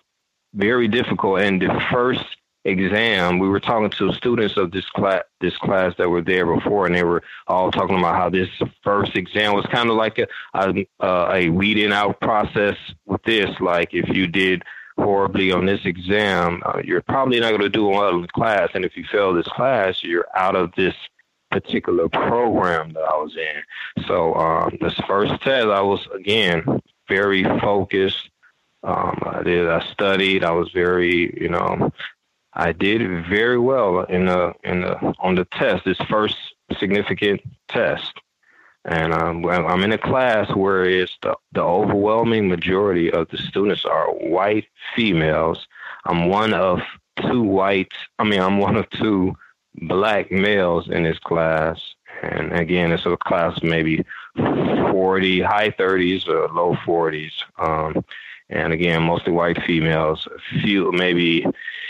very difficult, and the first exam, we were talking to students of this class, this class that were there before, and they were all talking about how this first exam was kind of like a, a, a weeding out process with this. Like, if you did horribly on this exam, uh, you're probably not going to do well in the class. And if you fail this class, you're out of this particular program that I was in. So um, this first test, I was, again, very focused. Um, I did, I studied. I was very, you know, I did very well in the, in the, on the test, this first significant test. And um, I'm in a class where it's the, the overwhelming majority of the students are white females. I'm one of two white, I mean, I'm one of two black males in this class. And again, it's a class of maybe forty, high thirties or low forties. Um, and again, mostly white females, a few, maybe,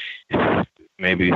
maybe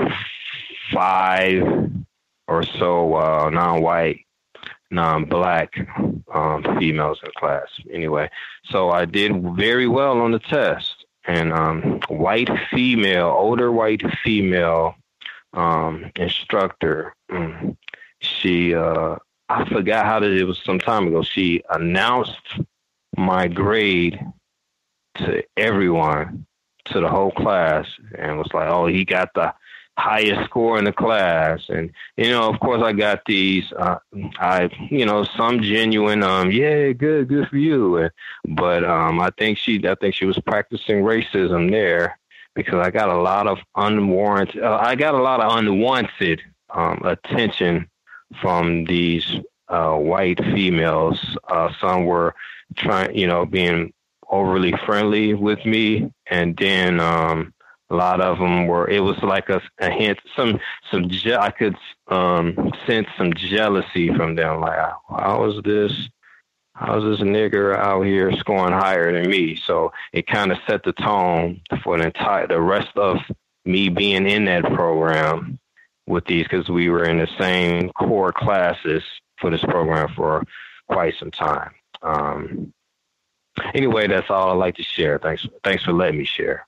five or so uh, non-white, non-black um, females in class. Anyway, so I did very well on the test, and um, white female, older white female um, instructor, um, she, uh, I forgot how to, it was some time ago, she announced my grade to everyone, to the whole class, and was like, oh, he got the highest score in the class. And, you know, of course I got these, uh, I, you know, some genuine, um, yeah, good, good for you. And, but, um, I think she, I think she was practicing racism there, because I got a lot of unwarranted, uh, I got a lot of unwanted, um, attention from these, uh, white females. Uh, some were trying, you know, being overly friendly with me. And then, um, a lot of them were, it was like a, a hint, some, some, je- I could um, sense some jealousy from them. Like, how is this, how is this nigger out here scoring higher than me? So it kind of set the tone for the entire, the rest of me being in that program with these, because we were in the same core classes for this program for quite some time. Um, anyway, that's all I'd like to share. Thanks, thanks for letting me share.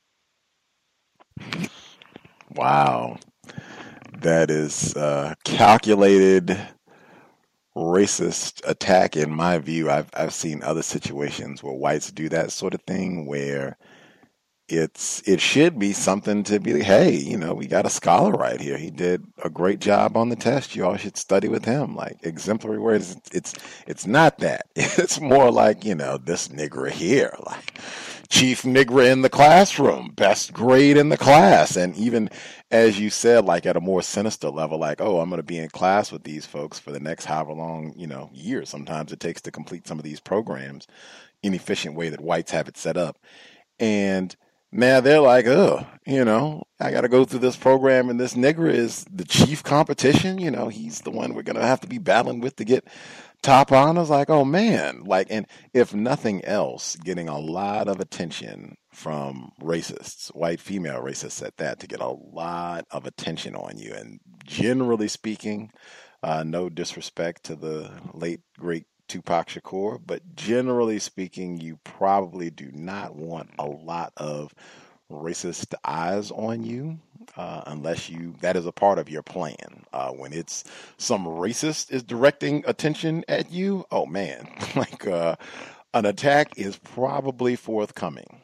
Wow. That is uh, calculated racist attack in my view. I've I've seen other situations where whites do that sort of thing, where it's it should be something to be, hey, you know, we got a scholar right here. He did a great job on the test. You all should study with him. Like, exemplary words. It's it's not that. It's more like, you know, this nigger here, like chief nigger in the classroom, best grade in the class. And even as you said, like at a more sinister level, like, oh, I'm going to be in class with these folks for the next however long, you know, years sometimes it takes to complete some of these programs, inefficient way that whites have it set up. And now they're like, oh, you know, I got to go through this program, and this nigger is the chief competition. You know, he's the one we're going to have to be battling with to get top honors. Like, oh, man. Like, and if nothing else, getting a lot of attention from racists, white female racists at that, to get a lot of attention on you. And generally speaking, uh, no disrespect to the late, great Tupac Shakur, but generally speaking, you probably do not want a lot of racist eyes on you. uh, unless you that is a part of your plan. Uh, when it's some racist is directing attention at you, oh man, like uh, an attack is probably forthcoming.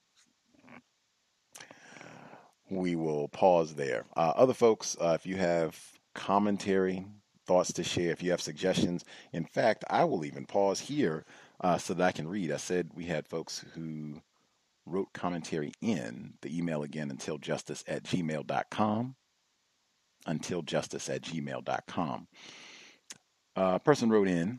We will pause there. Uh, other folks, uh, if you have commentary, thoughts to share, if you have suggestions, in fact, I will even pause here uh, so that I can read. I said we had folks who wrote commentary in the email again, untiljustice at gmail dot com. untiljustice at gmail dot com. A uh, person wrote in,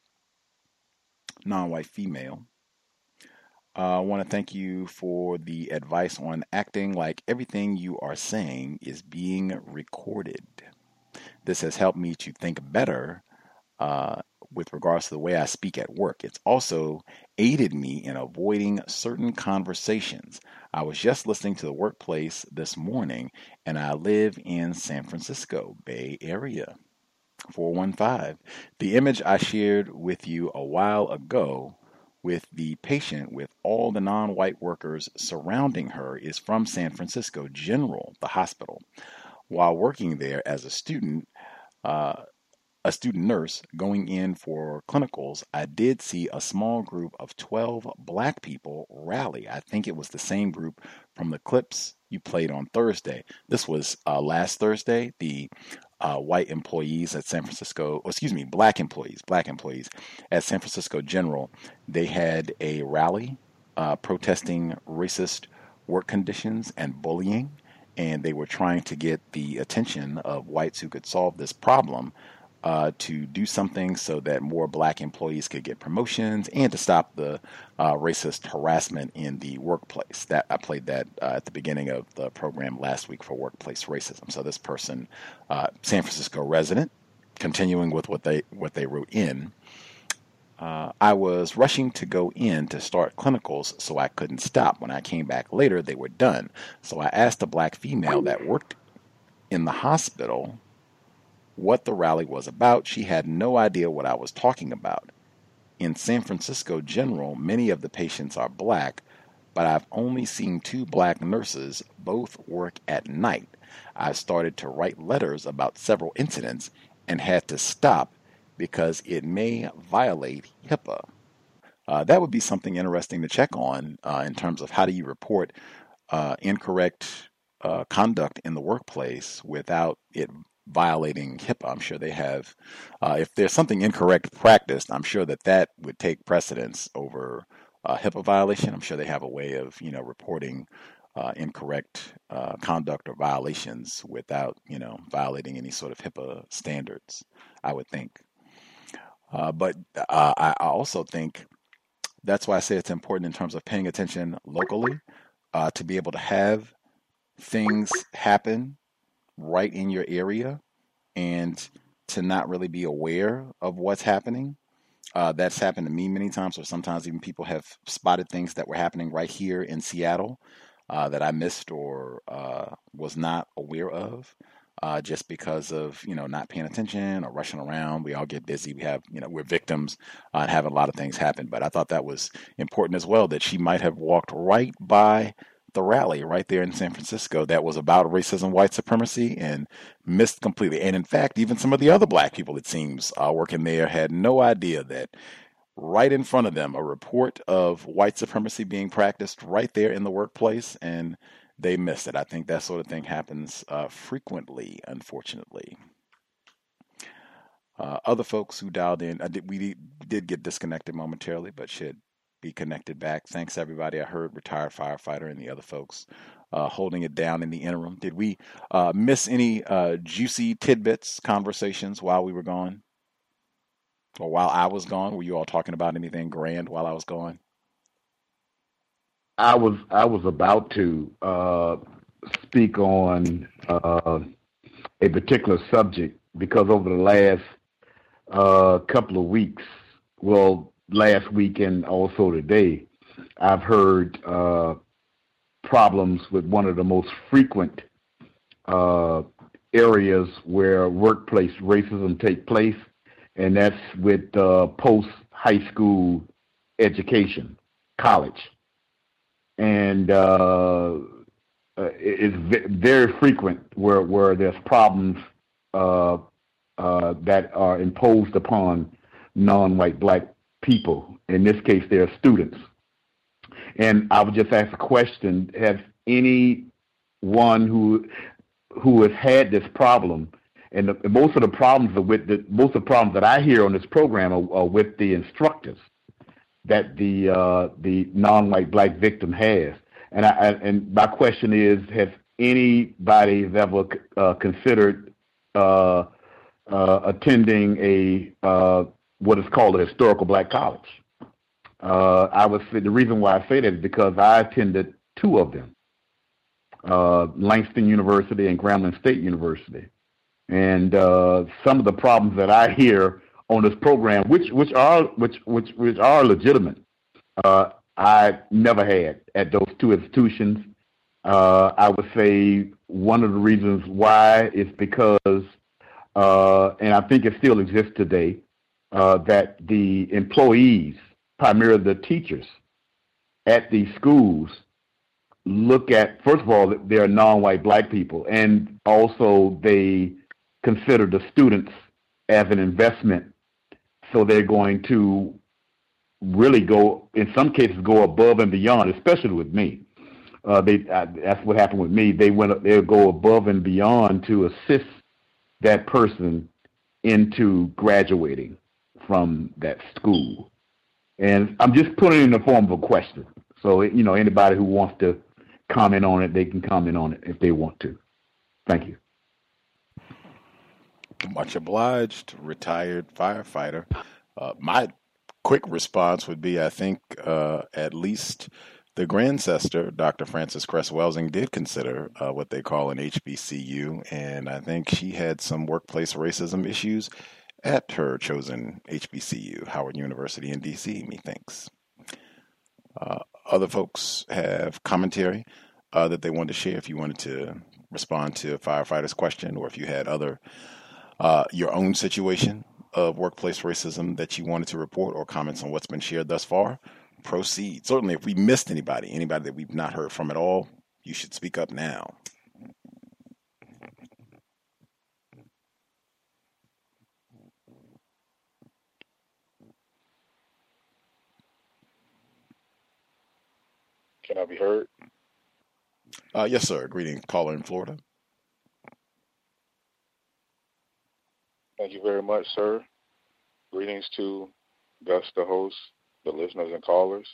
non-white female. I uh, want to thank you for the advice on acting like everything you are saying is being recorded. This has helped me to think better uh, with regards to the way I speak at work. It's also aided me in avoiding certain conversations. I was just listening to the workplace this morning, and I live in San Francisco, Bay Area. four one five. The image I shared with you a while ago with the patient with all the non-white workers surrounding her is from San Francisco General, the hospital. While working there as a student, uh, a student nurse going in for clinicals, I did see a small group of twelve black people rally. I think it was the same group from the clips you played on Thursday. This was uh, last Thursday. The uh, white employees at San Francisco, oh, excuse me, black employees, black employees at San Francisco General, they had a rally uh, protesting racist work conditions and bullying, and they were trying to get the attention of whites who could solve this problem uh, to do something so that more black employees could get promotions and to stop the uh, racist harassment in the workplace. That I played that uh, at the beginning of the program last week for workplace racism. So this person, uh, San Francisco resident, continuing with what they what they wrote in. Uh, I was rushing to go in to start clinicals, so I couldn't stop. When I came back later, they were done. So I asked a black female that worked in the hospital what the rally was about. She had no idea what I was talking about. In San Francisco General, many of the patients are black, but I've only seen two black nurses. Both work at night. I started to write letters about several incidents and had to stop because it may violate HIPAA. Uh, that would be something interesting to check on uh, in terms of how do you report uh, incorrect uh, conduct in the workplace without it violating HIPAA. I'm sure they have, uh, if there's something incorrect practiced, I'm sure that that would take precedence over uh, HIPAA violation. I'm sure they have a way of, you know, reporting uh, incorrect uh, conduct or violations without, you know, violating any sort of HIPAA standards, I would think. Uh, but uh, I also think that's why I say it's important in terms of paying attention locally uh, to be able to have things happen right in your area and to not really be aware of what's happening. Uh, that's happened to me many times, or sometimes even people have spotted things that were happening right here in Seattle uh, that I missed or uh, was not aware of. Uh, just because of, you know, not paying attention or rushing around. We all get busy. We have, you know, we're victims uh, and having a lot of things happen. But I thought that was important as well, that she might have walked right by the rally right there in San Francisco that was about racism, white supremacy, and missed completely. And in fact, even some of the other black people, it seems, uh, working there had no idea that right in front of them, a report of white supremacy being practiced right there in the workplace, and they missed it. I think that sort of thing happens uh, frequently, unfortunately. Uh, other folks who dialed in, I did, we did get disconnected momentarily, but should be connected back. Thanks, everybody. I heard retired firefighter and the other folks uh, holding it down in the interim. Did we uh, miss any uh, juicy tidbits, conversations while we were gone? Or while I was gone? Were you all talking about anything grand while I was gone? I was I was about to uh, speak on uh, a particular subject because over the last uh, couple of weeks, well, last week and also today, I've heard uh, problems with one of the most frequent uh, areas where workplace racism take place, and that's with uh, post-high school education, college. And uh, uh, is v- very frequent where where there's problems uh, uh, that are imposed upon non-white black people. In this case, they're students. And I would just ask a question: has anyone who who has had this problem, and the, most of the problems are with the most of the problems that I hear on this program are, are with the instructors that the uh, the non-white black victim has. And I, I and my question is: has anybody ever uh, considered uh, uh, attending a uh, what is called a historical black college? Uh, I would say the reason why I say that is because I attended two of them, uh, Langston University and Grambling State University. And uh, some of the problems that I hear on this program, which which are which which which are legitimate, uh, I never had at those two institutions. Uh, I would say one of the reasons why is because, uh, and I think it still exists today, uh, that the employees, primarily the teachers at these schools, look at, first of all, they're non-white black people, and also they consider the students as an investment. So they're going to really go, in some cases, go above and beyond, especially with me. Uh, they uh, that's what happened with me. They went, they'll go above and beyond to assist that person into graduating from that school. And I'm just putting it in the form of a question. So, you know, anybody who wants to comment on it, they can comment on it if they want to. Thank you. Much obliged, retired firefighter. Uh, my quick response would be, I think uh, at least the Grandcester, Doctor Frances Cress Welsing, did consider uh, what they call an H B C U, and I think she had some workplace racism issues at her chosen H B C U, Howard University in D C, methinks. Uh, other folks have commentary uh, that they wanted to share. If you wanted to respond to a firefighter's question, or if you had other uh, your own situation of workplace racism that you wanted to report, or comments on what's been shared thus far, proceed. Certainly, if we missed anybody, anybody that we've not heard from at all, you should speak up now. Can I be heard? Uh, yes, sir. Greetings, caller in Florida. Thank you very much, sir. Greetings to Gus, the host, the listeners and callers.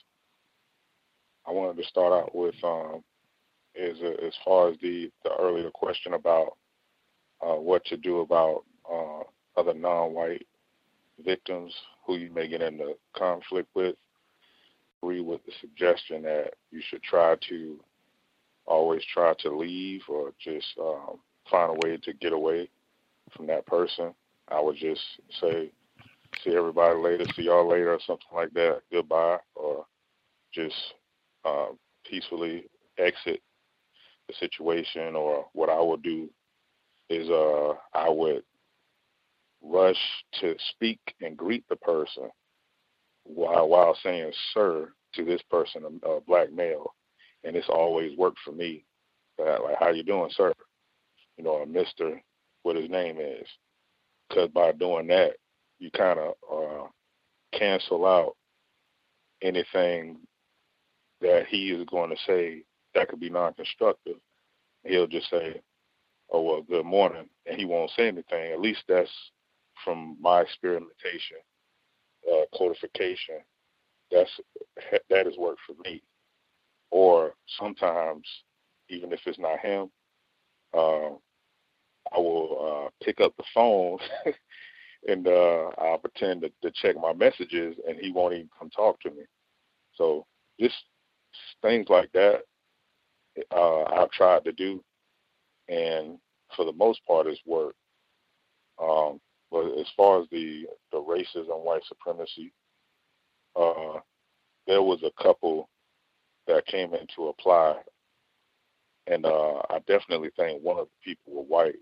I wanted to start out with um, is uh, as far as the, the earlier question about uh, what to do about uh, other non-white victims who you may get into conflict with. Agree with the suggestion that you should try to always try to leave or just um, find a way to get away from that person. I would just say, see everybody later, see y'all later, or something like that, goodbye, or just uh, peacefully exit the situation. Or what I would do is uh, I would rush to speak and greet the person while while saying sir to this person, a, a black male, and it's always worked for me. Uh, like, how you doing, sir? You know, a Mister what his name is, because by doing that, you kind of uh, cancel out anything that he is going to say that could be non-constructive. He'll just say, "Oh well, good morning," and he won't say anything. At least that's from my experimentation. Uh, codification, that's that has worked for me. Or sometimes, even if it's not him, uh, I will uh, pick up the phone and uh, I'll pretend to, to check my messages, and he won't even come talk to me. So just things like that, uh, I've tried to do, and for the most part, it's worked. Um, But as far as the, the racism, white supremacy, uh, there was a couple that came in to apply, and uh, I definitely think one of the people were white,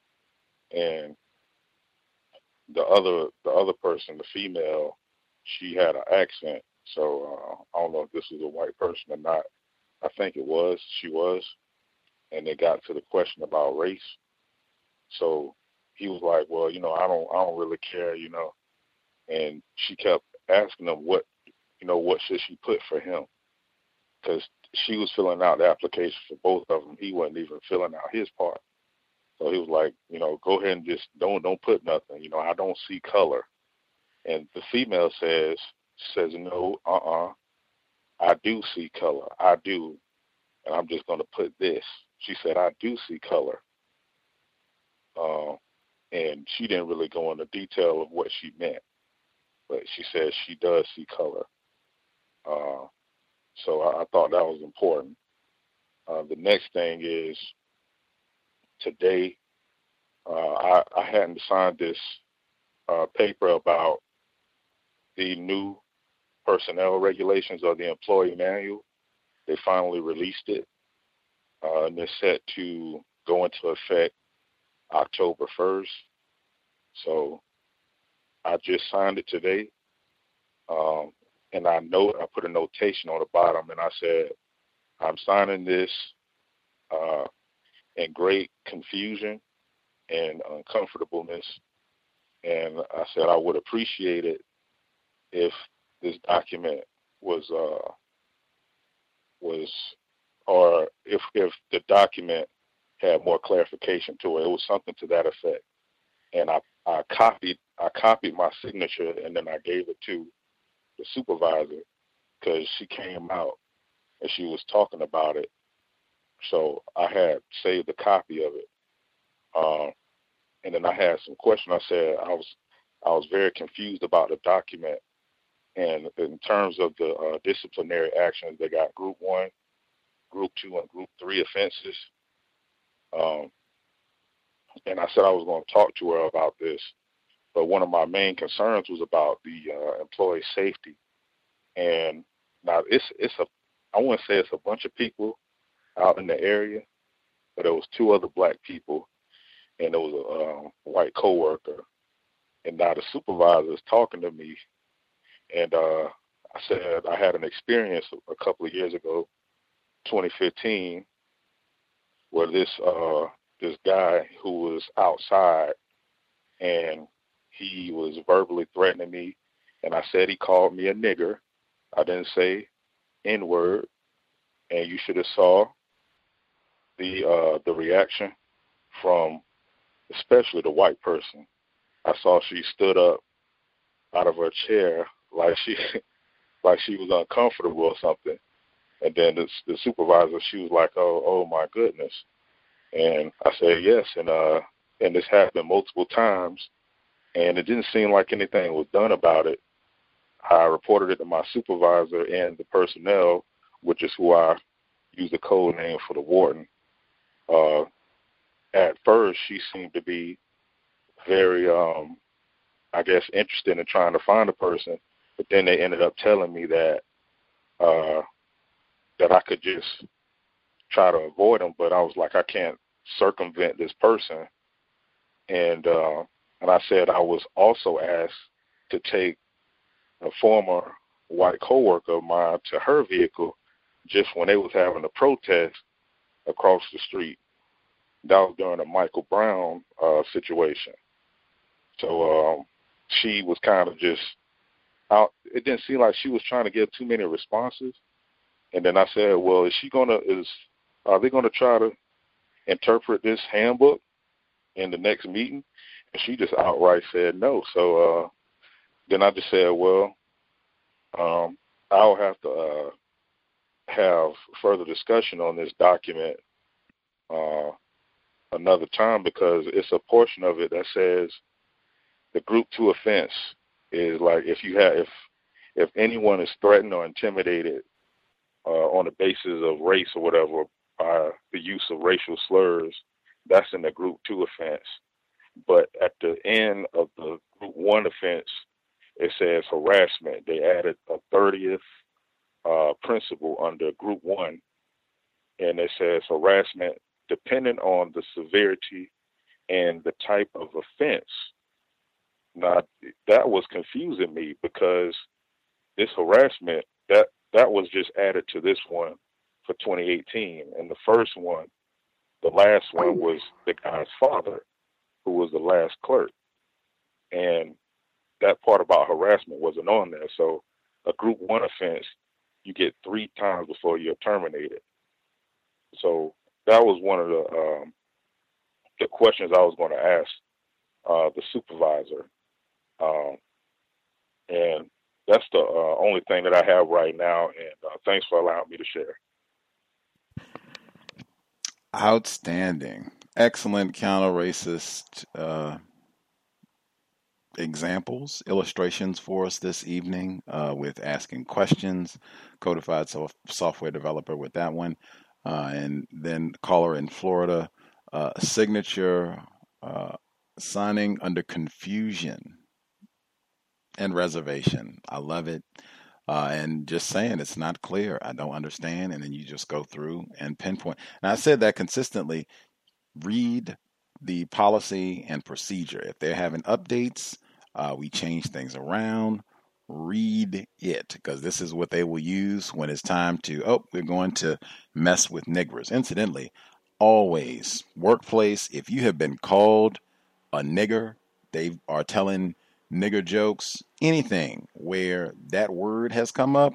and the other the other person, the female, she had an accent. So uh, I don't know if this was a white person or not. I think it was. She was, and it got to the question about race. So he was like, well, you know, I don't, I don't really care, you know. And she kept asking him what, you know, what should she put for him? Because she was filling out the application for both of them. He wasn't even filling out his part. So he was like, you know, go ahead and just don't, don't put nothing. You know, I don't see color. And the female says, says, no, uh-uh, I do see color. I do. And I'm just going to put this. She said, I do see color. Uh, and she didn't really go into detail of what she meant. But she says she does see color. Uh, so I, I thought that was important. Uh, the next thing is today, uh, I, I hadn't signed this uh, paper about the new personnel regulations or the employee manual. They finally released it, uh, and it's set to go into effect October first. So I just signed it today, um, and I know I put a notation on the bottom, and I said, I'm signing this uh, in great confusion and uncomfortableness, and I said I would appreciate it if this document was uh, was, or if if the document had more clarification to it. It was something to that effect, and I, I copied I copied my signature, and then I gave it to the supervisor because she came out and she was talking about it. So I had saved a copy of it, um, and then I had some questions. I said I was I was very confused about the document. And in terms of the uh, disciplinary actions, they got group one, group two, and group three offenses. Um, and I said I was going to talk to her about this. But one of my main concerns was about the uh, employee safety. And now it's, it's a, I wouldn't say it's a bunch of people out in the area, but it was two other black people, and there was a um, white coworker. And now the supervisor is talking to me. And uh, I said I had an experience a couple of years ago, twenty fifteen, where this uh, this guy who was outside, and he was verbally threatening me, and I said he called me a nigger. I didn't say N-word, and you should have saw the uh, the reaction from especially the white person. I saw she stood up out of her chair like she like she was uncomfortable or something. And then the, the supervisor, she was like, oh, oh my goodness. And I said, yes. And, uh, and this happened multiple times, and it didn't seem like anything was done about it. I reported it to my supervisor and the personnel, which is who I use the code name for the warden. Uh, at first, she seemed to be very, um, I guess, interested in trying to find a person. But then they ended up telling me that uh, that I could just try to avoid them. But I was like, I can't circumvent this person. And uh, and I said I was also asked to take a former white coworker of mine to her vehicle just when they was having a protest across the street. That was during a Michael Brown uh, situation. So um, she was kind of just out. It didn't seem like she was trying to give too many responses. And then I said, well, is she gonna is are they gonna try to interpret this handbook in the next meeting? And she just outright said no. So uh, then I just said, well, um, I'll have to uh, have further discussion on this document uh, another time, because it's a portion of it that says the group two offense is like if you have if if anyone is threatened or intimidated uh, on the basis of race or whatever by the use of racial slurs, that's in the group two offense. But at the end of the group one offense, it says harassment. They added a thirtieth uh, principle under group one, and it says harassment depending on the severity and the type of offense. Now, that was confusing me because this harassment, that, that was just added to this one for twenty eighteen. And the first one the last one was the guy's father, who was the last clerk. And that part about harassment wasn't on there. So a group one offense, you get three times before you're terminated. So that was one of the um, the questions I was going to ask uh, the supervisor. Um, and that's the uh, only thing that I have right now. And uh, thanks for allowing me to share. Outstanding. Excellent counter-racist uh, examples, illustrations for us this evening uh, with asking questions, codified so- software developer with that one. Uh, and then caller in Florida, uh, signature, uh, signing under confusion and reservation. I love it. Uh, and just saying it's not clear. I don't understand. And then you just go through and pinpoint. And I said that consistently. Read the policy and procedure. If they're having updates, uh, we change things around. Read it, because this is what they will use when it's time to, oh, we're going to mess with niggers. Incidentally, always, workplace, if you have been called a nigger, they are telling nigger jokes, anything where that word has come up,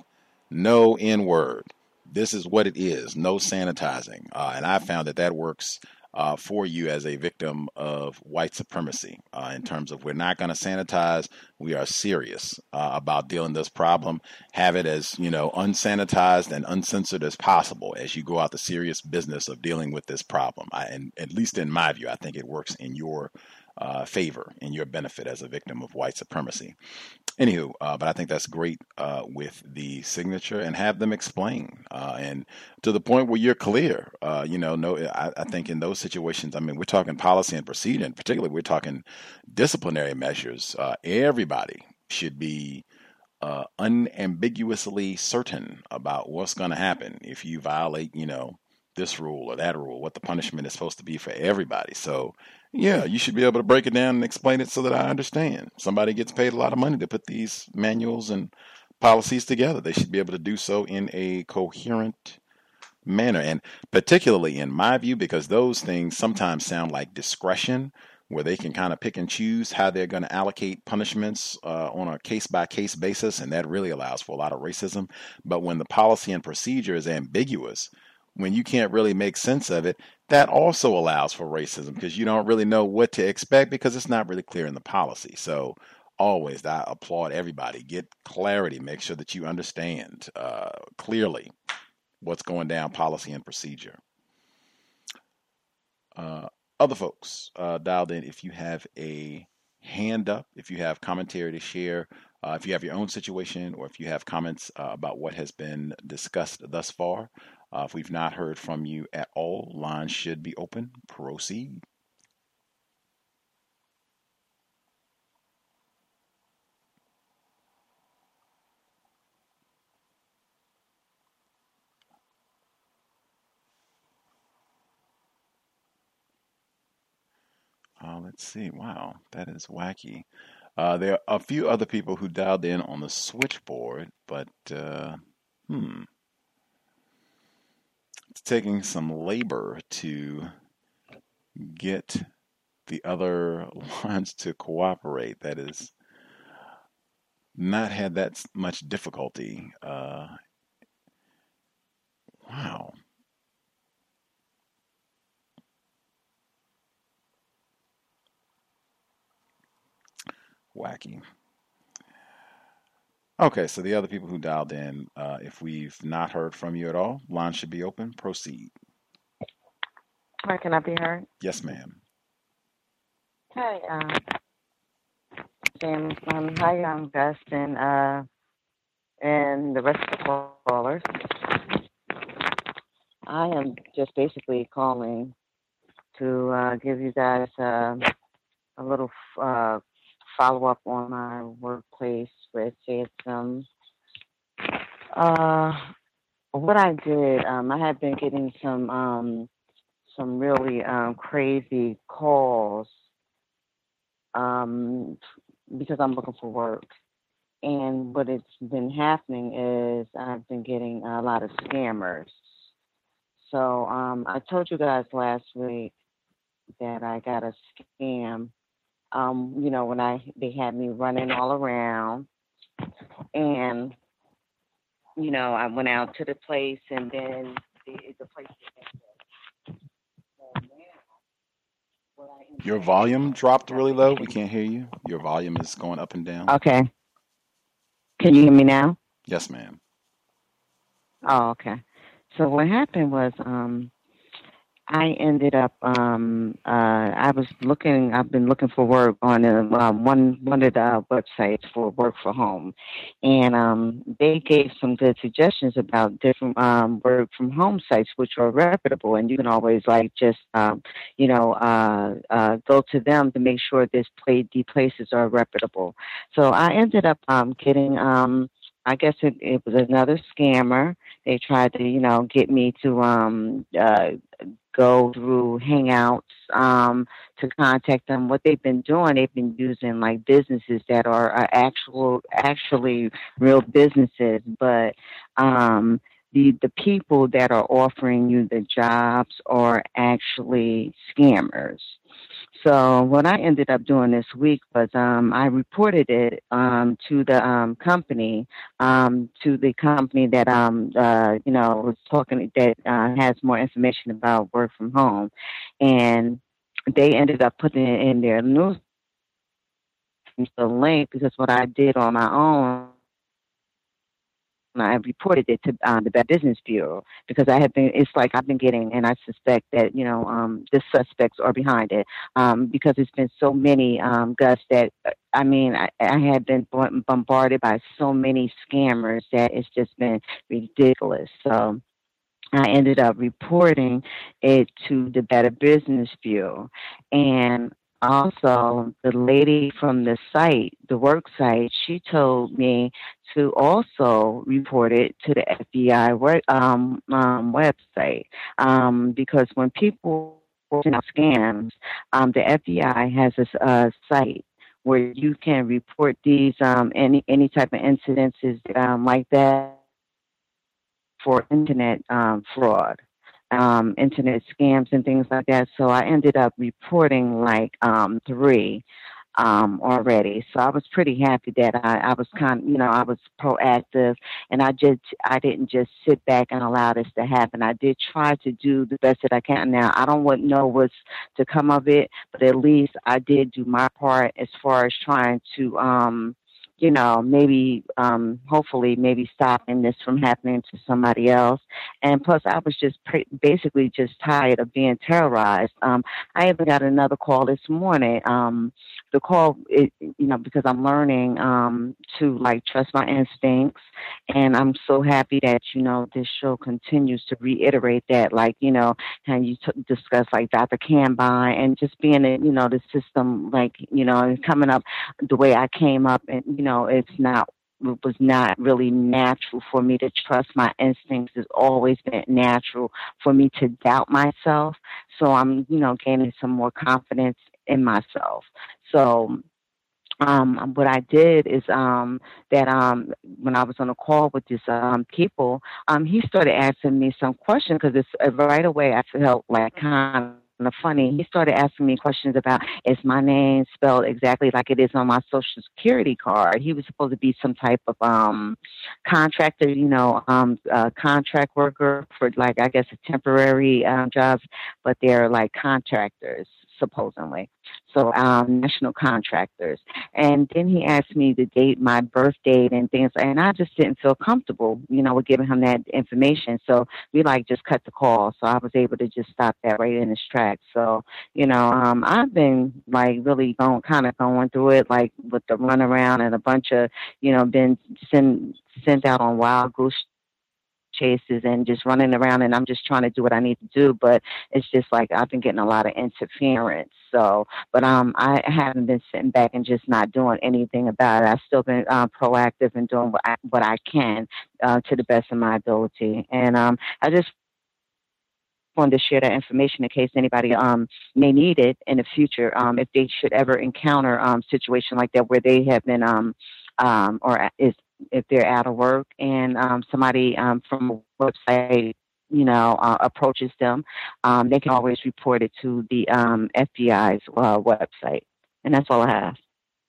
no N word. This is what it is, no sanitizing. Uh, and I found that that works Uh, for you as a victim of white supremacy uh, in terms of we're not going to sanitize. We are serious uh, about dealing with this problem. Have it as, you know, unsanitized and uncensored as possible as you go out the serious business of dealing with this problem. I, and at least in my view, I think it works in your uh, favor, in your benefit as a victim of white supremacy. Anywho, uh, but I think that's great uh, with the signature, and have them explain uh, and to the point where you're clear. Uh, you know, no, I, I think in those situations, I mean, we're talking policy and procedure, and particularly we're talking disciplinary measures. Uh, everybody should be uh, unambiguously certain about what's going to happen if you violate, you know, this rule or that rule, what the punishment is supposed to be for everybody. So, yeah, you should be able to break it down and explain it so that I understand. Somebody gets paid a lot of money to put these manuals and policies together. They should be able to do so in a coherent manner. And particularly in my view, because those things sometimes sound like discretion, where they can kind of pick and choose how they're going to allocate punishments uh, on a case-by-case basis, and that really allows for a lot of racism. But when the policy and procedure is ambiguous, when you can't really make sense of it, that also allows for racism, because you don't really know what to expect because it's not really clear in the policy. So always, I applaud everybody. Get clarity. Make sure that you understand uh, clearly what's going down, policy and procedure. Uh, other folks uh, dialed in, if you have a hand up, if you have commentary to share, uh, if you have your own situation, or if you have comments uh, about what has been discussed thus far. Uh, if we've not heard from you at all, lines should be open. Proceed. Uh, let's see. Wow, that is wacky. Uh, there are a few other people who dialed in on the switchboard, but uh, hmm. It's taking some labor to get the other lines to cooperate. That is not had that much difficulty. Uh, wow. Wacky. Okay, so the other people who dialed in, uh, if we've not heard from you at all, line should be open. Proceed. Hi, can I be heard? Yes, ma'am. Hi, um, James. Um, hi, um, Gustin, uh, and the rest of the callers. I am just basically calling to uh, give you guys uh, a little uh, follow-up on my workplace with Jason. Uh, what I did, um, I had been getting some um, some really um, crazy calls um, because I'm looking for work. And what it's been happening is I've been getting a lot of scammers. So um, I told you guys last week that I got a scam. Um, you know, when I they had me running all around, and you know, I went out to the place, and then the, the place. Your volume dropped really low. We can't hear you. Your volume is going up and down. Okay. Can you hear me now? Yes, ma'am. Oh, okay. So what happened was, um, I ended up, um, uh, I was looking, I've been looking for work on uh, one, one of the websites for work for home. And, um, they gave some good suggestions about different, um, work from home sites, which are reputable. And you can always like just, um, you know, uh, uh, go to them to make sure this play, the places are reputable. So I ended up, um, getting, um, I guess it, it was another scammer. They tried to, you know, get me to, um, uh, go through Hangouts um, to contact them. What they've been doing, they've been using like businesses that are, are actual, actually real businesses, but um, the the people that are offering you the jobs are actually scammers. So what I ended up doing this week was um, I reported it um, to the um, company, um, to the company that um, uh, you know was talking that uh, has more information about work from home, and they ended up putting it in their news the link because what I did on my own. I reported it to um, the Bad Business Bureau because I have been, it's like I've been getting, and I suspect that, you know, um, the suspects are behind it um, because it's been so many, um, Gus, that, I mean, I, I had been bombarded by so many scammers that it's just been ridiculous. So I ended up reporting it to the Better Business Bureau. And also, the lady from the site, the work site, she told me to also report it to the F B I work, um, um, website um, because when people are scams, um, the F B I has a uh, site where you can report these um, any any type of incidences um, like that for internet um, fraud. Um, internet scams and things like that. So I ended up reporting like um, three um, already. So I was pretty happy that I, I was kind of, you know, I was proactive and I just, I didn't just sit back and allow this to happen. I did try to do the best that I can. Now, I don't want know what's to come of it, but at least I did do my part as far as trying to, um, you know, maybe, um, hopefully, maybe stopping this from happening to somebody else. And plus, I was just pre- basically just tired of being terrorized. Um, I even got another call this morning. Um, the call, it, you know, because I'm learning um, to like trust my instincts, and I'm so happy that you know this show continues to reiterate that, like you know, and you t- discuss like Doctor Cambine and just being in, you know, the system, like you know, and coming up the way I came up, and you know, it's not. It was not really natural for me to trust my instincts. It's always been natural for me to doubt myself. So I'm, you know, gaining some more confidence in myself. So um, what I did is um, that um, when I was on a call with these um, people, um, he started asking me some questions because it's uh, right away I felt like kind of funny. He started asking me questions about, is my name spelled exactly like it is on my social security card? He was supposed to be some type of um, contractor, you know, um, uh, contract worker for like, I guess, a temporary um, jobs, but they're like contractors, supposedly. So um, national contractors. And then he asked me the date, my birth date and things, and I just didn't feel comfortable, you know, with giving him that information. So we like just cut the call. So I was able to just stop that right in its tracks. So, you know, um, I've been like really going, kind of going through it, like with the runaround and a bunch of, you know, been sent, sent out on wild goose chases and just running around, and I'm just trying to do what I need to do, but it's just like I've been getting a lot of interference. So, but um, I haven't been sitting back and just not doing anything about it. I've still been uh, proactive and doing what I, what I can uh, to the best of my ability, and um, I just wanted to share that information in case anybody um may need it in the future, um, if they should ever encounter um situation like that where they have been um um or is if they're out of work and um, somebody um, from a website you know, uh, approaches them, um, they can always report it to the um, F B I's uh, website. And that's all I have.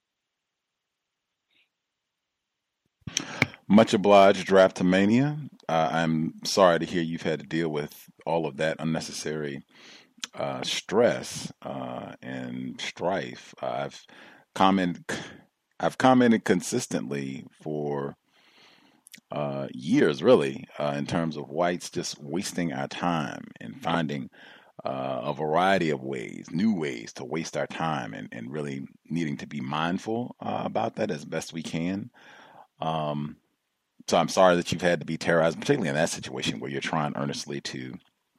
Much obliged, Draftomania. Uh, I'm sorry to hear you've had to deal with all of that unnecessary uh, stress uh, and strife. I've commented, I've commented consistently for uh, years, really, uh, in terms of whites just wasting our time and finding uh, a variety of ways, new ways to waste our time, and, and really needing to be mindful uh, about that as best we can. Um, So I'm sorry that you've had to be terrorized, particularly in that situation where you're trying earnestly to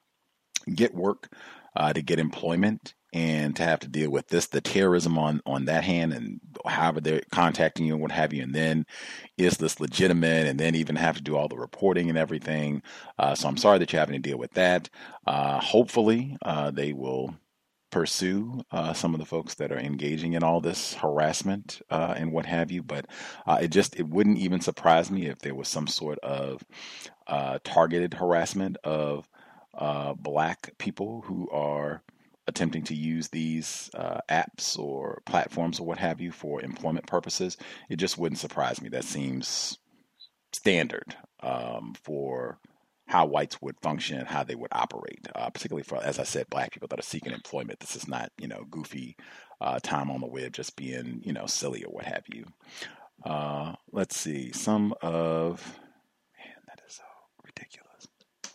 get work, uh, to get employment, and to have to deal with this, the terrorism on, on that hand, and however they're contacting you and what have you. And then is this legitimate? And then even have to do all the reporting and everything. Uh, so I'm sorry that you're having to deal with that. Uh, hopefully uh, they will pursue uh, some of the folks that are engaging in all this harassment uh, and what have you. But uh, it just, it wouldn't even surprise me if there was some sort of uh, targeted harassment of uh, Black people who are attempting to use these uh, apps or platforms or what have you for employment purposes. It just wouldn't surprise me. That seems standard um, for how whites would function, how they would operate, uh, particularly for, as I said, Black people that are seeking employment. This is not, you know, goofy uh, time on the web, just being, you know, silly or what have you. Uh, let's see. Some of, man, that is so ridiculous.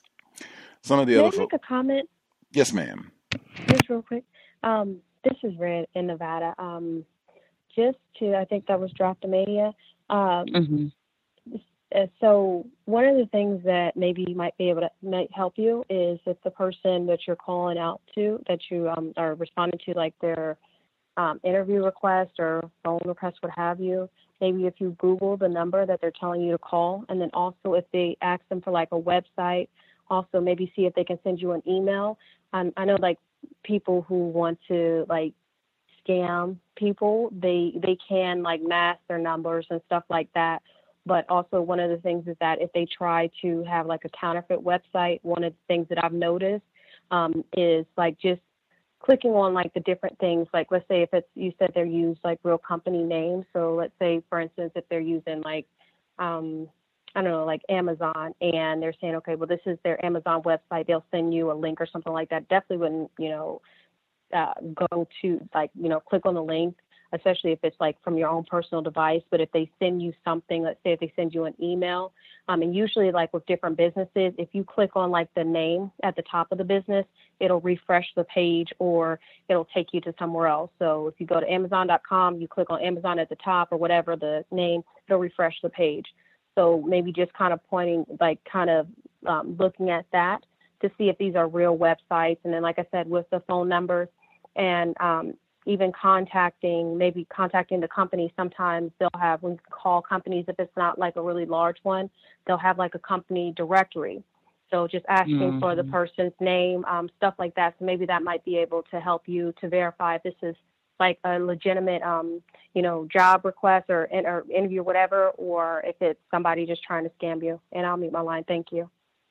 Some of the May other I make fo- a comment? Yes, ma'am. Just real quick. Um, this is Red in Nevada. Um, just to, I think that was Draftomania. Um, mm-hmm. Uh, so one of the things that maybe you might be able to might help you is if the person that you're calling out to, that you um, are responding to, like their um, interview request or phone request, what have you, maybe if you Google the number that they're telling you to call, and then also if they ask them for like a website, also maybe see if they can send you an email. Um, I know like people who want to like scam people, they they can like mask their numbers and stuff like that. But also one of the things is that if they try to have like a counterfeit website, one of the things that I've noticed um, is like just clicking on like the different things. Like let's say if it's, you said they're used like real company names. So let's say, for instance, if they're using like, um, I don't know, like Amazon, and they're saying, okay, well, this is their Amazon website. They'll send you a link or something like that. Definitely wouldn't, you know, uh, go to like, you know, click on the link, especially if it's like from your own personal device. But if they send you something, let's say if they send you an email, um, and usually like with different businesses, if you click on like the name at the top of the business, it'll refresh the page or it'll take you to somewhere else. So if you go to amazon dot com, you click on Amazon at the top or whatever the name, it'll refresh the page. So maybe just kind of pointing, like kind of um, looking at that to see if these are real websites. And then, like I said, with the phone numbers and um, even contacting, maybe contacting the company. Sometimes they'll have, when you call companies, if it's not like a really large one, they'll have like a company directory. So just asking mm-hmm. for the person's name, um, stuff like that. So maybe that might be able to help you to verify if this is like a legitimate, um, you know, job request or, or interview or whatever, or if it's somebody just trying to scam you. And I'll mute my line. Thank you.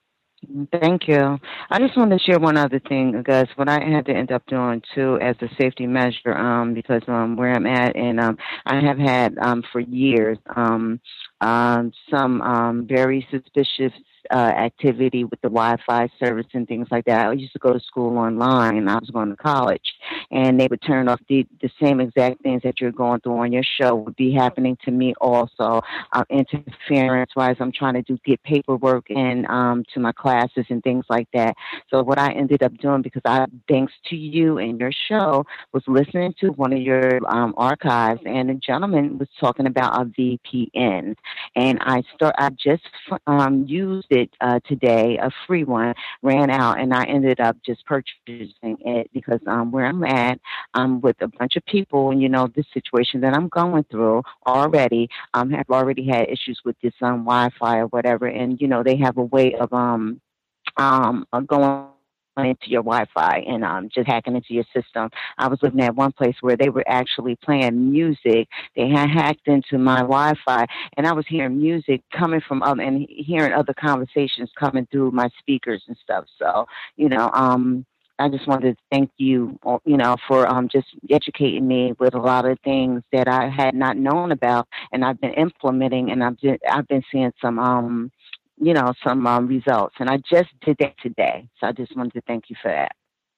Thank you. I just wanted to share one other thing, guys. What I had to end up doing too, as a safety measure, um, because um, where I'm at, and um, I have had um, for years um, um, some um, very suspicious uh, activity with the Wi-Fi service and things like that. I used to go to school online, and I was going to college, and they would turn off the, the same exact things that you're going through on your show would be happening to me also. Uh, interference-wise, I'm trying to do get paperwork in um, to my classes and things like that. So what I ended up doing, because I, thanks to you and your show, was listening to one of your um, archives, and a gentleman was talking about a V P N, and I start. I just um, used it uh, today, a free one, ran out, and I ended up just purchasing it because um, where I'm at, I'm with a bunch of people, and you know, this situation that I'm going through already, um, have already had issues with this um, Wi-Fi or whatever, and you know, they have a way of um, um, going into your Wi-Fi and um, just hacking into your system. I was living at one place where they were actually playing music. They had hacked into my Wi-Fi, and I was hearing music coming from other and hearing other conversations coming through my speakers and stuff. So, you know, um, I just wanted to thank you, you know, for um, just educating me with a lot of things that I had not known about, and I've been implementing, and I've been, I've been seeing some, um, you know, some um, results. And I just did that today. So I just wanted to thank you for that.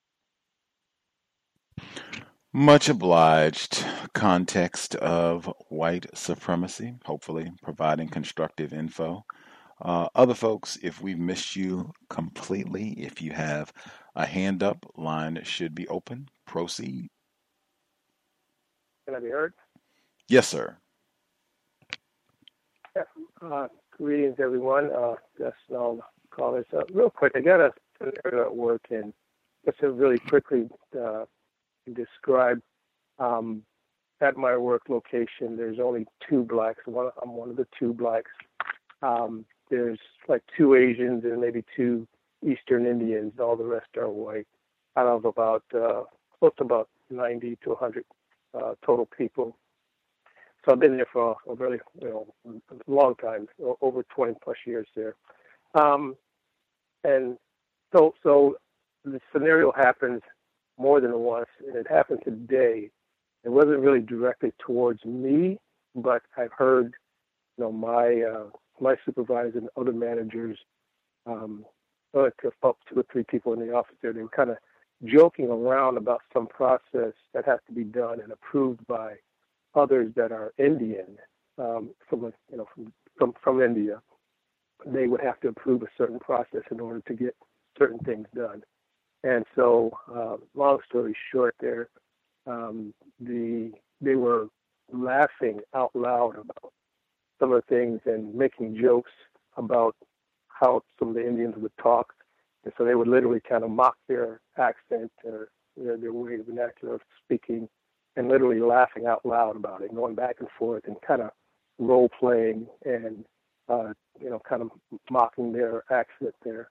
Much obliged. Context of white supremacy, hopefully providing constructive info. Uh, other folks, if we've missed you completely, if you have a hand up, line should be open. Proceed. Can I be heard? Yes, sir. Yeah. Uh, greetings, everyone. Uh, just all callers. Uh, real quick, I got a scenario at work, and just to really quickly uh, describe. Um, at my work location, there's only two blacks. One, I'm one of the two blacks. Um, there's like two Asians and maybe two Eastern Indians. All the rest are white. Out of about uh, close to about ninety to one hundred uh, total people. So I've been there for a really, you know, a long time, over twenty plus years there. Um, and so, so the scenario happens more than once, and it happened today. It wasn't really directly towards me, but I've heard, you know, my uh, my supervisor and other managers, um, like about two or three people in the office there, they were kind of joking around about some process that has to be done and approved by others that are Indian, um, from you know from, from from India. They would have to approve a certain process in order to get certain things done. And so, uh, long story short, there, um, the they were laughing out loud about some of the things and making jokes about how some of the Indians would talk. And so they would literally kind of mock their accent or their, their way of vernacular of speaking, and literally laughing out loud about it, going back and forth and kind of role playing and, uh, you know, kind of mocking their accent there.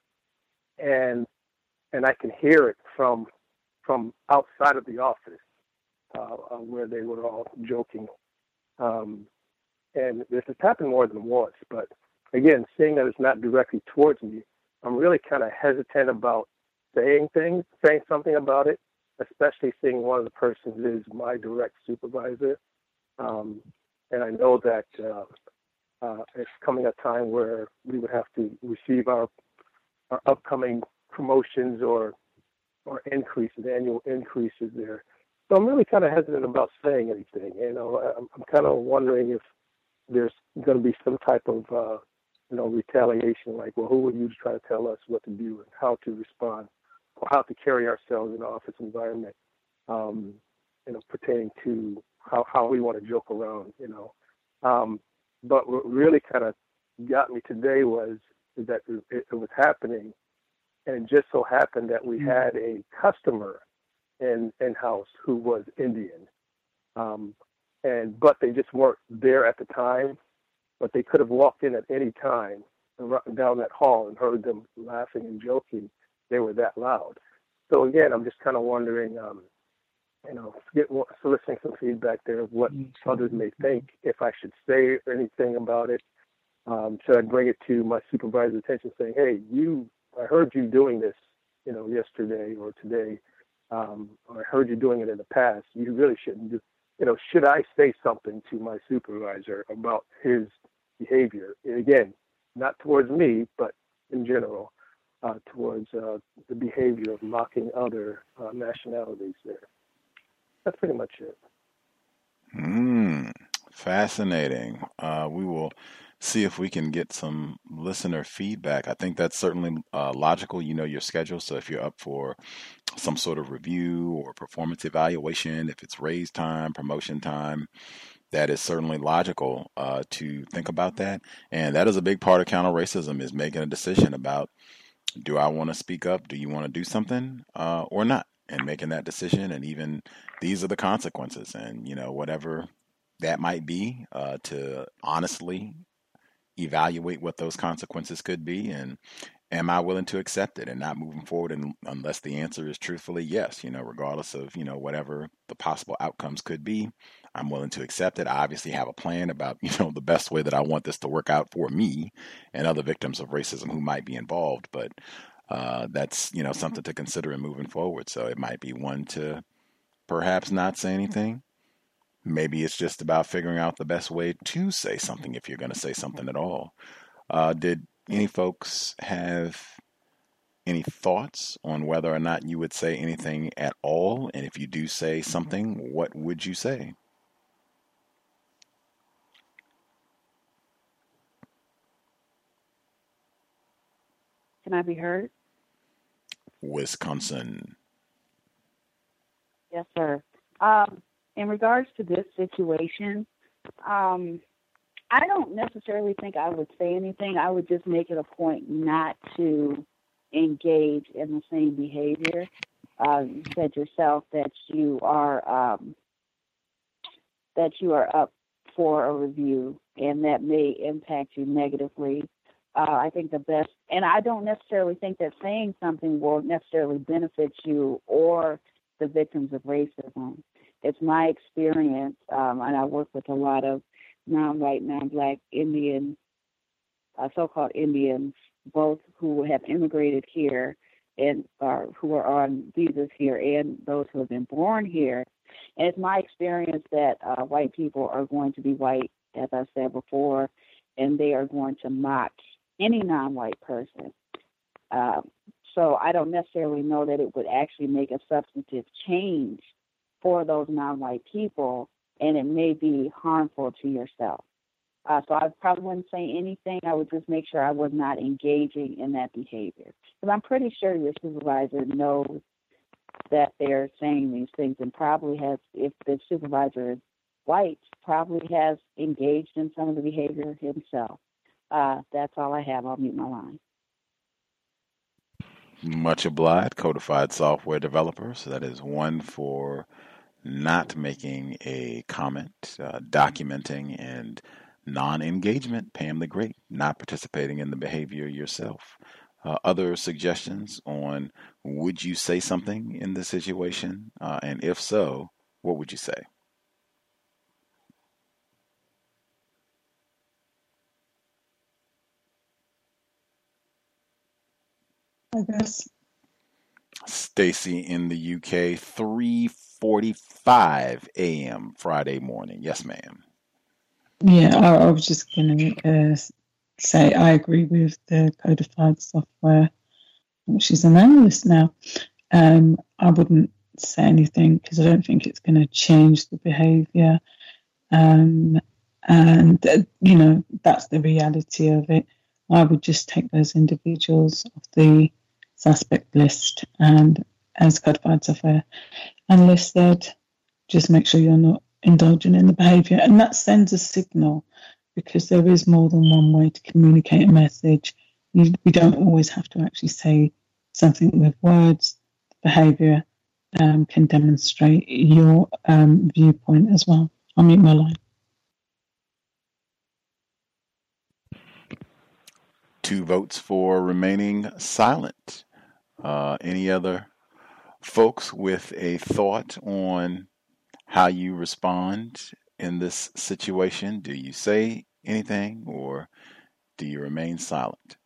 And and I can hear it from from outside of the office uh, uh, where they were all joking. Um, and this has happened more than once, but again, seeing that it's not directly towards me, I'm really kind of hesitant about saying things, saying something about it, especially seeing one of the persons is my direct supervisor. Um, and I know that uh, uh, it's coming a time where we would have to receive our, our upcoming promotions or or increases, annual increases there. So I'm really kind of hesitant about saying anything. You know, I'm, I'm kind of wondering if there's going to be some type of, uh, you know, retaliation, like, well, who are you to try to tell us what to do and how to respond or how to carry ourselves in an office environment, um, you know, pertaining to how, how we want to joke around, you know. Um, but what really kind of got me today was that it, it was happening. And it just so happened that we had a customer in in-house who was Indian. Um, and but they just weren't there at the time. But they could have walked in at any time and down that hall and heard them laughing and joking. They were that loud. So again, I'm just kind of wondering, um, you know, get, soliciting some feedback there of what mm-hmm. others may think, if I should say anything about it. Um, should I bring it to my supervisor's attention saying, hey, you, I heard you doing this, you know, yesterday or today, um, or I heard you doing it in the past. You really shouldn't do, you know, should I say something to my supervisor about his behavior? And again, not towards me, but in general, uh, towards uh, the behavior of mocking other uh, nationalities there. That's pretty much it. Mm, fascinating. Uh, we will see if we can get some listener feedback. I think that's certainly uh, logical. You know your schedule, so if you're up for some sort of review or performance evaluation, if it's raise time, promotion time, that is certainly logical uh, to think about that. And that is a big part of counter racism, is making a decision about, do I want to speak up? Do you want to do something uh, or not? And making that decision, and even these are the consequences, and you know, whatever that might be, uh, to honestly evaluate what those consequences could be, and am I willing to accept it and not moving forward? And unless the answer is truthfully yes, you know, regardless of, you know, whatever the possible outcomes could be, I'm willing to accept it. I obviously have a plan about, you know, the best way that I want this to work out for me and other victims of racism who might be involved. But uh, that's, you know, something to consider in moving forward. So it might be one to perhaps not say anything. Maybe it's just about figuring out the best way to say something if you're going to say something at all. Uh, did any folks have any thoughts on whether or not you would say anything at all? And if you do say something, what would you say? Can I be heard? Wisconsin. Yes, sir. Um, in regards to this situation, um, I don't necessarily think I would say anything. I would just make it a point not to engage in the same behavior. Uh, you said yourself that you are um, that you are up for a review, and that may impact you negatively. Uh, I think the best, and I don't necessarily think that saying something will necessarily benefit you or the victims of racism. It's my experience, um, and I work with a lot of non-white, non-black Indian, uh, so-called Indians, both who have immigrated here and uh, who are on visas here, and those who have been born here. And it's my experience that uh, white people are going to be white, as I said before, and they are going to mock any non-white person. Uh, so I don't necessarily know that it would actually make a substantive change for those non-white people, and it may be harmful to yourself. Uh, so I probably wouldn't say anything. I would just make sure I was not engaging in that behavior. Because I'm pretty sure your supervisor knows that they're saying these things, and probably has, if the supervisor is white, probably has engaged in some of the behavior himself. Uh, that's all I have. I'll mute my line. Much obliged, Codified Software Developer. So that is one for not making a comment, uh, documenting, and non-engagement. Pam the Great, not participating in the behavior yourself. Uh, other suggestions on would you say something in this situation? Uh, and if so, what would you say? I guess. Stacy in the U K, three forty-five a.m. Friday morning. Yes, ma'am. Yeah, I, I was just going to uh, say I agree with the Codified Software. She's an analyst now. Um, I wouldn't say anything because I don't think it's going to change the behaviour. Um, and, uh, you know, that's the reality of it. I would just take those individuals off the suspect list, and as Codified Software Analyst said, just make sure you're not indulging in the behaviour, and that sends a signal, because there is more than one way to communicate a message. You, we don't always have to actually say something with words. The behaviour um, can demonstrate your um, viewpoint as well. I'll mute my line. Two votes for remaining silent. Uh, any other folks with a thought on how you respond in this situation? Do you say anything or do you remain silent?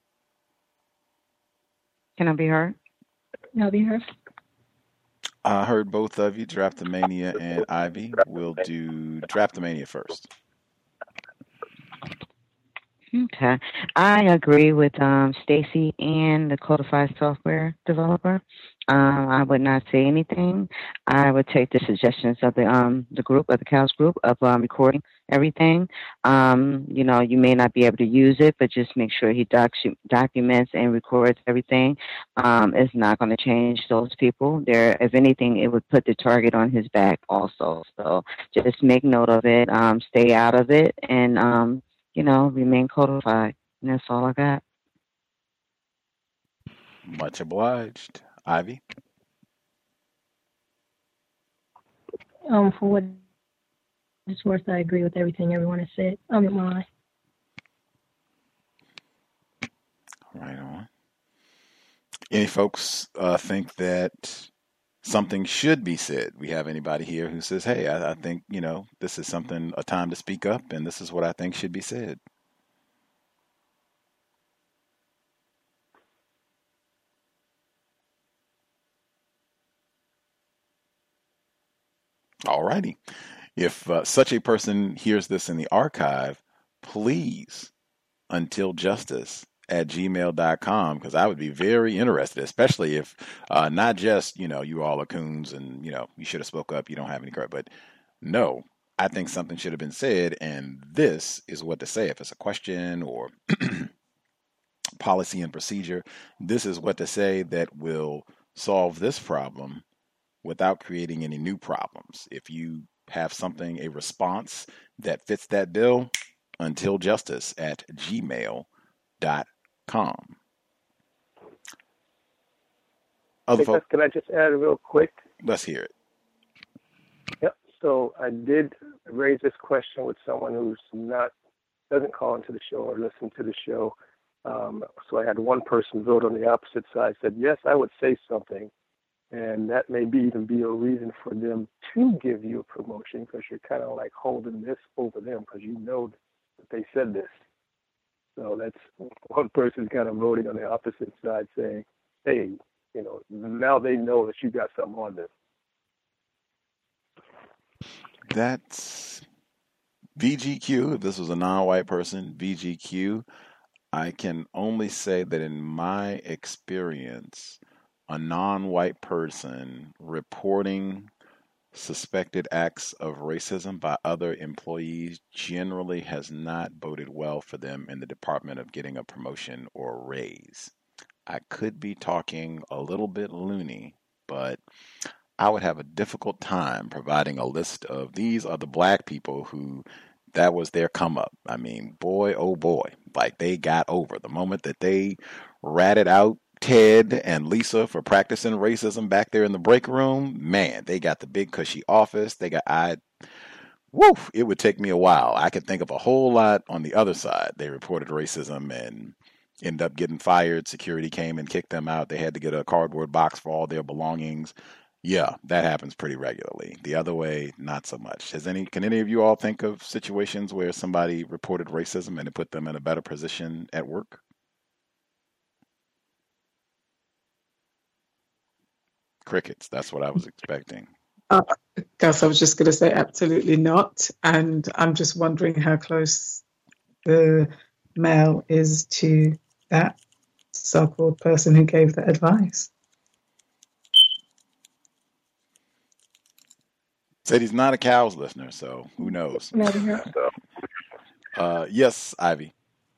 Can I be heard? I'll be heard. I heard both of you, Draftmania and Ivy. We'll do Draftmania first. Okay. I agree with um, Stacy and the Codified Software Developer. Um, I would not say anything. I would take the suggestions of the um, the group, of the C A L S group, of um, recording everything. Um, you know, you may not be able to use it, but just make sure he docu- documents and records everything. Um, it's not going to change those people. There, if anything, it would put the target on his back also. So just make note of it. Um, stay out of it, and um, you know, remain codified. And that's all I got. Much obliged. Ivy? Um, for what it's worth, I agree with everything everyone has said. I'm at my line. Right on. Any folks uh, think that something should be said? We have anybody here who says, hey, I, I think, you know, this is something, a time to speak up, and this is what I think should be said. All righty. If uh, such a person hears this in the archive, please, until justice at gmail dot com, because I would be very interested, especially if uh, not just, you know, you all are coons and, you know, you should have spoke up, you don't have any credit, but no, I think something should have been said, and this is what to say. If it's a question or policy and procedure, this is what to say that will solve this problem without creating any new problems. If you have something, a response that fits that bill, until justice at gmail dot com. Other Hey, folks, can I just add real quick? let's hear it. Yep. So I did raise this question with someone who's not doesn't call into the show or listen to the show. Um, so I had one person vote on the opposite side. Said yes, I would say something, and that may be even be a reason for them to give you a promotion, because you're kind of like holding this over them because you know that they said this. So that's one person's kind of voting on the opposite side, saying, "Hey, you know, now they know that you got something on them." That's V G Q. If this was a non-white person, V G Q, I can only say that in my experience, a non-white person reporting suspected acts of racism by other employees generally has not boded well for them in the department of getting a promotion or raise. I could be talking a little bit loony, but I would have a difficult time providing a list of these are the black people who that was their come up. I mean, boy, oh boy, like they got over the moment that they ratted out Ted and Lisa for practicing racism back there in the break room. Man, they got the big cushy office. They got, I, woof, it would take me a while. I could think of a whole lot on the other side. They reported racism and ended up getting fired. Security came and kicked them out. They had to get a cardboard box for all their belongings. Yeah, that happens pretty regularly. The other way, not so much. Has any, can any of you all think of situations where somebody reported racism and it put them in a better position at work? Crickets. That's what I was expecting. Uh, Gus, I was just going to say absolutely not. And I'm just wondering how close the male is to that so-called person who gave the advice. Said he's not a Cows listener, so who knows? Uh, yes, Ivy.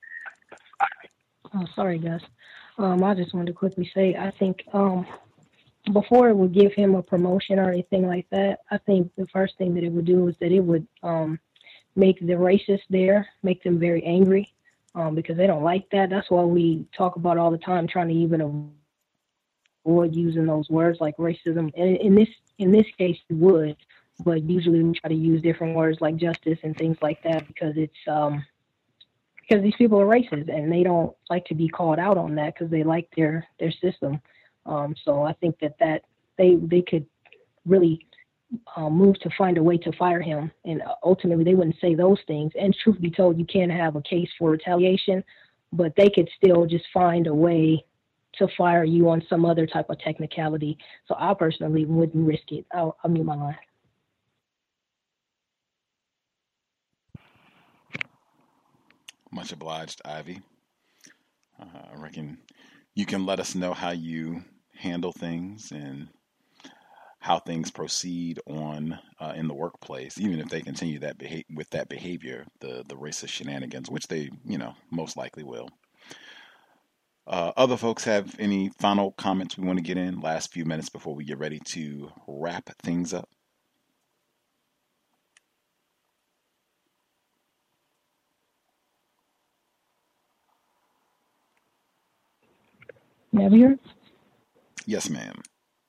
Oh, sorry, Gus. Um, I just wanted to quickly say, I think um, before it would give him a promotion or anything like that, I think the first thing that it would do is that it would um, make the racists there, make them very angry um, because they don't like that. That's why we talk about all the time, trying to even avoid using those words like racism. And in this in this case, you would, but usually we try to use different words like justice and things like that because it's um, because these people are racist and they don't like to be called out on that because they like their their system. Um, so I think that, that they they could really uh, move to find a way to fire him, and ultimately they wouldn't say those things. And truth be told, you can't have a case for retaliation, but they could still just find a way to fire you on some other type of technicality. So I personally wouldn't risk it. I'll, I'll mute my line. Much obliged, Ivy. Uh, I reckon you can let us know how you handle things and how things proceed on uh, in the workplace, even if they continue that beha- with that behavior, the the racist shenanigans, which they, you know, most likely will. Uh, other folks have any final comments we want to get in? Last few minutes before we get ready to wrap things up. Navier? Yes, ma'am.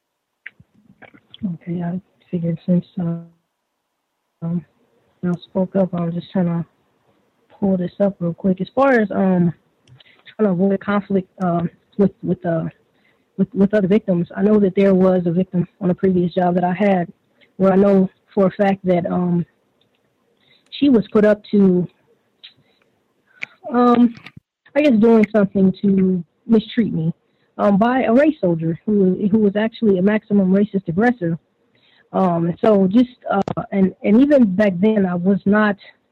Okay, I figured since uh, um, I spoke up, I was just trying to pull this up real quick. As far as um, trying to avoid conflict um, with with uh, with, with other victims. I know that there was a victim on a previous job that I had where I know for a fact that um, she was put up to, um, I guess, doing something to mistreat me um, by a race soldier who who was actually a maximum racist aggressor. Um, and so just, uh, and, and even back then I was not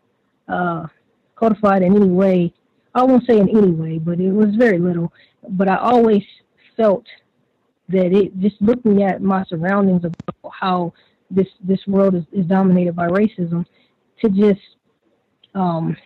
uh, codified in any way. I won't say in any way, but it was very little. But I always felt that it, just looking at my surroundings about how this, this world is, is dominated by racism, to just um,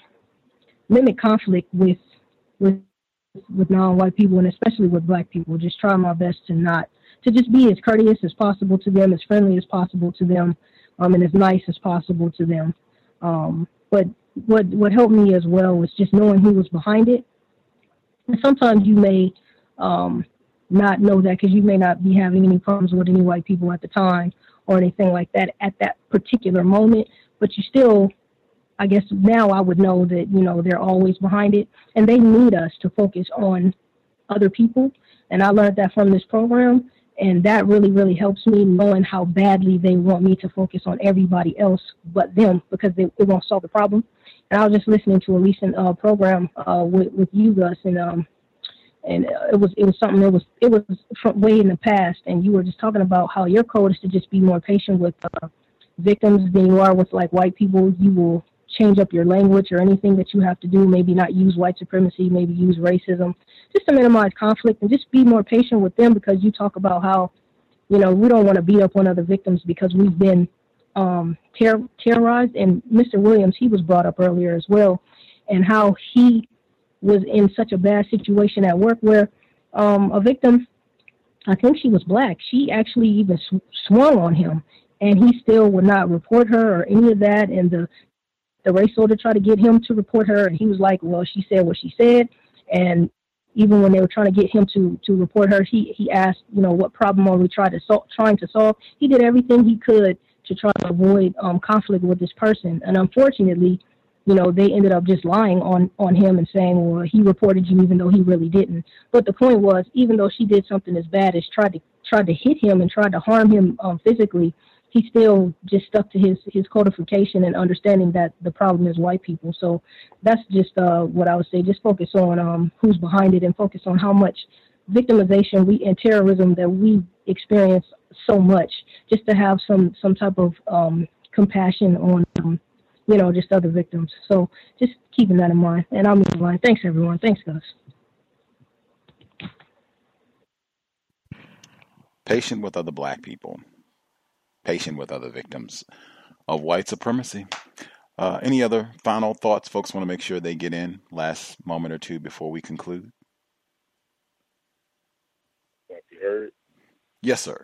mimic conflict with, with, with non-white people and especially with black people, just try my best to not to just be as courteous as possible to them, as friendly as possible to them, um, and as nice as possible to them. Um, but what what helped me as well was just knowing who was behind it. And sometimes you may um, not know that because you may not be having any problems with any white people at the time or anything like that at that particular moment, but you still, I guess now I would know that, you know, they're always behind it, and they need us to focus on other people. And I learned that from this program. And that really, really helps me knowing how badly they want me to focus on everybody else but them because they, it won't solve the problem. And I was just listening to a recent uh, program uh, with, with you, Gus, and um, and it was it was something that was it was from way in the past. And you were just talking about how your code is to just be more patient with uh, victims than you are with like white people. You will change up your language or anything that you have to do. Maybe not use white supremacy, maybe use racism, just to minimize conflict and just be more patient with them because you talk about how, you know, we don't want to beat up on other victims because we've been um, ter- terrorized. And Mister Williams, he was brought up earlier as well, and how he was in such a bad situation at work where um, a victim, I think she was black, she actually even sw- swung on him and he still would not report her or any of that. And the The race soldier tried to get him to report her, and he was like, well, she said what she said. And even when they were trying to get him to, to report her, he, he asked, you know, what problem are we trying to, sol- trying to solve? He did everything he could to try to avoid um, conflict with this person. And unfortunately, you know, they ended up just lying on, on him and saying, well, he reported you even though he really didn't. But the point was, even though she did something as bad as tried to, tried to hit him and tried to harm him um, physically, he still just stuck to his, his codification and understanding that the problem is white people. So that's just uh, what I would say. Just focus on um, who's behind it and focus on how much victimization we and terrorism that we experience so much, just to have some, some type of um, compassion on, um, you know, just other victims. So just keeping that in mind. And I'll move on. Thanks, everyone. Thanks, Gus. Patient with other black people. Patient with other victims of white supremacy. Uh, any other final thoughts folks want to make sure they get in last moment or two before we conclude? Have you heard? Yes, sir.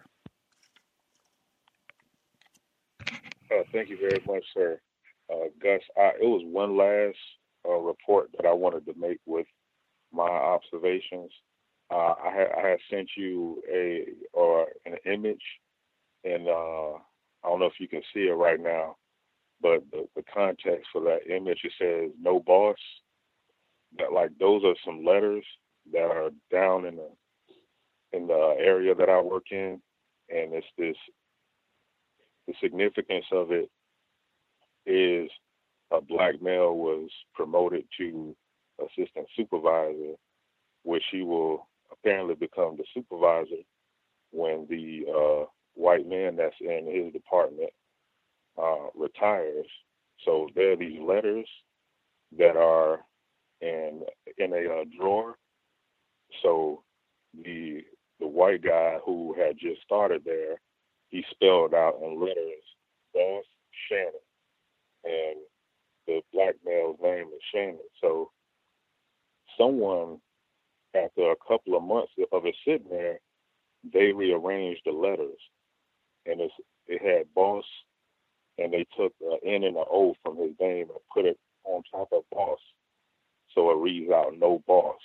Uh, thank you very much, sir. Uh, Gus, I, it was one last uh, report that I wanted to make with my observations. Uh, I, had, I had sent you a or an image. And uh, I don't know if you can see it right now, but the, the context for that image, it says "no boss." That like those are some letters that are down in the in the area that I work in, and it's this. The significance of it is a black male was promoted to assistant supervisor, which he will apparently become the supervisor when the uh, white man that's in his department uh, retires. So there are these letters that are in in a uh, drawer. So the the white guy who had just started there, he spelled out in letters, Boss Shannon, and the black male's name is Shannon. So someone, after a couple of months of it sitting there, they rearranged the letters, and it's, it had boss, and they took an N and an O from his name and put it on top of boss, so it reads out no boss.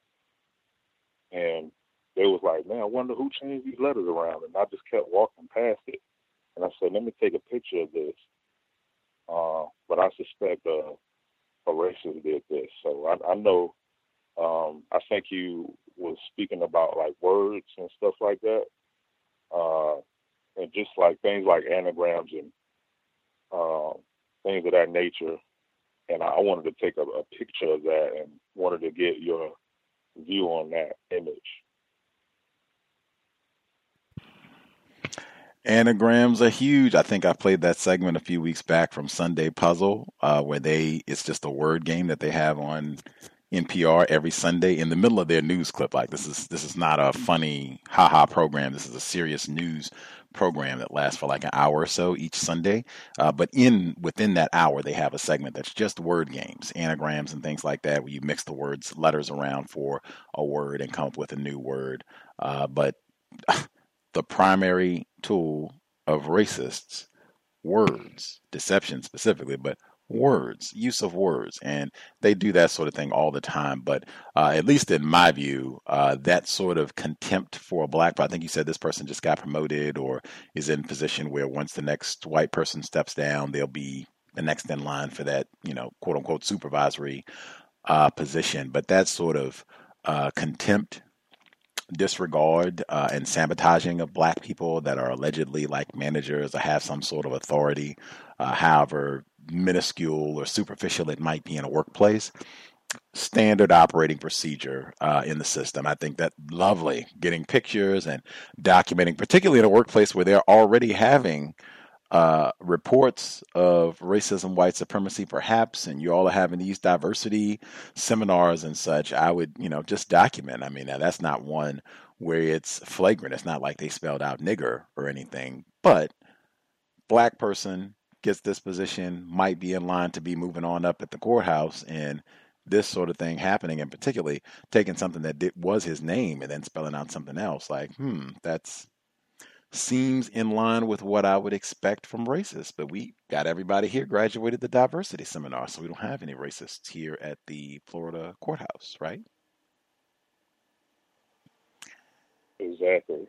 And they was like, man, I wonder who changed these letters around. And I just kept walking past it, and I said, let me take a picture of this. Uh, but I suspect uh, a racist did this. So I, I know. Um, I think you was speaking about like words and stuff like that, uh, and just like things like anagrams and uh, things of that nature. And I wanted to take a, a picture of that and wanted to get your view on that image. Anagrams are huge. I think I played that segment a few weeks back from Sunday Puzzle, uh, where they it's just a word game that they have on N P R every Sunday in the middle of their news clip. Like this is this is not a funny ha-ha program. This is a serious news program that lasts for like an hour or so each Sunday. Uh, but in within that hour, they have a segment that's just word games, anagrams and things like that, where you mix the words, letters around for a word and come up with a new word. Uh, but the primary tool of racists, words, deception specifically, but words, use of words. And they do that sort of thing all the time. But uh, at least in my view, uh, that sort of contempt for a black, I think you said this person just got promoted or is in a position where once the next white person steps down, they'll be the next in line for that, you know, quote unquote supervisory uh, position. But that sort of uh, contempt, disregard uh, and sabotaging of black people that are allegedly like managers or have some sort of authority, uh, however minuscule or superficial it might be in a workplace, standard operating procedure uh, in the system. I think that lovely getting pictures and documenting, particularly in a workplace where they're already having uh, reports of racism, white supremacy, perhaps, and you all are having these diversity seminars and such. I would, you know, just document. I mean, now that's not one where it's flagrant. It's not like they spelled out nigger or anything, but black person gets this position, might be in line to be moving on up at the courthouse, and this sort of thing happening, and particularly taking something that did, was his name and then spelling out something else. Like, hmm, that's seems in line with what I would expect from racists. But we got everybody here graduated the diversity seminar, so we don't have any racists here at the Florida courthouse, right? Exactly.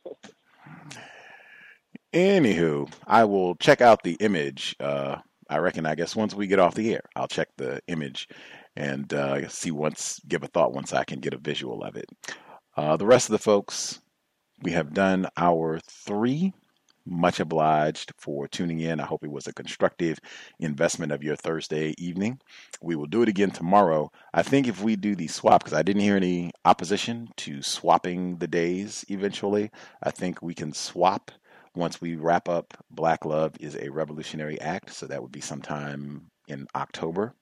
Anywho, I will check out the image. Uh, I reckon, I guess once we get off the air, I'll check the image and uh, see once, give a thought once I can get a visual of it. Uh, the rest of the folks, we have done our three. Much obliged for tuning in. I hope it was a constructive investment of your Thursday evening. We will do it again tomorrow. I think if we do the swap, because I didn't hear any opposition to swapping the days eventually, I think we can swap once we wrap up Black Love is a Revolutionary Act. So that would be sometime in October.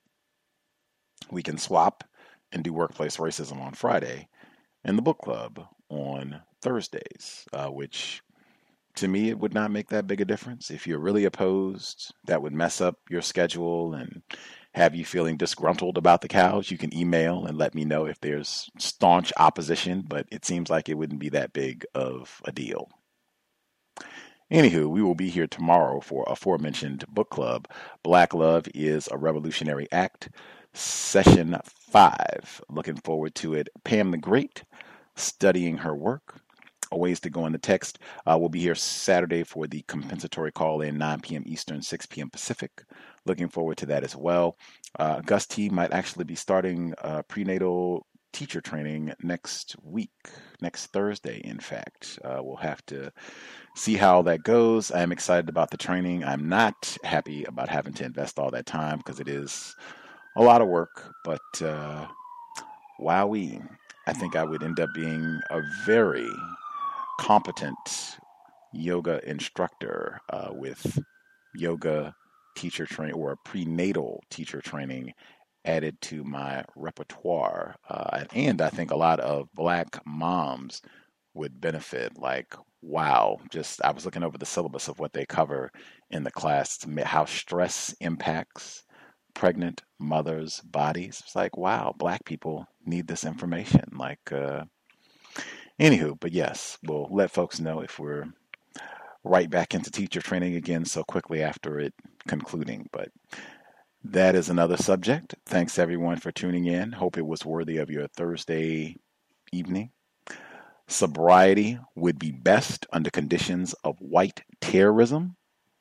We can swap and do Workplace Racism on Friday and the book club on Thursdays, uh, which to me, it would not make that big a difference. If you're really opposed, that would mess up your schedule and have you feeling disgruntled about the cows. You can email and let me know if there's staunch opposition, but it seems like it wouldn't be that big of a deal. Anywho, we will be here tomorrow for aforementioned book club. Black Love is a Revolutionary Act, session five. Looking forward to it. Pam the Great, studying her work. A ways to go in the text. Uh, we'll be here Saturday for the compensatory call-in, nine p.m. Eastern, six p.m. Pacific. Looking forward to that as well. Uh, Gus T might actually be starting uh, prenatal teacher training next week, next Thursday, in fact. Uh, we'll have to see how that goes. I'm excited about the training. I'm not happy about having to invest all that time because it is a lot of work, but uh, wowee. I think I would end up being a very competent yoga instructor uh, with yoga teacher training or a prenatal teacher training added to my repertoire. Uh, and I think a lot of Black moms would benefit. Like, wow, just I was looking over the syllabus of what they cover in the class, how stress impacts pregnant mothers' bodies. It's like, wow, Black people need this information. Like, uh, Anywho, but yes, we'll let folks know if we're right back into teacher training again so quickly after it concluding. But that is another subject. Thanks everyone for tuning in. Hope it was worthy of your Thursday evening. Sobriety would be best under conditions of white terrorism.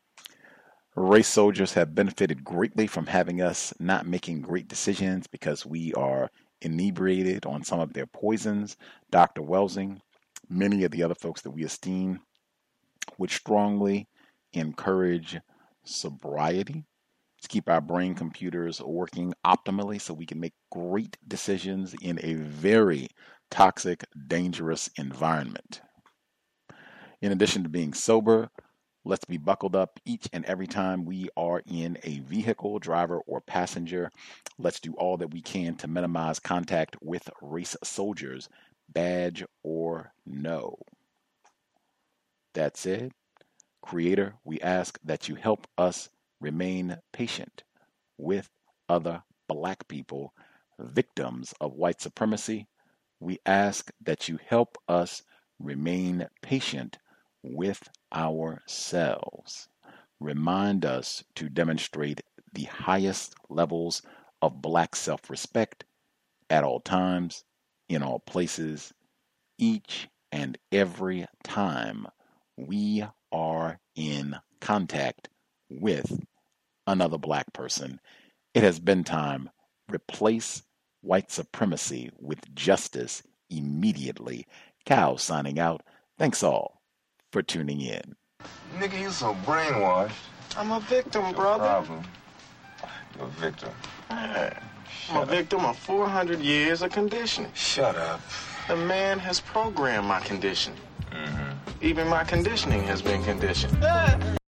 Race soldiers have benefited greatly from having us not making great decisions because we are inebriated on some of their poisons. Doctor Welsing, many of the other folks that we esteem, would strongly encourage sobriety to keep our brain computers working optimally so we can make great decisions in a very toxic, dangerous environment. In addition to being sober, let's be buckled up each and every time we are in a vehicle, driver, or passenger. Let's do all that we can to minimize contact with race soldiers, badge or no. That said, Creator, we ask that you help us remain patient with other Black people, victims of white supremacy. We ask that you help us remain patient with ourselves. Remind us to demonstrate the highest levels of Black self-respect at all times, in all places, each and every time we are in contact with another Black person. It has been time. Replace white supremacy with justice immediately. Cal signing out. Thanks all for tuning in. Nigga, you so brainwashed. I'm a victim, brother. Problem. You're a victim. Man, I'm a victim of four hundred years of conditioning. Shut up. The man has programmed my conditioning. Mm-hmm. Even my conditioning has been conditioned.